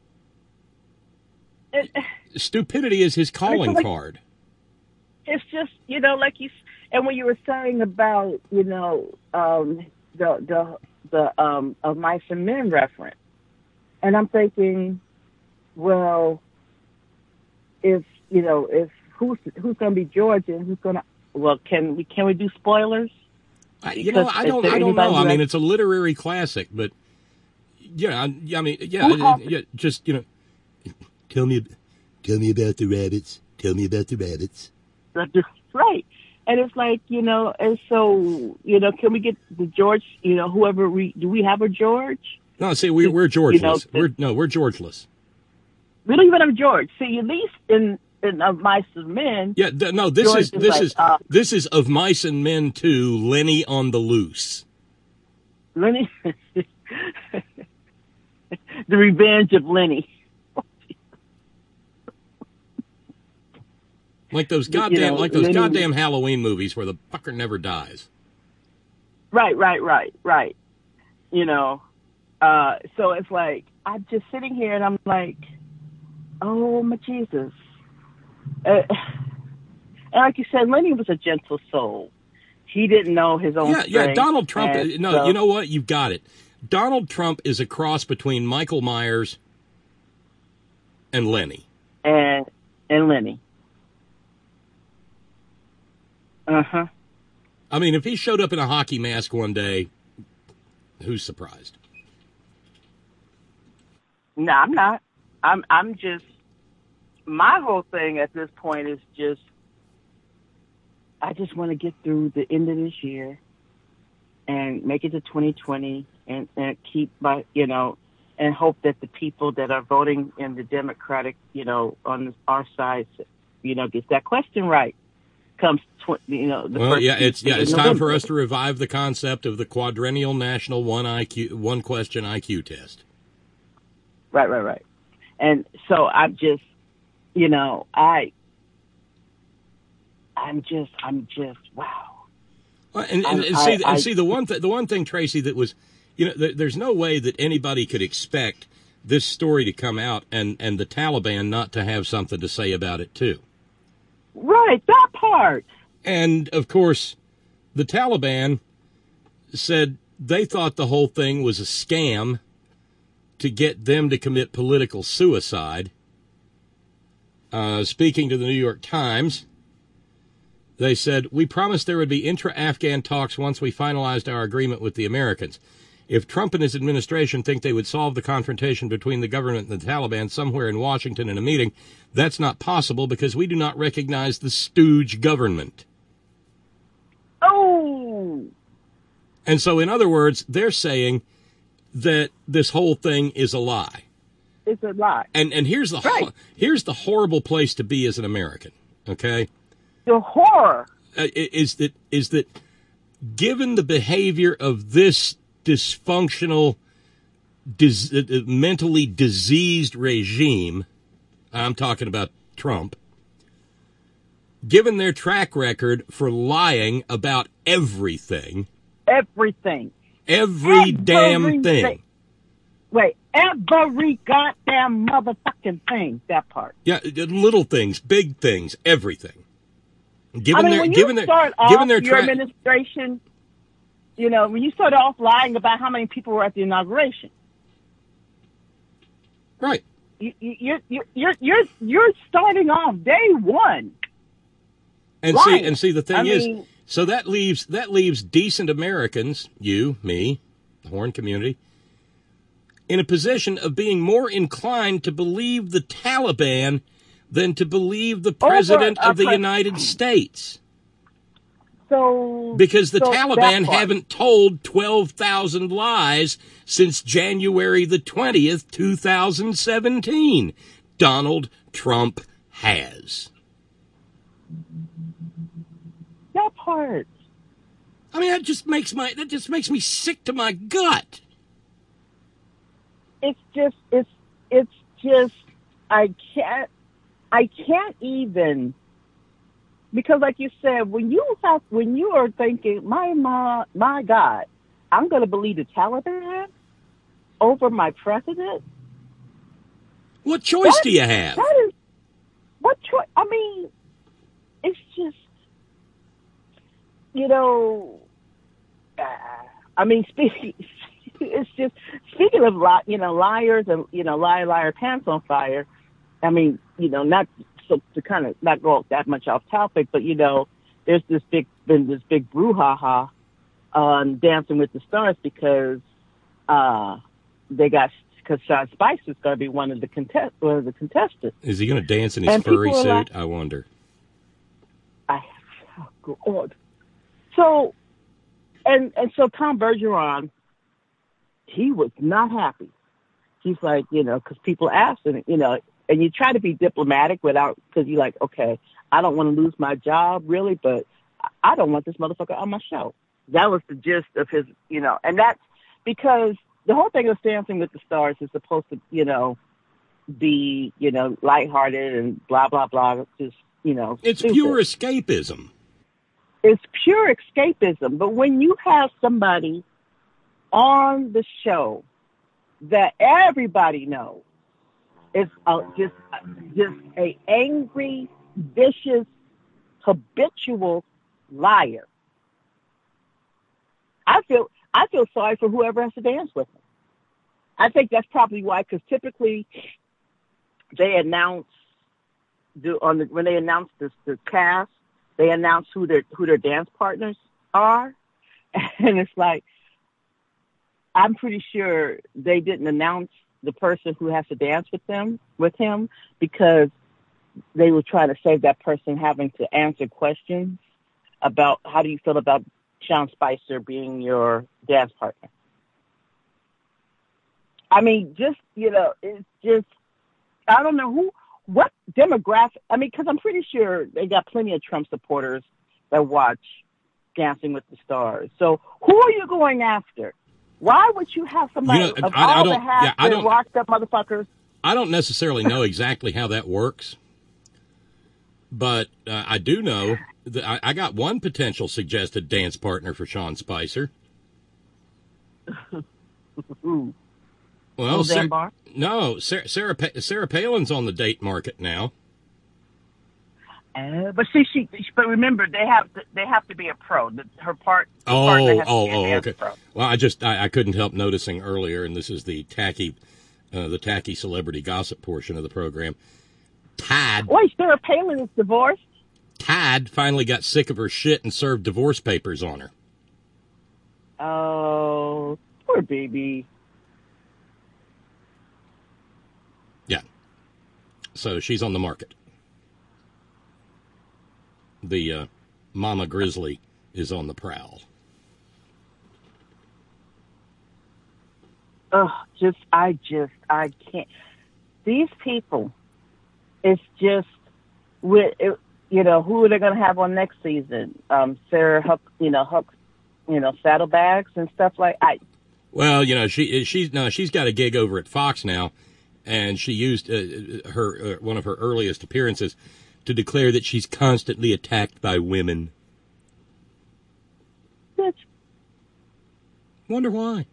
It, Stupidity is his calling like- card. it's just, you know, like you, and when you were saying about, you know, um, the, the, the, um, of Mice and Men reference, and I'm thinking, well, if, you know, if who's, who's going to be George and who's going to, well, can we, can we do spoilers? I, you know, Because I is don't, there I don't know. anybody I who mean, has- it's a literary classic, but yeah, I, I mean, yeah, Who has- yeah, just you know, Tell me, tell me about the rabbits. Tell me about the rabbits. Right. And it's like, you know, and so, you know, can we get the George, you know, whoever we, do we have a George? no. See, we, we're You know, Georgeless. We're no, we're Georgeless. We don't even have a George. See, at least in, in Of Mice and Men, Yeah, th- no. This George is is this like, is uh, this is Of Mice and Men two. Lenny on the Loose. Lenny, The Revenge of Lenny. Like those You goddamn, know, like those Lenny- goddamn Halloween movies where the fucker never dies. Right, right, right, right. You know, uh, so it's like, I'm just sitting here and I'm like, oh my Jesus. Uh, and like you said, Lenny was a gentle soul. He didn't know his own Yeah, yeah. strength, Donald Trump. and No, so- you know what? You've got it. Donald Trump is a cross between Michael Myers and Lenny. And, and Lenny. Uh-huh. I mean, if he showed up in a hockey mask one day, who's surprised? No, I'm not. I'm I'm just, my whole thing at this point is just, I just want to get through the end of this year and make it to twenty twenty and, and keep my, you know, and hope that the people that are voting in the Democratic, you know, on our side, you know, get that question right. comes, tw- you know. The well, first yeah, it's yeah, it's time November. for us to revive the concept of the quadrennial national one I Q, one question I Q test. Right, right, right. And so I'm just, you know, I, I'm just, I'm just, wow. Well, and, and, and I, see, I, and I, see the one th- the one thing, Tracy, that was, you know, there, there's no way that anybody could expect this story to come out and, and the Taliban not to have something to say about it too. Right, that part. And of course, the Taliban said they thought the whole thing was a scam to get them to commit political suicide. Uh, speaking to the New York Times, they said, "We promised there would be intra-Afghan talks once we finalized our agreement with the Americans. If Trump and his administration think they would solve the confrontation between the government and the Taliban somewhere in Washington in a meeting, that's not possible because we do not recognize the stooge government." Oh! And so, in other words, they're saying that this whole thing is a lie. It's a lie. And and here's the right. here's the horrible place to be as an American. Okay, the horror uh, is that is that given the behavior of this dysfunctional, dis, uh, mentally diseased regime, I'm talking about Trump. Given their track record for lying about everything, everything, every, every damn thing. thing. Wait, every goddamn motherfucking thing, that part. Yeah, little things, big things, everything. Given I mean, their, when given you their, start given off their your tra- administration, you know, when you start off lying about how many people were at the inauguration. Right. You, you, you're, you're, you're, you're starting off day one. And lying. see, and see, the thing I is, mean, so that leaves, that leaves decent Americans, you, me, the Horn community, in a position of being more inclined to believe the Taliban than to believe the President of the pre- United States. So, because the so Taliban haven't told twelve thousand lies since January the twentieth, two thousand seventeen. Donald Trump has. That part. I mean, that just makes my that just makes me sick to my gut. It's just, it's, it's just, I can't, I can't even, because like you said, when you have, when you are thinking, my, my, my God, I'm going to believe the Taliban over my president. What choice that, do you have? That is, what choice? I mean, it's just, you know, uh, I mean, speaking, it's just, speaking of, li- you know, liars and, you know, liar, liar, pants on fire. I mean, you know, not so to kind of not go that much off topic, but, you know, there's this big, been this big brouhaha on Dancing with the Stars because, uh, they got, because Sean Spicer's going to be one of the contest, one of the contestants. Is he going to dance in his and furry suit? Like, I wonder. I, oh God. So, and, and so Tom Bergeron, he was not happy. He's like, you know, because people asked, and, you know, and you try to be diplomatic without, because you're like, okay, I don't want to lose my job, really, but I don't want this motherfucker on my show. That was the gist of his, you know, and that's because the whole thing of Dancing with the Stars is supposed to, you know, be, you know, lighthearted and blah, blah, blah. Just, you know, it's stupid. Pure escapism. It's pure escapism. But when you have somebody on the show that everybody knows is uh, just, just a angry, vicious, habitual liar, I feel, I feel sorry for whoever has to dance with him. I think that's probably why, because typically they announce the, on the, when they announce this, the cast, they announce who their who their dance partners are, and it's like I'm pretty sure they didn't announce the person who has to dance with them with him because they were trying to save that person having to answer questions about how do you feel about Sean Spicer being your dance partner. I mean, just, you know, it's just, I don't know who, what demographic? I mean, because I'm pretty sure they got plenty of Trump supporters that watch Dancing with the Stars. So who are you going after? Why would you have somebody You know, of I- I all don't- the half yeah, I don't- locked up motherfuckers? I don't necessarily know exactly how that works, but uh, I do know that I, I got one potential suggested dance partner for Sean Spicer. Ooh. Well, Roseanne Sa- Barr? no, Sarah, Sarah, Pa- Sarah Palin's on the date market now. Uh, but see, she, but remember, they have to, they have to be a pro. The, her part. her Oh, partner has to oh, be a oh, dance okay. pro. Well, I just I, I couldn't help noticing earlier, and this is the tacky, uh, the tacky celebrity gossip portion of the program. Tad, Wait, Sarah Palin is divorced? Tad finally got sick of her shit and served divorce papers on her. Oh, poor baby. Yeah. So she's on the market. The uh, Mama Grizzly is on the prowl. Oh, just, I just, I can't. These people, it's just, with, it, you know, who are they going to have on next season? Um, Sarah Huck, you know, Huck, you know, Saddlebags and stuff like I. Well, you know, she she's no, she's got a gig over at Fox now, and she used uh, her uh, one of her earliest appearances to declare that she's constantly attacked by women. Bitch. Wonder why.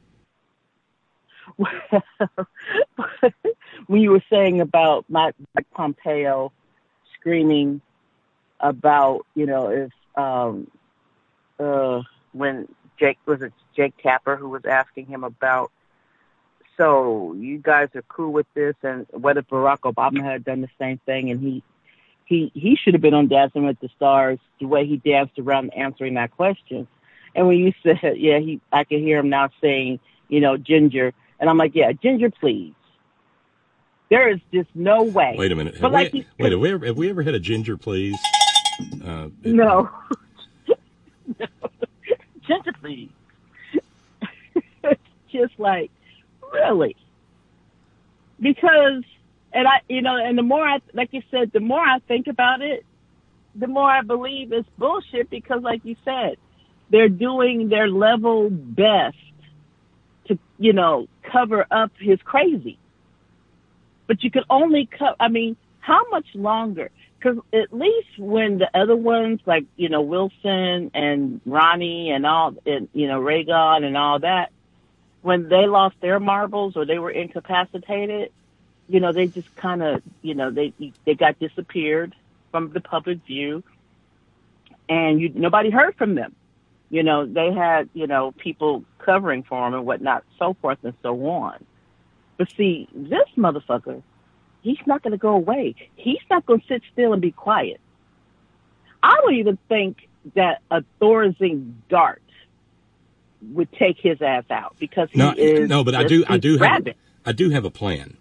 When you were saying about Mike, Mike Pompeo screaming about, you know, if um, uh, when Jake was it Jake Tapper who was asking him about, so you guys are cool with this, and what if Barack Obama had done the same thing, and he he he should have been on Dancing with the Stars the way he danced around answering that question. And when you said, yeah, he, I can hear him now saying, you know, Ginger. And I'm like, yeah, Ginger, please. There is just no way. Wait a minute. Have But we, like you- wait, have we, ever, have we ever had a Ginger, please? Uh, No. No. Ginger, please. It's just like, really? Because, and I, you know, and the more I, like you said, the more I think about it, the more I believe it's bullshit because, like you said, they're doing their level best to, you know, cover up his crazy. But you could only cut, I mean, how much longer? Because at least when the other ones, like, you know, Wilson and Ronnie and all, and, you know, Reagan and all that, when they lost their marbles or they were incapacitated, you know, they just kind of, you know, they they got disappeared from the public view, and you, nobody heard from them. You know, they had, you know, people covering for them and whatnot, so forth and so on. But see, this motherfucker, he's not going to go away. He's not going to sit still and be quiet. I don't even think that a Thorazine dart would take his ass out because he no, is. no, but I do, I do have, rabid. I do have a plan.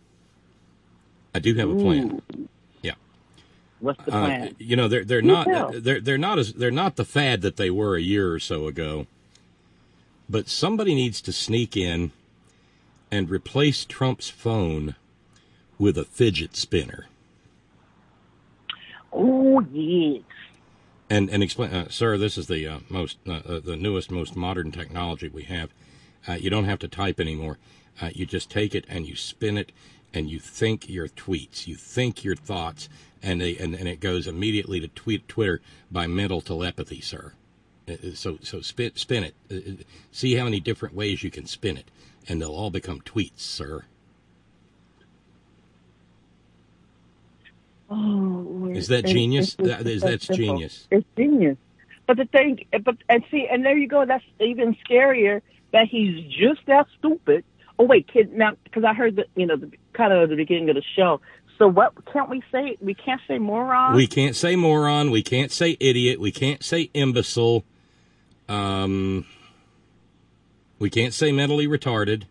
I do have a plan. Ooh. Yeah. What's the Uh, plan? you know, they're they're You not tell. they're they're not as they're not the fad that they were a year or so ago. But somebody needs to sneak in and replace Trump's phone with a fidget spinner. Oh, yes. And and explain, uh, sir. This is the uh, most uh, uh, the newest, most modern technology we have. Uh, you don't have to type anymore. Uh, you just take it and you spin it, and you think your tweets, you think your thoughts, and they and, and it goes immediately to tweet Twitter by mental telepathy, sir. Uh, So so spin spin it. Uh, see how many different ways you can spin it, and they'll all become tweets, sir. Oh, Is that and- genius? and- That- is- so that's simple. genius. It's genius. But the thing, but and see, and there you go. That's even scarier. That he's just that stupid. Oh wait, kid. Now, because I heard that, you know, the, kind of at the beginning of the show. So what can't we say? We can't say moron. We can't say moron. We can't say idiot. We can't say imbecile. Um, we can't say mentally retarded.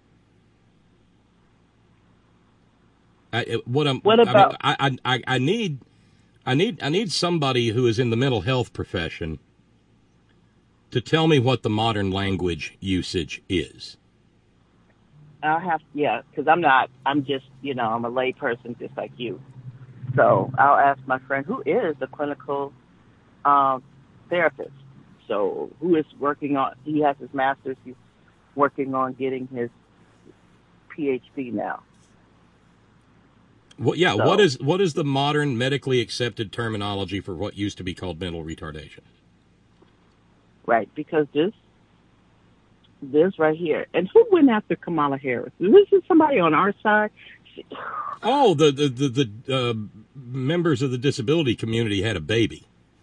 I, what I'm, What about- I, mean, I, I, I need, I need, I need somebody who is in the mental health profession to tell me what the modern language usage is. I'll have, yeah, because I'm not, I'm just, you know, I'm a lay person just like you. So I'll ask my friend who is a clinical um, therapist. So who is working on, he has his master's, he's working on getting his P H D now. Well, yeah, So- what is what is the modern medically accepted terminology for what used to be called mental retardation? Right, because this, this right here, and who went after Kamala Harris? This is somebody on our side. Oh, the the the, the uh, members of the disability community had a baby.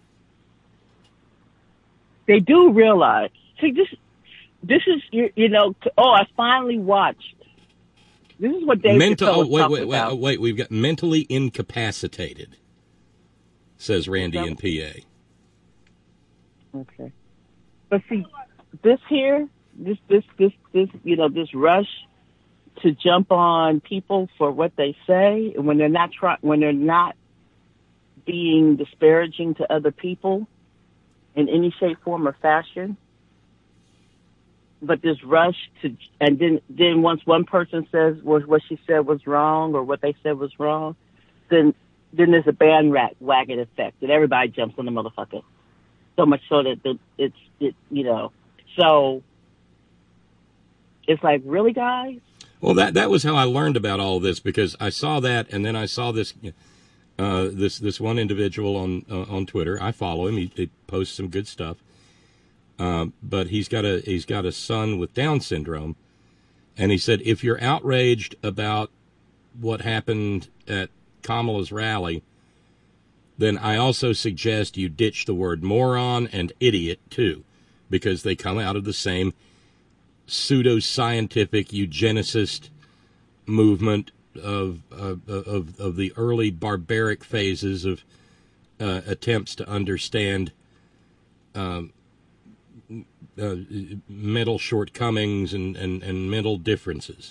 They do realize. See, this, this is you, you know. Oh, I finally watched. This is what David Mental. Chappelle Oh, was wait, talking wait, wait, about. wait. We've got mentally incapacitated, says Randy in P A. Okay. But see, this here, this, this, this, this, you know, this rush to jump on people for what they say, and when they're not try, when they're not being disparaging to other people in any shape, form, or fashion. But this rush to, and then, then once one person says what, what she said was wrong or what they said was wrong, then, then there's a bandwagon effect that everybody jumps on the motherfucker. So much so that the, it's, it, you know, so it's like, really, guys? Well, that that was how I learned about all this, because I saw that, and then I saw this uh, this this one individual on uh, on Twitter. I follow him; he, he posts some good stuff. Uh, but he's got a he's got a son with Down syndrome, and he said, if you're outraged about what happened at Kamala's rally, then I also suggest you ditch the word moron and idiot too, because they come out of the same pseudo-scientific eugenicist movement of of of, of the early barbaric phases of uh, attempts to understand um, uh, mental shortcomings and, and, and mental differences.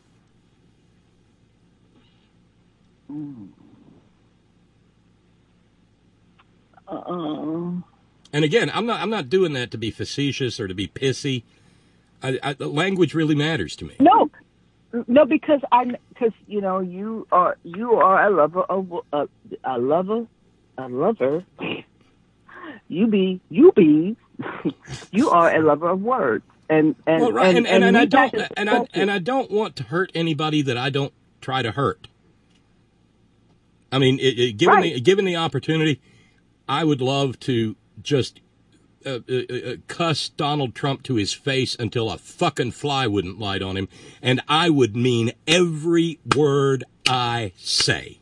Mm. Uh-uh. And again, I'm not I'm not doing that to be facetious or to be pissy. I, I, language really matters to me. No, no, because I, because you know, you are you are a lover of a, a lover, a lover. You be you be you are a lover of words, and and well, right, and, and, and, and, and I we don't got to and I focus. and I don't want to hurt anybody that I don't try to hurt. I mean, it, it, given Right. the given the opportunity, I would love to just uh, uh, uh, cuss Donald Trump to his face until a fucking fly wouldn't light on him, and I would mean every word I say.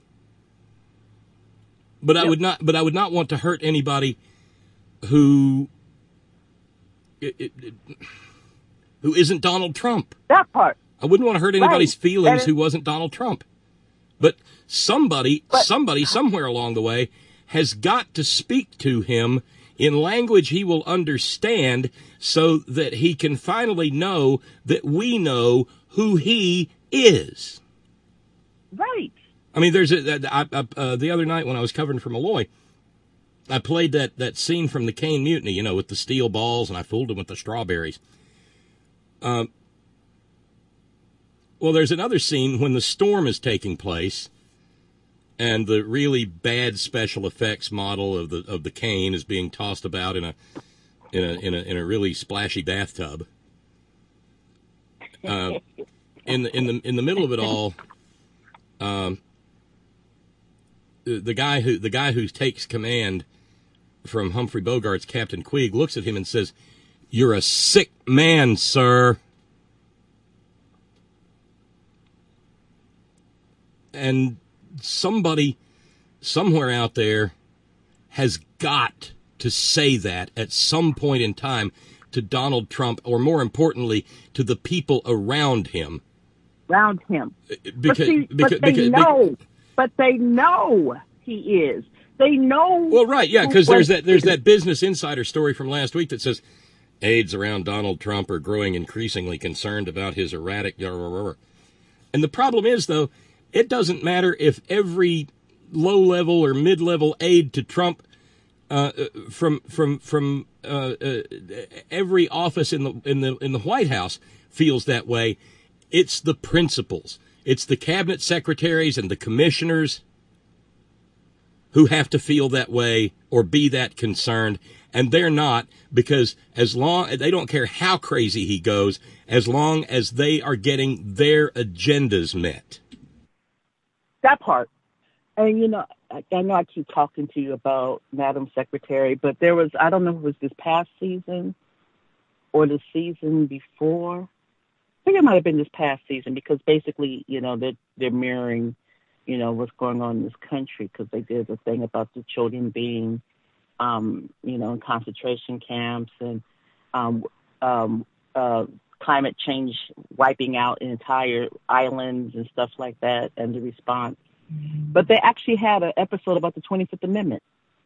But I Yep. would not. But I would not want to hurt anybody who it, it, it, who isn't Donald Trump. That part. I wouldn't want to hurt anybody's Right. feelings And- who wasn't Donald Trump. But somebody, But- somebody, somewhere along the way has got to speak to him in language he will understand so that he can finally know that we know who he is. Right. I mean, there's a, I, I, uh, the other night when I was covering for Malloy, I played that, that scene from the Caine Mutiny, you know, with the steel balls, and I fooled him with the strawberries. Um, well, there's another scene when the storm is taking place, and the really bad special effects model of the of the Caine is being tossed about in a in a in a in a really splashy bathtub. Uh, in the in the in the middle of it all, um, the, the guy who the guy who takes command from Humphrey Bogart's Captain Queeg looks at him and says, "You're a sick man, sir." And somebody somewhere out there has got to say that at some point in time to Donald Trump, or more importantly, to the people around him. Around him. Because, but, see, because, but they because, know. But they know he is. They know. Well, right, yeah, because who- there's that there's that Business Insider story from last week that says aides around Donald Trump are growing increasingly concerned about his erratic. And the problem is, though, it doesn't matter if every low-level or mid-level aide to Trump uh, from from from uh, uh, every office in the in the in the White House feels that way. It's the principals. It's the cabinet secretaries and the commissioners who have to feel that way or be that concerned. And they're not, because as long, they don't care how crazy he goes, as long as they are getting their agendas met. That part. And, you know, I, I know I keep talking to you about Madam Secretary, but there was, I don't know if it was this past season or the season before. I think it might have been this past season, because basically, you know, they're, they're mirroring, you know, what's going on in this country, because they did the thing about the children being, um, you know, in concentration camps and um, um, uh, climate change wiping out entire islands and stuff like that, and the response. But they actually had an episode about the twenty-fifth Amendment.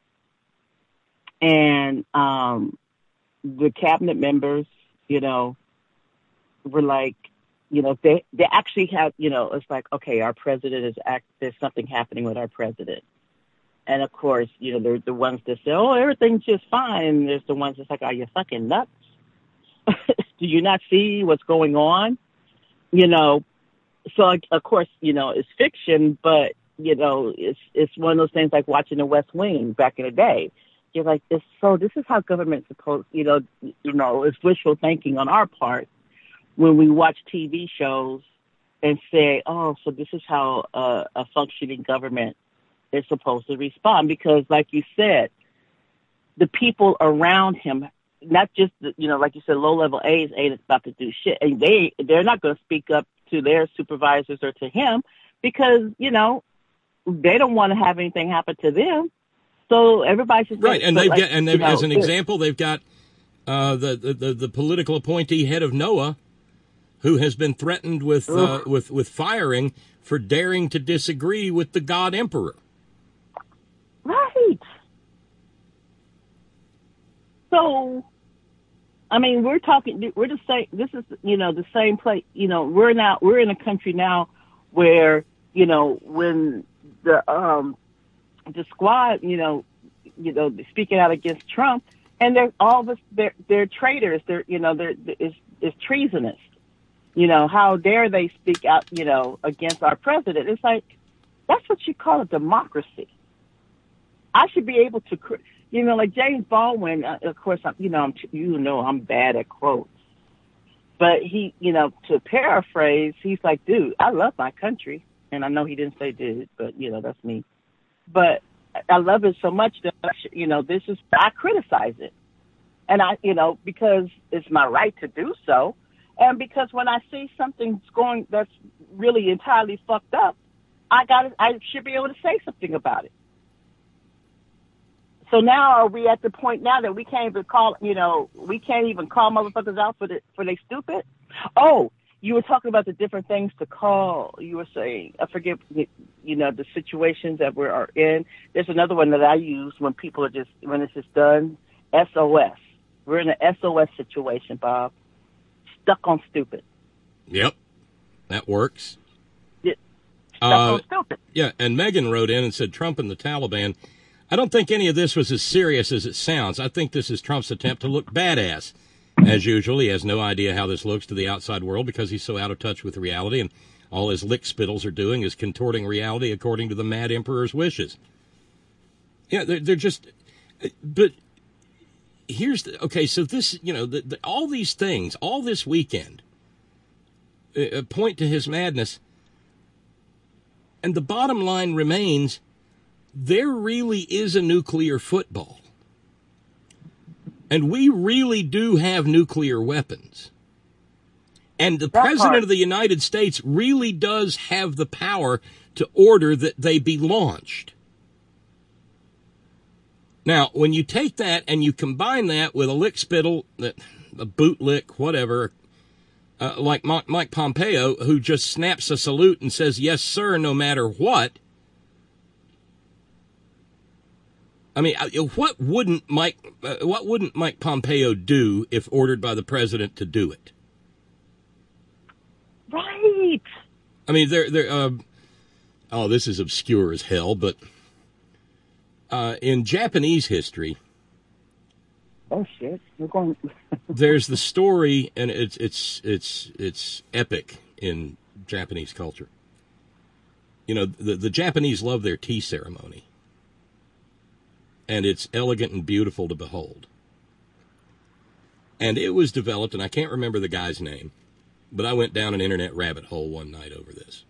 And um, the cabinet members, you know, were like, you know, they, they actually have, you know, it's like, okay, our president is act, there's something happening with our president. And of course, you know, they're the ones that say, oh, everything's just fine. And there's the ones that's like, are you fucking nuts? Do you not see what's going on? You know, so of course, you know, it's fiction, but, you know, it's, it's one of those things like watching the West Wing back in the day. You're like, it's, so this is how government's supposed, you know, you know, it's wishful thinking on our part when we watch T V shows and say, oh, so this is how uh, a functioning government is supposed to respond. Because like you said, the people around him, not just, the, you know, like you said, low-level A's ain't about to do shit. And they, they're not going to speak up to their supervisors or to him because, you know, they don't want to have anything happen to them. So everybody's just right. And they've like, got, and they've, you know, as an example, they've got uh, the, the the political appointee head of NOAA, who has been threatened with uh, with with firing for daring to disagree with the God Emperor. Right. So, I mean, we're talking. We're the same. This is, you know, the same place. You know, we're now we're in a country now where, you know, when the um the squad, you know, you know, speaking out against Trump, and they're all of us, they're they're traitors. They're, you know, they're it's it's treasonous. You know, how dare they speak out, you know, against our president? It's like, that's what you call a democracy. I should be able to, you know, like James Baldwin, uh, of course, I'm, you know, I'm, you know, I'm bad at quotes. But he, you know, to paraphrase, he's like, dude, I love my country. And I know he didn't say dude, but, you know, that's me. But I love it so much that, you know, this is, I criticize it. And I, you know, because it's my right to do so. And because when I see something going that's really entirely fucked up, I got I should be able to say something about it. So now are we at the point now that we can't even call, you know, we can't even call motherfuckers out for the, for they stupid? Oh, you were talking about the different things to call. You were saying, I forget, you know, the situations that we are in. There's another one that I use when people are just, when it's just done, S O S. We're in an S O S situation, Bob. Stuck on stupid. Yep, that works. Yeah. Stuck uh, on stupid. Yeah, and Megan wrote in and said, Trump and the Taliban. I don't think any of this was as serious as it sounds. I think this is Trump's attempt to look badass. As usual, he has no idea how this looks to the outside world because he's so out of touch with reality, and all his lick spittles are doing is contorting reality according to the mad emperor's wishes. Yeah, they're, they're just... But... Here's the, okay, so this, you know, the, the, all these things, all this weekend, uh, point to his madness. And the bottom line remains, there really is a nuclear football. And we really do have nuclear weapons. And the that president part. of the United States really does have the power to order that they be launched. Now, when you take that and you combine that with a lick spittle, a boot lick, whatever, uh, like Mike Pompeo, who just snaps a salute and says, yes, sir, no matter what. I mean, what wouldn't Mike, uh, what wouldn't Mike Pompeo do if ordered by the president to do it? Right. I mean, they're, they're, uh, oh, this is obscure as hell, but uh, in Japanese history, oh shit, you're going. there's the story, and it's it's it's it's epic in Japanese culture. You know, the, the Japanese love their tea ceremony. And it's elegant and beautiful to behold. And it was developed, and I can't remember the guy's name, but I went down an internet rabbit hole one night over this.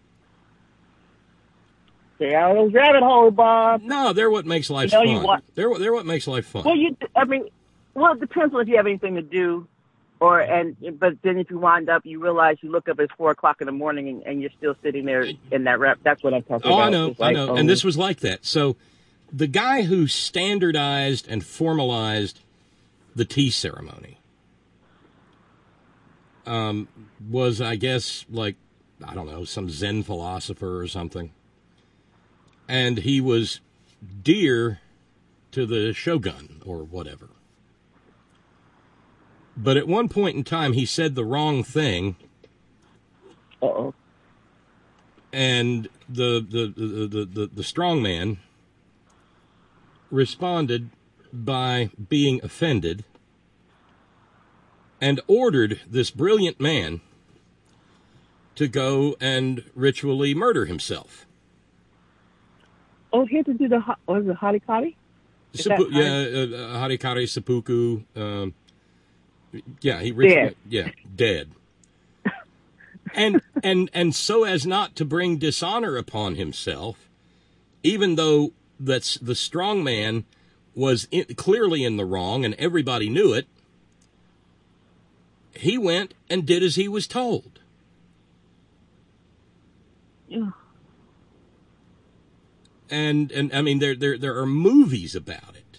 Stay out of those rabbit holes, Bob. No, they're what makes life you know, fun. You want- they're, they're what makes life fun. Well, you, I mean, well, it depends on if you have anything to do. Or and but then if you wind up, you realize you look up it's four o'clock in the morning and, and you're still sitting there in that rap. That's what I'm talking oh, about. I know, like, I know. um, And this was like that. So the guy who standardized and formalized the tea ceremony um, was, I guess, like, I don't know, some Zen philosopher or something. And he was dear to the shogun or whatever. But at one point in time, he said the wrong thing. Uh-oh. And the the, the, the, the, the strong man responded by being offended and ordered this brilliant man to go and ritually murder himself. Oh, he had to do the, what was it, harikari? Seppu- yeah, uh, harikari, seppuku. Um, yeah, he ritually, dead. yeah, dead. And and and so as not to bring dishonor upon himself, even though that's the strong man was in, clearly in the wrong and everybody knew it, he went and did as he was told. Yeah. And and I mean there there there are movies about it.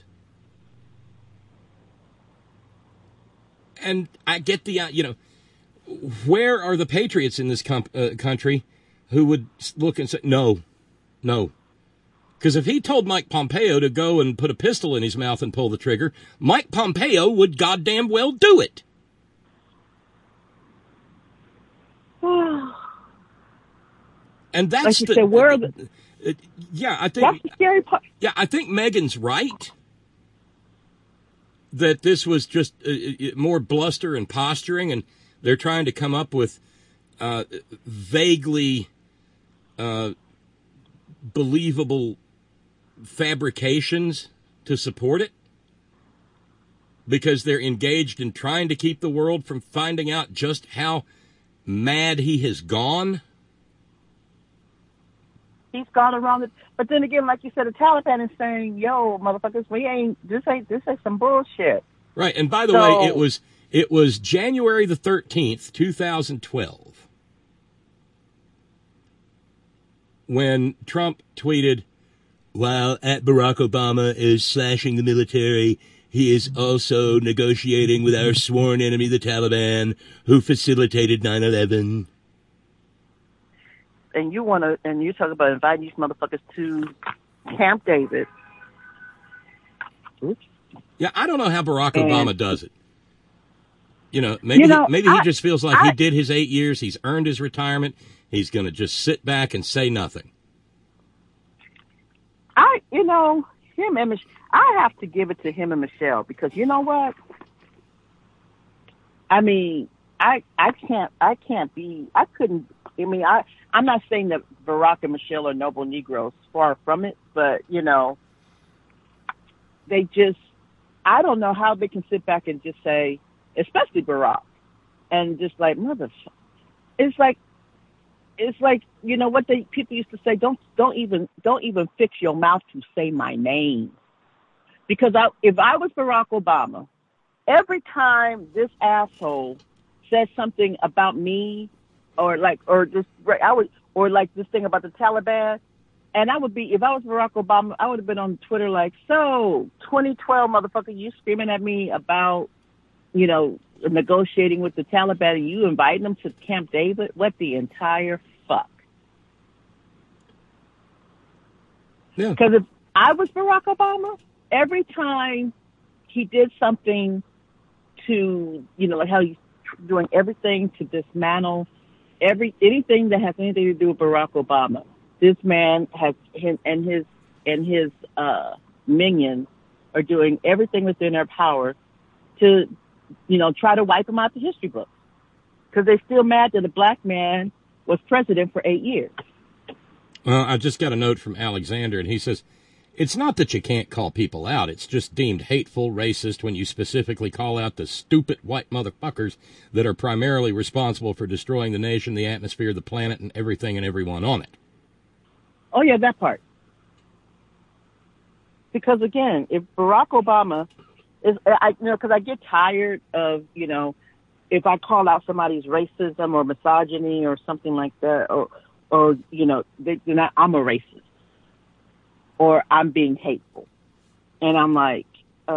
And I get the you know where are the patriots in this com- uh, country who would look and say no, no. Because if he told Mike Pompeo to go and put a pistol in his mouth and pull the trigger, Mike Pompeo would goddamn well do it. And that's like you the, said, where are the, uh, yeah, I think that's the scary part. Yeah, I think Megan's right that this was just uh, more bluster and posturing, and they're trying to come up with uh, vaguely uh, believable fabrications to support it because they're engaged in trying to keep the world from finding out just how mad he has gone. He's gone around it, but then again, like you said, the Taliban is saying, "Yo, motherfuckers, we ain't this ain't this ain't some bullshit." Right, and by the so, way, it was it was January the thirteenth, two thousand twelve, when Trump tweeted, "While at Barack Obama is slashing the military, he is also negotiating with our sworn enemy, the Taliban, who facilitated nine eleven." And you want to, and you talk about inviting these motherfuckers to Camp David. Oops. Yeah, I don't know how Barack and, Obama does it. You know, maybe you know, he, maybe I, he just feels like I, he did his eight years. He's earned his retirement. He's going to just sit back and say nothing. I, you know, him and Mich- I have to give it to him and Michelle because you know what? I mean, I, I can't, I can't be, I couldn't. I mean, I, I'm not saying that Barack and Michelle are noble Negroes, far from it, but, you know, they just, I don't know how they can sit back and just say, especially Barack, and just like, mother, it's like, it's like, you know, what they, people used to say, don't, don't even, don't even fix your mouth to say my name. Because I, if I was Barack Obama, every time this asshole says something about me, or like, or just, I would, or like this thing about the Taliban, and I would be, if I was Barack Obama, I would have been on Twitter like, so, twenty twelve, motherfucker, you screaming at me about, you know, negotiating with the Taliban, and you inviting them to Camp David? What the entire fuck? Yeah. Because if I was Barack Obama, every time he did something to, you know, like how he's doing everything to dismantle every anything that has anything to do with Barack Obama, this man has him and his and his uh, minions are doing everything within their power to, you know, try to wipe him out the history books. because they're still mad that a black man was president for eight years. Well, I just got a note from Alexander, and he says, it's not that you can't call people out. It's just deemed hateful, racist when you specifically call out the stupid white motherfuckers that are primarily responsible for destroying the nation, the atmosphere, the planet, and everything and everyone on it. Oh, yeah, that part. Because, again, if Barack Obama is, I, you know, because I get tired of, you know, if I call out somebody's racism or misogyny or something like that, or, or you know, they, they're not, I'm a racist. Or I'm being hateful. And I'm like, uh,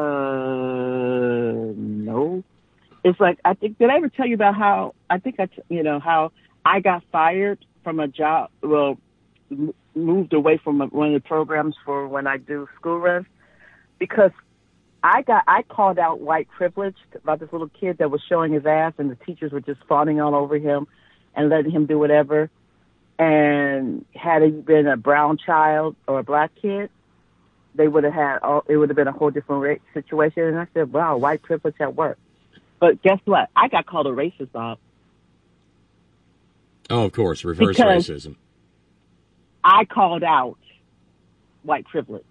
no. It's like, I think, did I ever tell you about how, I think I, t- you know, how I got fired from a job, well, m- moved away from a, one of the programs for when I do school runs? Because I got, I called out white privilege about this little kid that was showing his ass and the teachers were just fawning all over him and letting him do whatever. And had he been a brown child or a black kid, they would have had, all, it would have been a whole different situation. And I said, wow, white privilege at work. But guess what? I got called a racist, Bob. Oh, of course, reverse because racism. I called out white privilege.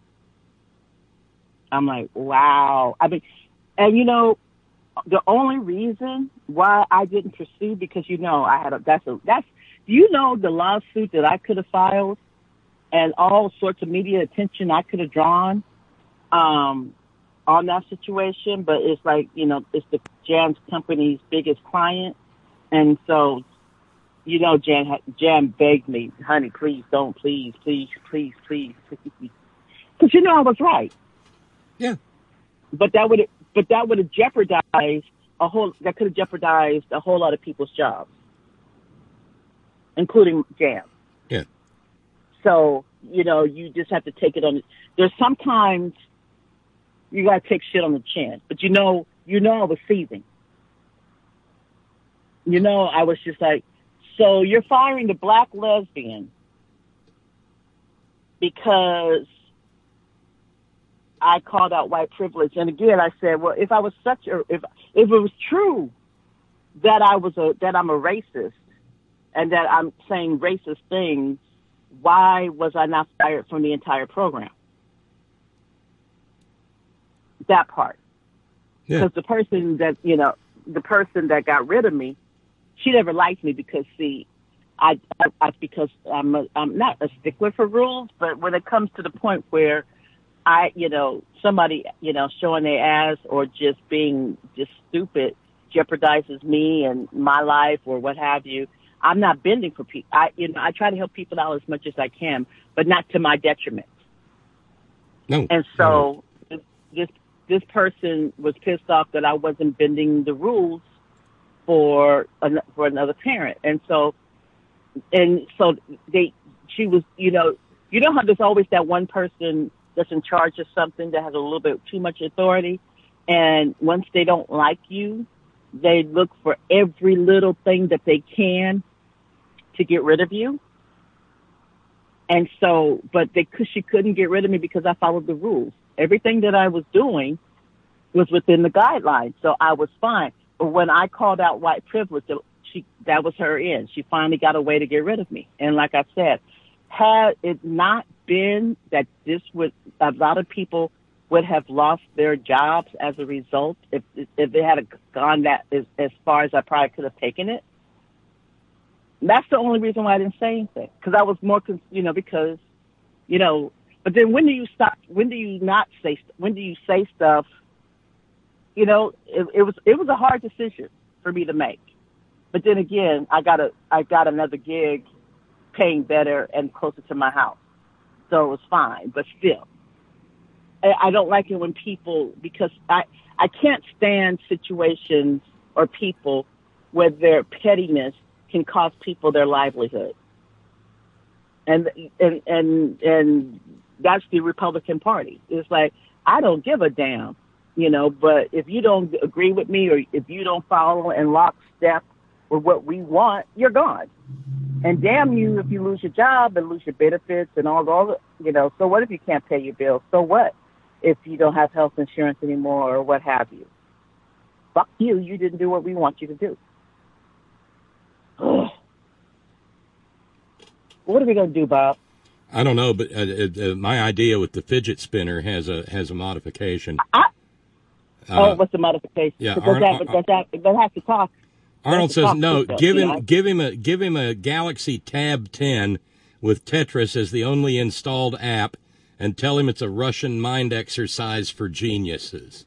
I'm like, wow. I mean, and you know, the only reason why I didn't pursue, because, you know, I had a, that's a, that's, do you know the lawsuit that I could have filed and all sorts of media attention I could have drawn um, on that situation? But it's like, you know, it's the Jan's company's biggest client. And so, you know, Jan, Jan begged me, honey, please don't, please, please, please, please, please. Because, you know, I was right. Yeah. But that would, but that would have jeopardized a whole, that could have jeopardized a whole lot of people's jobs, including Jam. Yeah. So, you know, you just have to take it on. There's sometimes you got to take shit on the chin. But, you know, you know I was seething. You know, I was just like, so you're firing the black lesbian because I called out white privilege. And again, I said, well, if I was such a, if, if it was true that I was a, that I'm a racist, and that I'm saying racist things, why was I not fired from the entire program? That part. Because yeah. the person that, you know, the person that got rid of me, she never liked me because, see, I, I, I because I'm, a, I'm not a stickler for rules, but when it comes to the point where I, you know, somebody, you know, showing their ass or just being just stupid jeopardizes me and my life or what have you, I'm not bending for people. I, you know, I try to help people out as much as I can, but not to my detriment. No. And so no. this this person was pissed off that I wasn't bending the rules for an, for another parent, and so and so they she was, you know, you know how there's always that one person that's in charge of something that has a little bit too much authority, and once they don't like you, they look for every little thing that they can to get rid of you. And so, but they, she couldn't get rid of me because I followed the rules. Everything that I was doing was within the guidelines, so I was fine. But when I called out white privilege, she, that was her end. She finally got a way to get rid of me. And like I said, had it not been that this would, a lot of people would have lost their jobs as a result if if they had gone that as, as far as I probably could have taken it. That's the only reason why I didn't say anything, because I was more, you know, because, you know. But then when do you stop? When do you not say? When do you say stuff? You know, it, it was it was a hard decision for me to make. But then again, I got a I got another gig, paying better and closer to my house, so it was fine. But still. I don't like it when people, because I, I can't stand situations or people where their pettiness can cost people their livelihood. And, and, and, and that's the Republican Party. It's like, I don't give a damn, you know, but if you don't agree with me or if you don't follow in lockstep with what we want, you're gone. And damn you if you lose your job and lose your benefits and all the, you know, so what if you can't pay your bills? So what? If you don't have health insurance anymore or what have you. Fuck you, you didn't do what we want you to do. What are we going to do, Bob? I don't know, but uh, uh, my idea with the fidget spinner has a has a modification. I, uh, oh, what's the modification? Yeah, Does Ar- that, does that, does that have to talk? Arnold says no. Give him yeah. give him a give him a Galaxy Tab ten with Tetris as the only installed app, and tell him it's a Russian mind exercise for geniuses.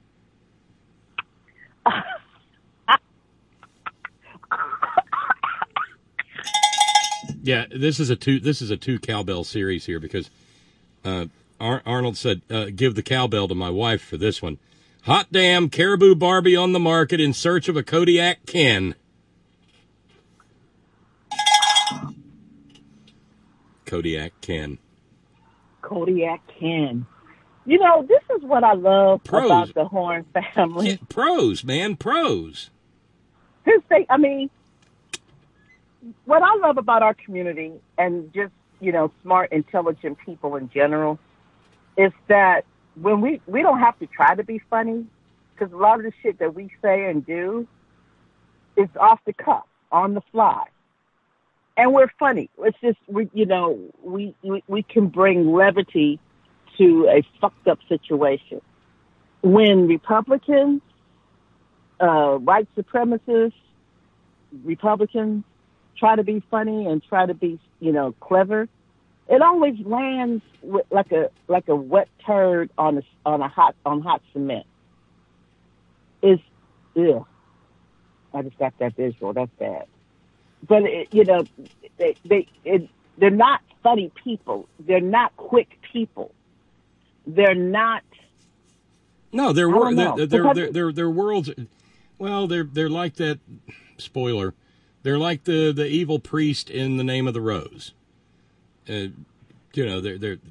Yeah, this is a two. This is a two cowbell series here because uh, Ar- Arnold said, uh, "Give the cowbell to my wife for this one." Hot damn, Caribou Barbie on the market in search of a Kodiak Ken. Kodiak Ken. Kodiak Ken. You know, this is what I love Pros. about the Horn family. Yeah, pros, man, pros. His thing, I mean, what I love about our community and just, you know, smart, intelligent people in general is that when we, we don't have to try to be funny, because a lot of the shit that we say and do is off the cuff, on the fly. And we're funny. It's just, we, you know, we, we, we can bring levity to a fucked up situation. When Republicans, uh, white supremacists, Republicans try to be funny and try to be, you know, clever, it always lands with like a like a wet turd on a on a hot on hot cement. Is, ew. I just got that visual. That's bad. But it, you know, they they it, they're not funny people. They're not quick people. They're not. No, they're I don't know. they're they're, they're they're they're worlds. Well, they're they're like that. Spoiler. They're like the the evil priest in The Name of the Rose. Uh, you know, they're they're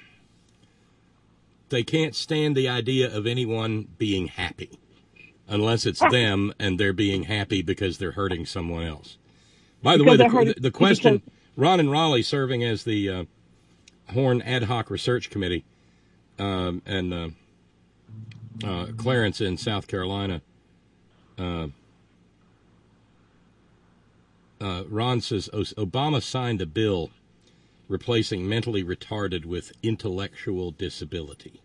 they can't stand the idea of anyone being happy, unless it's them and they're being happy because they're hurting someone else. By the Because way, they're the, hurting- the, the question, because- Ron and Raleigh serving as the uh, Horn Ad Hoc Research Committee, um, and uh, uh, Clarence in South Carolina. Uh, uh, Ron says Obama signed a bill replacing mentally retarded with intellectual disability.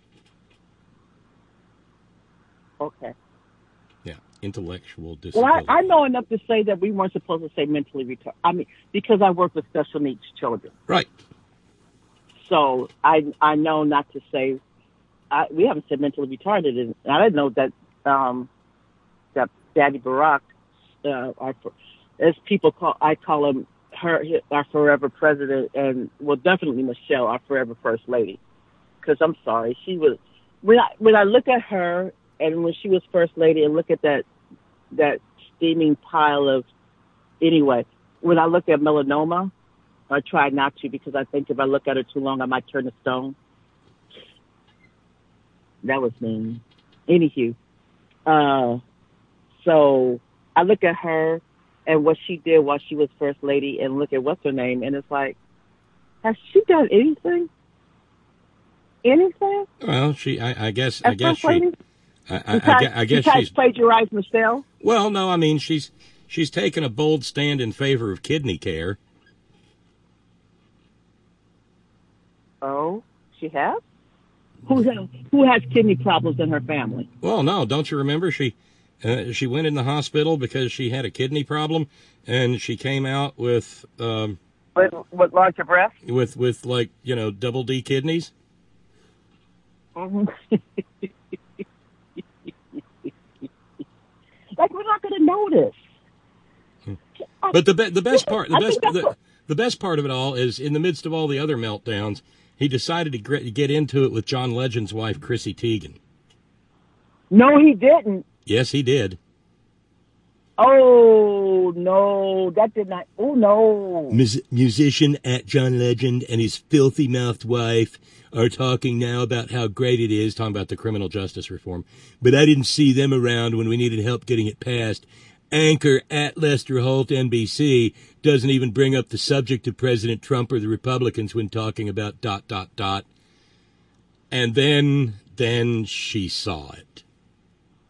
Okay. Yeah, intellectual Well, disability. I, I know enough to say that we weren't supposed to say mentally retarded. I mean, because I work with special needs children. Right. So I I know not to say. I, we haven't said mentally retarded, and I didn't know that um, that Daddy Barack, uh, our, as people call, I call him her, our forever president, and well, definitely Michelle, our forever first lady. Because I'm sorry, she was when I when I look at her and when she was first lady, and look at that that steaming pile of anyway. When I look at melanoma, I try not to because I think if I look at her too long, I might turn to stone. That was mean. Anywho, uh, so I look at her and what she did while she was first lady, and look at what's her name, and it's like, has she done anything? Anything? Well, she, I, I guess, I As guess first she, lady? I, I, I, Besides- gue- I guess besides she's plagiarized Michelle. Well, no, I mean she's she's taken a bold stand in favor of kidney care. Oh, she has? Who has, who has kidney problems in her family? Well, no, don't you remember she uh, she went in the hospital because she had a kidney problem, and she came out with um, With, with larger breasts? with with like you know double D kidneys. Mhm. Like, we're not going to notice. But the be- the best part the I best think that's the, what- the best part of it all is in the midst of all the other meltdowns, he decided to gr- get into it with John Legend's wife, Chrissy Teigen. No, he didn't. Yes, he did. Oh, no, that did not. Oh, no. Mus- musician at John Legend and his filthy-mouthed wife are talking now about how great it is, Talking about the criminal justice reform. but I didn't see them around when we needed help getting it passed. Anchor at Lester Holt, N B C, doesn't even bring up the subject of President Trump or the Republicans when talking about dot, dot, dot. And then, then she saw it.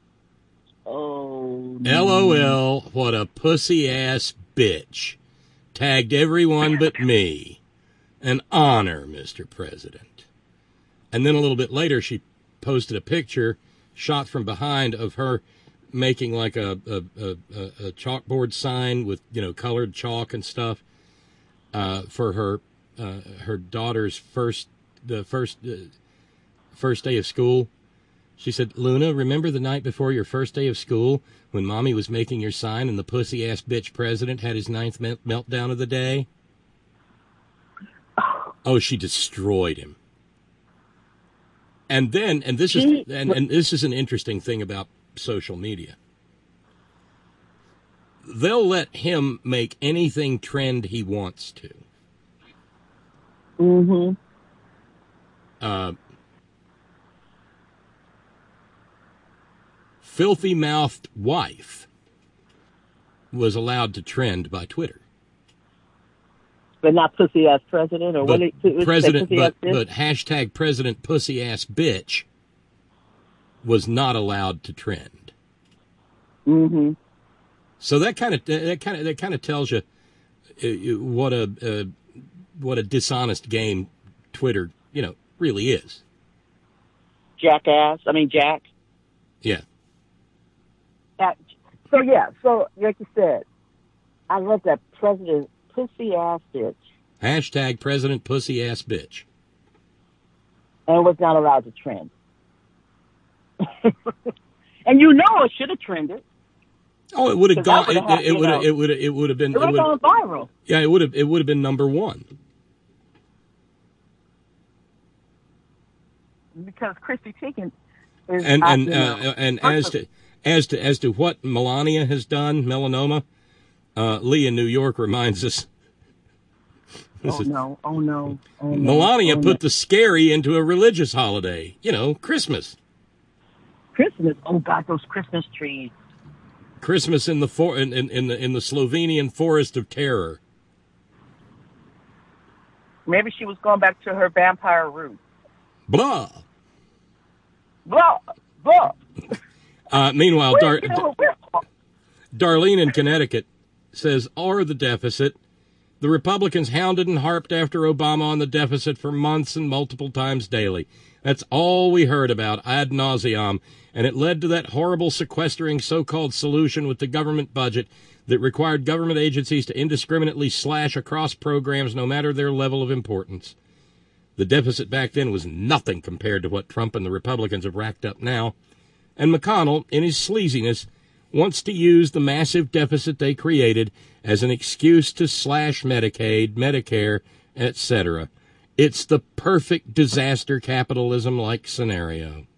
Oh, LOL, what a pussy-ass bitch. tagged everyone but me. An honor, Mister President. And then a little bit later, she posted a picture shot from behind of her making like a, a, a, a chalkboard sign with, you know, colored chalk and stuff uh, for her uh, her daughter's first the first uh, first day of school. She said, Luna, remember the night before your first day of school when Mommy was making your sign and the pussy-ass bitch president had his ninth melt- meltdown of the day? Oh, she destroyed him. And then, and this is, and, and this is an interesting thing about social media. They'll let him make anything trend he wants to. Mm-hmm. Uh, filthy-mouthed wife was allowed to trend by Twitter. But not pussy-ass president? Or but what it, it president, pussy-ass but, but hashtag president pussy-ass bitch was not allowed to trend. Mm-hmm. So that kind of that kind of that kind of tells you uh, what a uh, what a dishonest game Twitter, you know, really is. Jackass. I mean, Jack. Yeah. Uh, so yeah. So like you said, I love that president pussy ass bitch. Hashtag president pussy ass bitch. And was not allowed to trend. And you know it should have trended. Oh, it would have gone. It, have, it would. It would. It would have been. It would have gone viral. Yeah, it would have. It would have been number one. Because Chrissy Teigen is. And and uh, uh, and as to as to as to what Melania has done, melanoma, uh, Lee in New York reminds us. Oh no! Oh no! Oh, no. Melania oh, put no. the scary into a religious holiday. You know, Christmas. Christmas. Oh God, those Christmas trees. Christmas in the for in, in, in the in the Slovenian forest of terror. Maybe she was going back to her vampire roots. Blah. Blah blah. Uh, meanwhile, Dar- you know, Darlene in Connecticut says, "Or the deficit." The Republicans hounded and harped after Obama on the deficit for months and multiple times daily. That's all we heard about ad nauseum, and it led to that horrible sequestering so-called solution with the government budget that required government agencies to indiscriminately slash across programs no matter their level of importance. The deficit back then was nothing compared to what Trump and the Republicans have racked up now. And McConnell, in his sleaziness, wants to use the massive deficit they created as an excuse to slash Medicaid, Medicare, et cetera. It's the perfect disaster capitalism-like scenario.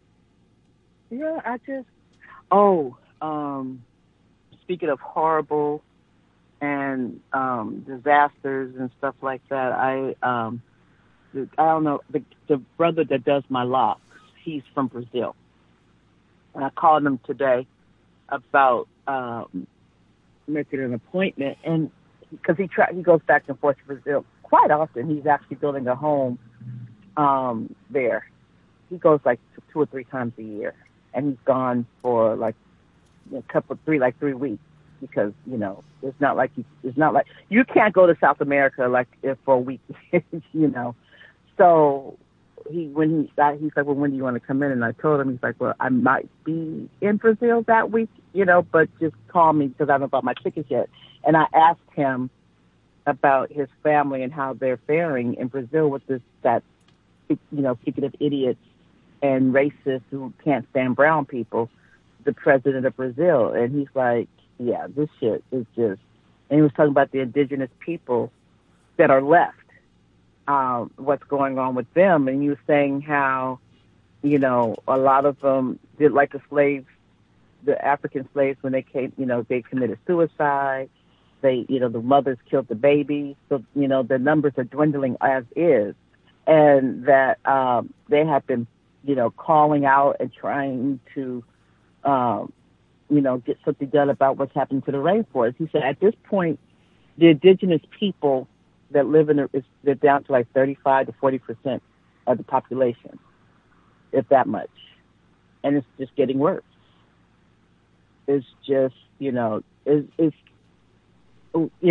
Yeah, I just... Oh, um, speaking of horrible and um, disasters and stuff like that, I um, I don't know, the, the brother that does my locks, he's from Brazil. And I called him today about um, making an appointment, and because he try, he goes back and forth to Brazil quite often. He's actually building a home um, there. He goes like two or three times a year, and he's gone for like a couple, three, like three weeks because you know it's not like you, it's not like you can't go to South America like for a week, you know. So he when he he's like, well, when do you want to come in? And I told him, he's like, well, I might be in Brazil that week, you know, but just call me because I haven't bought my tickets yet. And I asked him about his family and how they're faring in Brazil with this, that, you know, speaking of idiots and racists who can't stand brown people, the president of Brazil. And he's like, yeah, this shit is just, and he was talking about the indigenous people that are left. Um, what's going on with them, and you were saying how, you know, a lot of them did like the slaves, the African slaves when they came, you know, they committed suicide. They, you know, the mothers killed the babies. So, you know, the numbers are dwindling as is, and that um, they have been, you know, calling out and trying to, um, you know, get something done about what's happening to the rainforest. He said at this point, the indigenous people that live in the, is they're down to like thirty-five to forty percent of the population, if that much, and it's just getting worse. It's just, you know, it's, it's you know,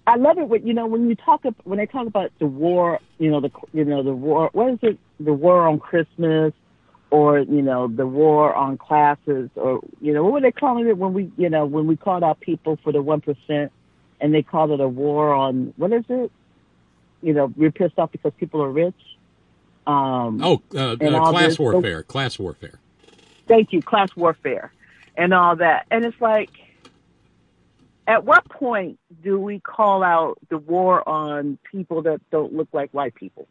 I love it when, you know, when you talk, when they talk about the war, you know, the, you know, the war, what is it? The war on Christmas, or, you know, the war on classes, or, you know, what were they calling it when we, you know, when we called out people for the one percent and they called it a war on, what is it? You know, we're pissed off because people are rich. Um, oh, uh, uh, class warfare, so, class warfare. Thank you, class warfare and all that. And it's like, at what point do we call out the war on people that don't look like white people?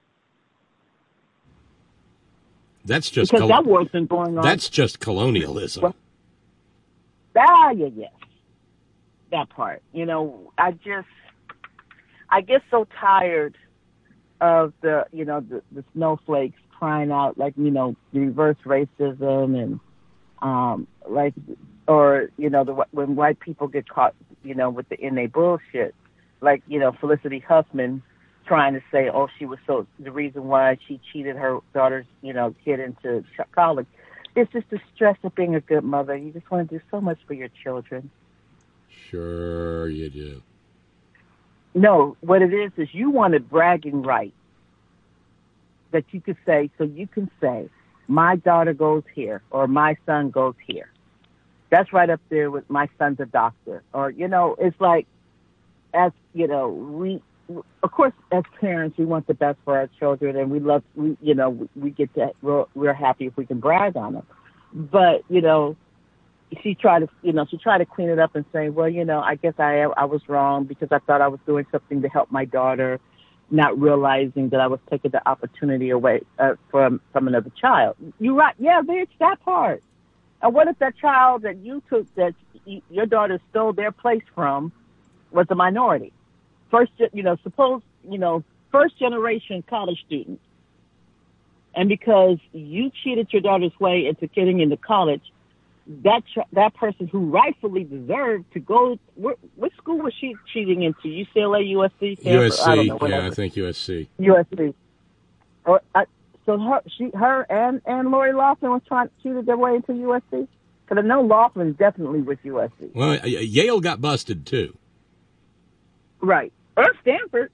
That's just because col- that war's been going on. That's just colonialism. Well, ah, yeah, yes, that part. You know, I just, I get so tired of the, you know, the, the snowflakes crying out like, you know, reverse racism and, um, like. Or, you know, the, when white people get caught, you know, with the in they bullshit, like, you know, Felicity Huffman trying to say, oh, she was so, the reason why she cheated her daughter's, you know, kid into college. It's just the stress of being a good mother. You just want to do so much for your children. Sure you do. No, what it is is you want a bragging right that you could say, so you can say, my daughter goes here or my son goes here. That's right up there with my son's a doctor. Or, you know, it's like, as, you know, we, of course, as parents, we want the best for our children, and we love, we, you know, we get to, we're, we're happy if we can brag on them. But, you know, she tried to, you know, she tried to clean it up and say, well, you know, I guess I, I was wrong because I thought I was doing something to help my daughter, not realizing that I was taking the opportunity away uh, from, from another child. You're right. Yeah, bitch, that part. And what if that child that you took, that you, your daughter stole their place from, was a minority? First, you know, suppose, you know, first generation college student. And because you cheated your daughter's way into getting into college, that ch- that person who rightfully deserved to go, wh- what school was she cheating into? U C L A, U S C? U S C, I don't know, yeah, I think U S C. U S C. Or, I, So her, she, her, and and Lori Loughlin was trying to cheat their way into U S C. Because I know Laughlin definitely was U S C. Well, Yale got busted too. Right, or Stanford.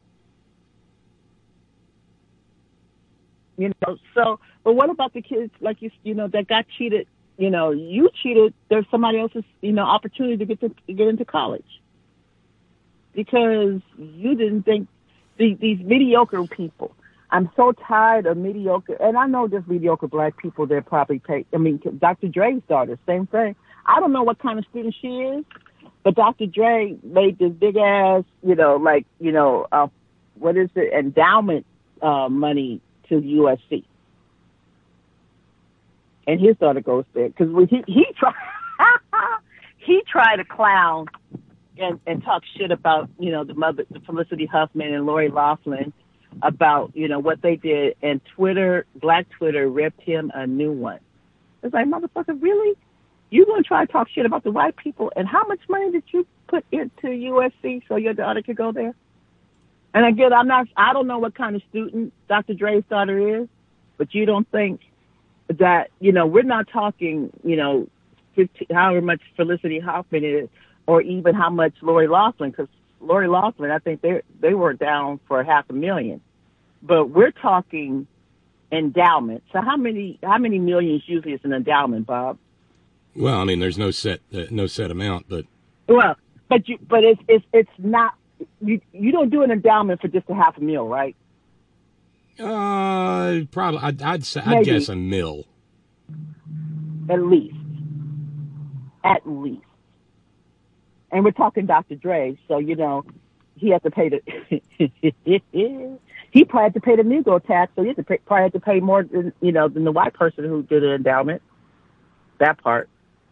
You know. So, but what about the kids like you? You know, that got cheated. You know, you cheated. There's somebody else's, you know, opportunity to get to, to get into college because you didn't think the, these mediocre people. I'm so tired of mediocre, and I know there's mediocre black people that probably pay. I mean, Doctor Dre's daughter, same thing. I don't know what kind of student she is, but Doctor Dre made this big ass, you know, like, you know, uh, what is it, endowment uh, money to U S C. And his daughter goes there because he he tried he tried to clown and, and talk shit about, you know, the mother, the Felicity Huffman and Lori Loughlin, about, you know, what they did, and Twitter, Black Twitter, ripped him a new one. It's like, motherfucker, really? You gonna try to talk shit about the white people? And how much money did you put into U S C so your daughter could go there? And again, I'm not, I don't know what kind of student Doctor Dre's daughter is, but you don't think that, you know, we're not talking, you know, fifteen, however much Felicity Huffman is, or even how much Lori Loughlin, because Lori Loughlin, I think they they were down for half a million, but we're talking endowment. So how many how many millions usually is an endowment, Bob? Well, I mean, there's no set uh, no set amount, but well, but you but it's it's it's not you you don't do an endowment for just a half a mil, right? Uh, probably I'd I'd, say, I'd guess a mil, at least, at least. And we're talking Doctor Dre, so, you know, he had to pay the, he probably had to pay the Negro tax, so he had to pay, probably had to pay more than, you know, than the white person who did an endowment. That part.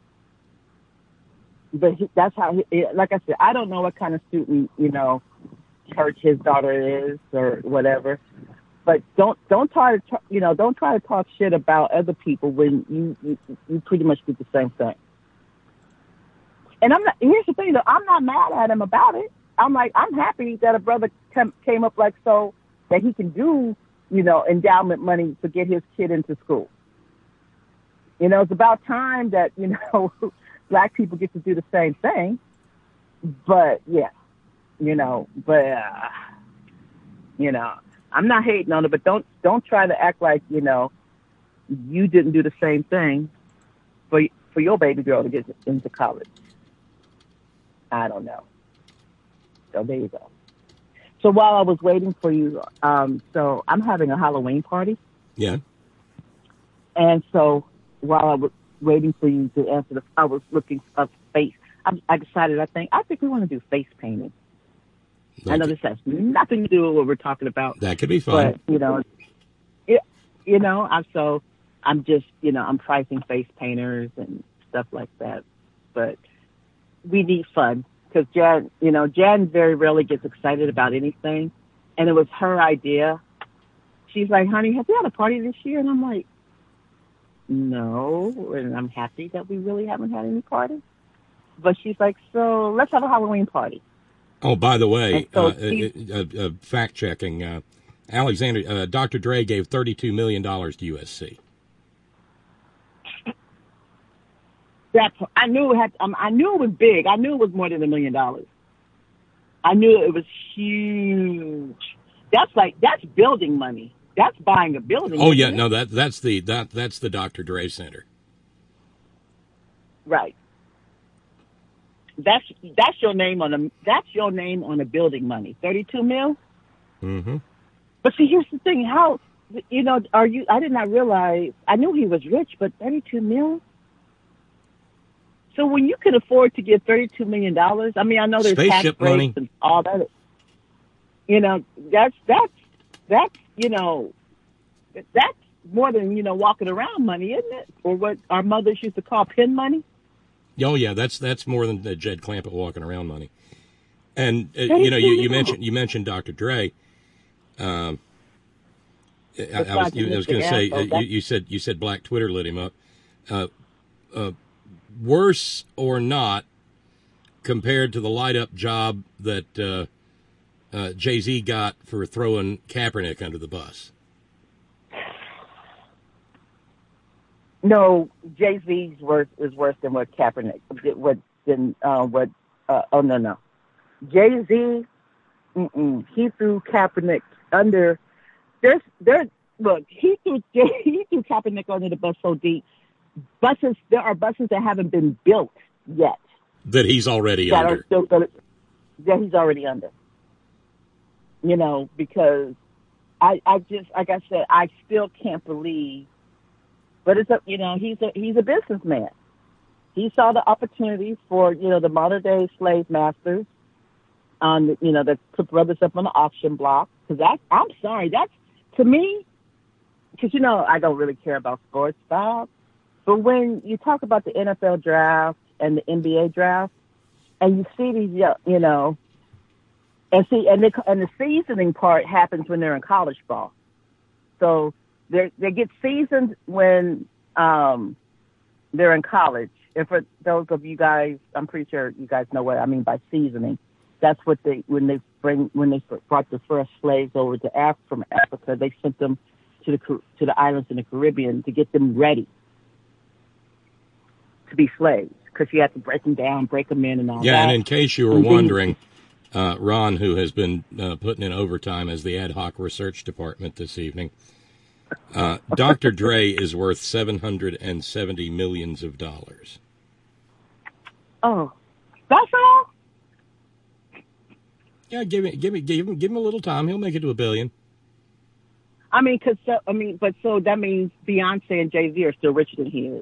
But he, that's how, he, like I said, I don't know what kind of student, you know, church his daughter is or whatever. But don't, don't try to, you know, don't try to talk shit about other people when you, you, you pretty much do the same thing. And I'm not, here's the thing though, I'm not mad at him about it. I'm like, I'm happy that a brother came, came up like so that he can do, you know, endowment money to get his kid into school. You know, it's about time that, you know, black people get to do the same thing. But yeah, you know, but uh, you know, I'm not hating on it, but don't don't try to act like, you know, you didn't do the same thing for for your baby girl to get into college. I don't know. So there you go. So while I was waiting for you, um, so I'm having a Halloween party. Yeah. And so while I was waiting for you to answer the, I was looking up face. I, I decided, I think, I think we want to do face painting. That I know could, this has nothing to do with what we're talking about. That could be fun. But, you know, it, you know, I'm so, I'm just, you know, I'm pricing face painters and stuff like that. But we need fun. Because Jan, you know, Jan very rarely gets excited about anything. And it was her idea. She's like, honey, have you had a party this year? And I'm like, no. And I'm happy that we really haven't had any parties. But she's like, so let's have a Halloween party. Oh, by the way, so uh, uh, uh, uh, fact checking, uh, Alexander, uh, Doctor Dre gave thirty-two million dollars to U S C. That I knew it had. Um, I knew it was big. I knew it was more than a million dollars. I knew it was huge. That's like that's building money. That's buying a building. Oh yeah, it? no that that's the that that's the Doctor Dre Center. Right. That's that's your name on a that's your name on a building money. Thirty-two mil. Mm-hmm. But see, here's the thing. How you know? Are you? I did not realize. I knew he was rich, but thirty-two mil. So when you can afford to give thirty-two million dollars, I mean, I know there's spaceship tax breaks money and all that. You know, that's, that's, that's, you know, that's more than, you know, walking around money, isn't it? Or what our mothers used to call pin money. Oh, yeah, that's that's more than the Jed Clampett walking around money. And, uh, you know, you, you mentioned you mentioned Doctor Dre. Um, I, I was, I was going to say, uh, you, you said you said Black Twitter lit him up. Uh, uh, worse or not, compared to the light-up job that uh, uh, Jay-Z got for throwing Kaepernick under the bus. No, Jay-Z's worse is worse than what Kaepernick, what than uh, what. Uh, oh no, no, Jay-Z, mm-mm, he threw Kaepernick under. There's, there's. Look, he threw he threw Kaepernick under the bus so deep. Buses, there are buses that haven't been built yet. That he's already that under. Are still gonna, that he's already under. You know, because I, I just, like I said, I still can't believe. But it's a, you know, he's a he's a businessman. He saw the opportunity for, you know, the modern day slave masters, on you know, that put brothers up on the auction block. Because that, I'm sorry, that's to me. Because you know, I don't really care about sports, Bob. But when you talk about the N F L draft and the N B A draft, and you see these, you know, and see, and, they, and the seasoning part happens when they're in college ball. So they they get seasoned when um, they're in college. And for those of you guys, I'm pretty sure you guys know what I mean by seasoning. That's what they when they bring when they brought the first slaves over to Af- from Africa, they sent them to the to the islands in the Caribbean to get them ready to be slaves, because you have to break them down, break them in, and all yeah, that. Yeah, and in case you were and wondering, uh, Ron, who has been uh, putting in overtime as the ad hoc research department this evening, uh, Doctor Dre is worth seven hundred seventy millions of dollars. Oh, that's all? Yeah, give me, give me, give him, give him a little time. He'll make it to a billion. I mean, cause so, I mean, but so that means Beyonce and Jay-Z are still richer than he is.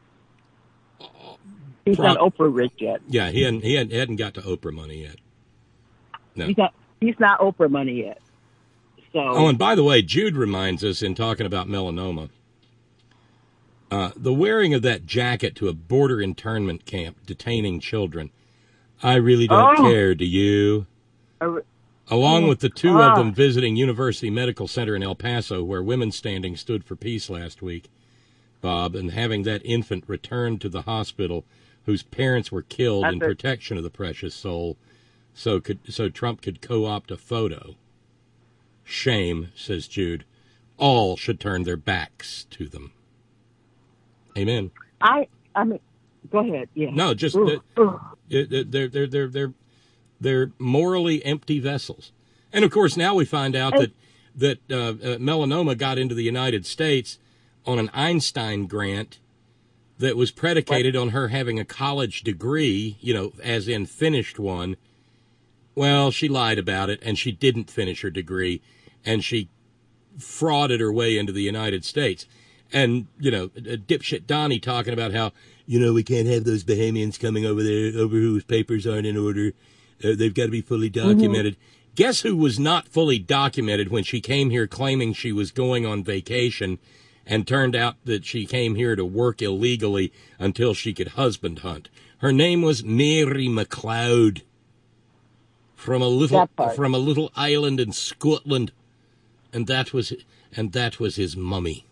He's Pro- not Oprah rich yet. Yeah, he hadn't, he hadn't, he hadn't got to Oprah money yet. No. He's not, he's not Oprah money yet. So. Oh, and by the way, Jude reminds us in talking about melanoma, uh, the wearing of that jacket to a border internment camp detaining children. I really don't oh. care, do you? Uh, Along with the two ah. of them visiting University Medical Center in El Paso, where Women's Standing stood for peace last week, Bob, and having that infant returned to the hospital whose parents were killed That's in it. protection of the precious soul, so could so Trump could co-opt a photo. Shame, says Jude. All should turn their backs to them. Amen. I, I mean, go ahead. Yeah. No, just Ooh, uh, ooh. they're they're they're they're They're morally empty vessels. And, of course, now we find out that, that uh, uh, melanoma got into the United States on an Einstein grant that was predicated on her having a college degree, you know, as in finished one. Well, she lied about it, and she didn't finish her degree, and she frauded her way into the United States. And, you know, dipshit Donnie talking about how, you know, we can't have those Bahamians coming over there, over whose papers aren't in order. Uh, they've got to be fully documented. Mm-hmm. Guess who was not fully documented when she came here claiming she was going on vacation, and turned out that she came here to work illegally until she could husband hunt? Her name was Mary McLeod, from a little from a little island in Scotland, and that was and that was his mummy.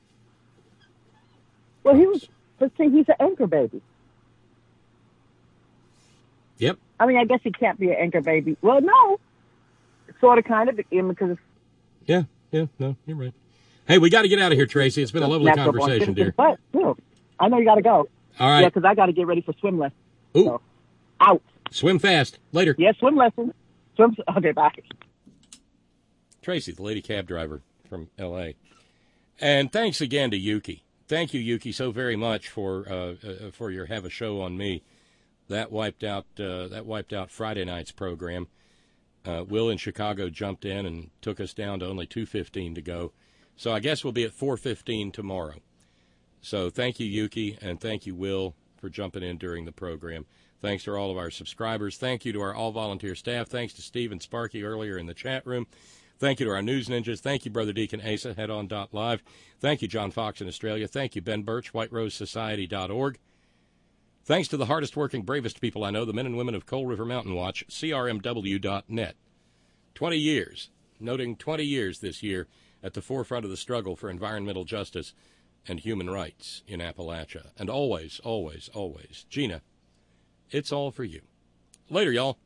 Well, he was, but see, he's an anchor baby. Yep. I mean, I guess he can't be an anchor baby. Well, no, sort of, kind of, because it's, yeah, yeah, no, you're right. Hey, we got to get out of here, Tracy. It's been a lovely conversation, dear. But, you I know you got to go. All right. Yeah, because I got to get ready for swim lesson. Ooh. So, out. Swim fast. Later. Yeah, swim lesson. Swim. Okay, bye. Tracy, the lady cab driver from L A. And thanks again to Yuki. Thank you, Yuki, so very much for uh, uh, for your Have a Show on Me. That wiped out uh, that wiped out Friday night's program. Uh, Will in Chicago jumped in and took us down to only two fifteen to go. So I guess we'll be at four fifteen tomorrow. So thank you, Yuki, and thank you, Will, for jumping in during the program. Thanks to all of our subscribers. Thank you to our all-volunteer staff. Thanks to Steve and Sparky earlier in the chat room. Thank you to our news ninjas. Thank you, Brother Deacon Asa, headon dot live. Thank you, John Fox in Australia. Thank you, Ben Birch, white rose society dot org. Thanks to the hardest-working, bravest people I know, the men and women of Coal River Mountain Watch, C R M W dot net. twenty years, noting twenty years this year at the forefront of the struggle for environmental justice and human rights in Appalachia. And always, always, always, Gina, it's all for you. Later, y'all.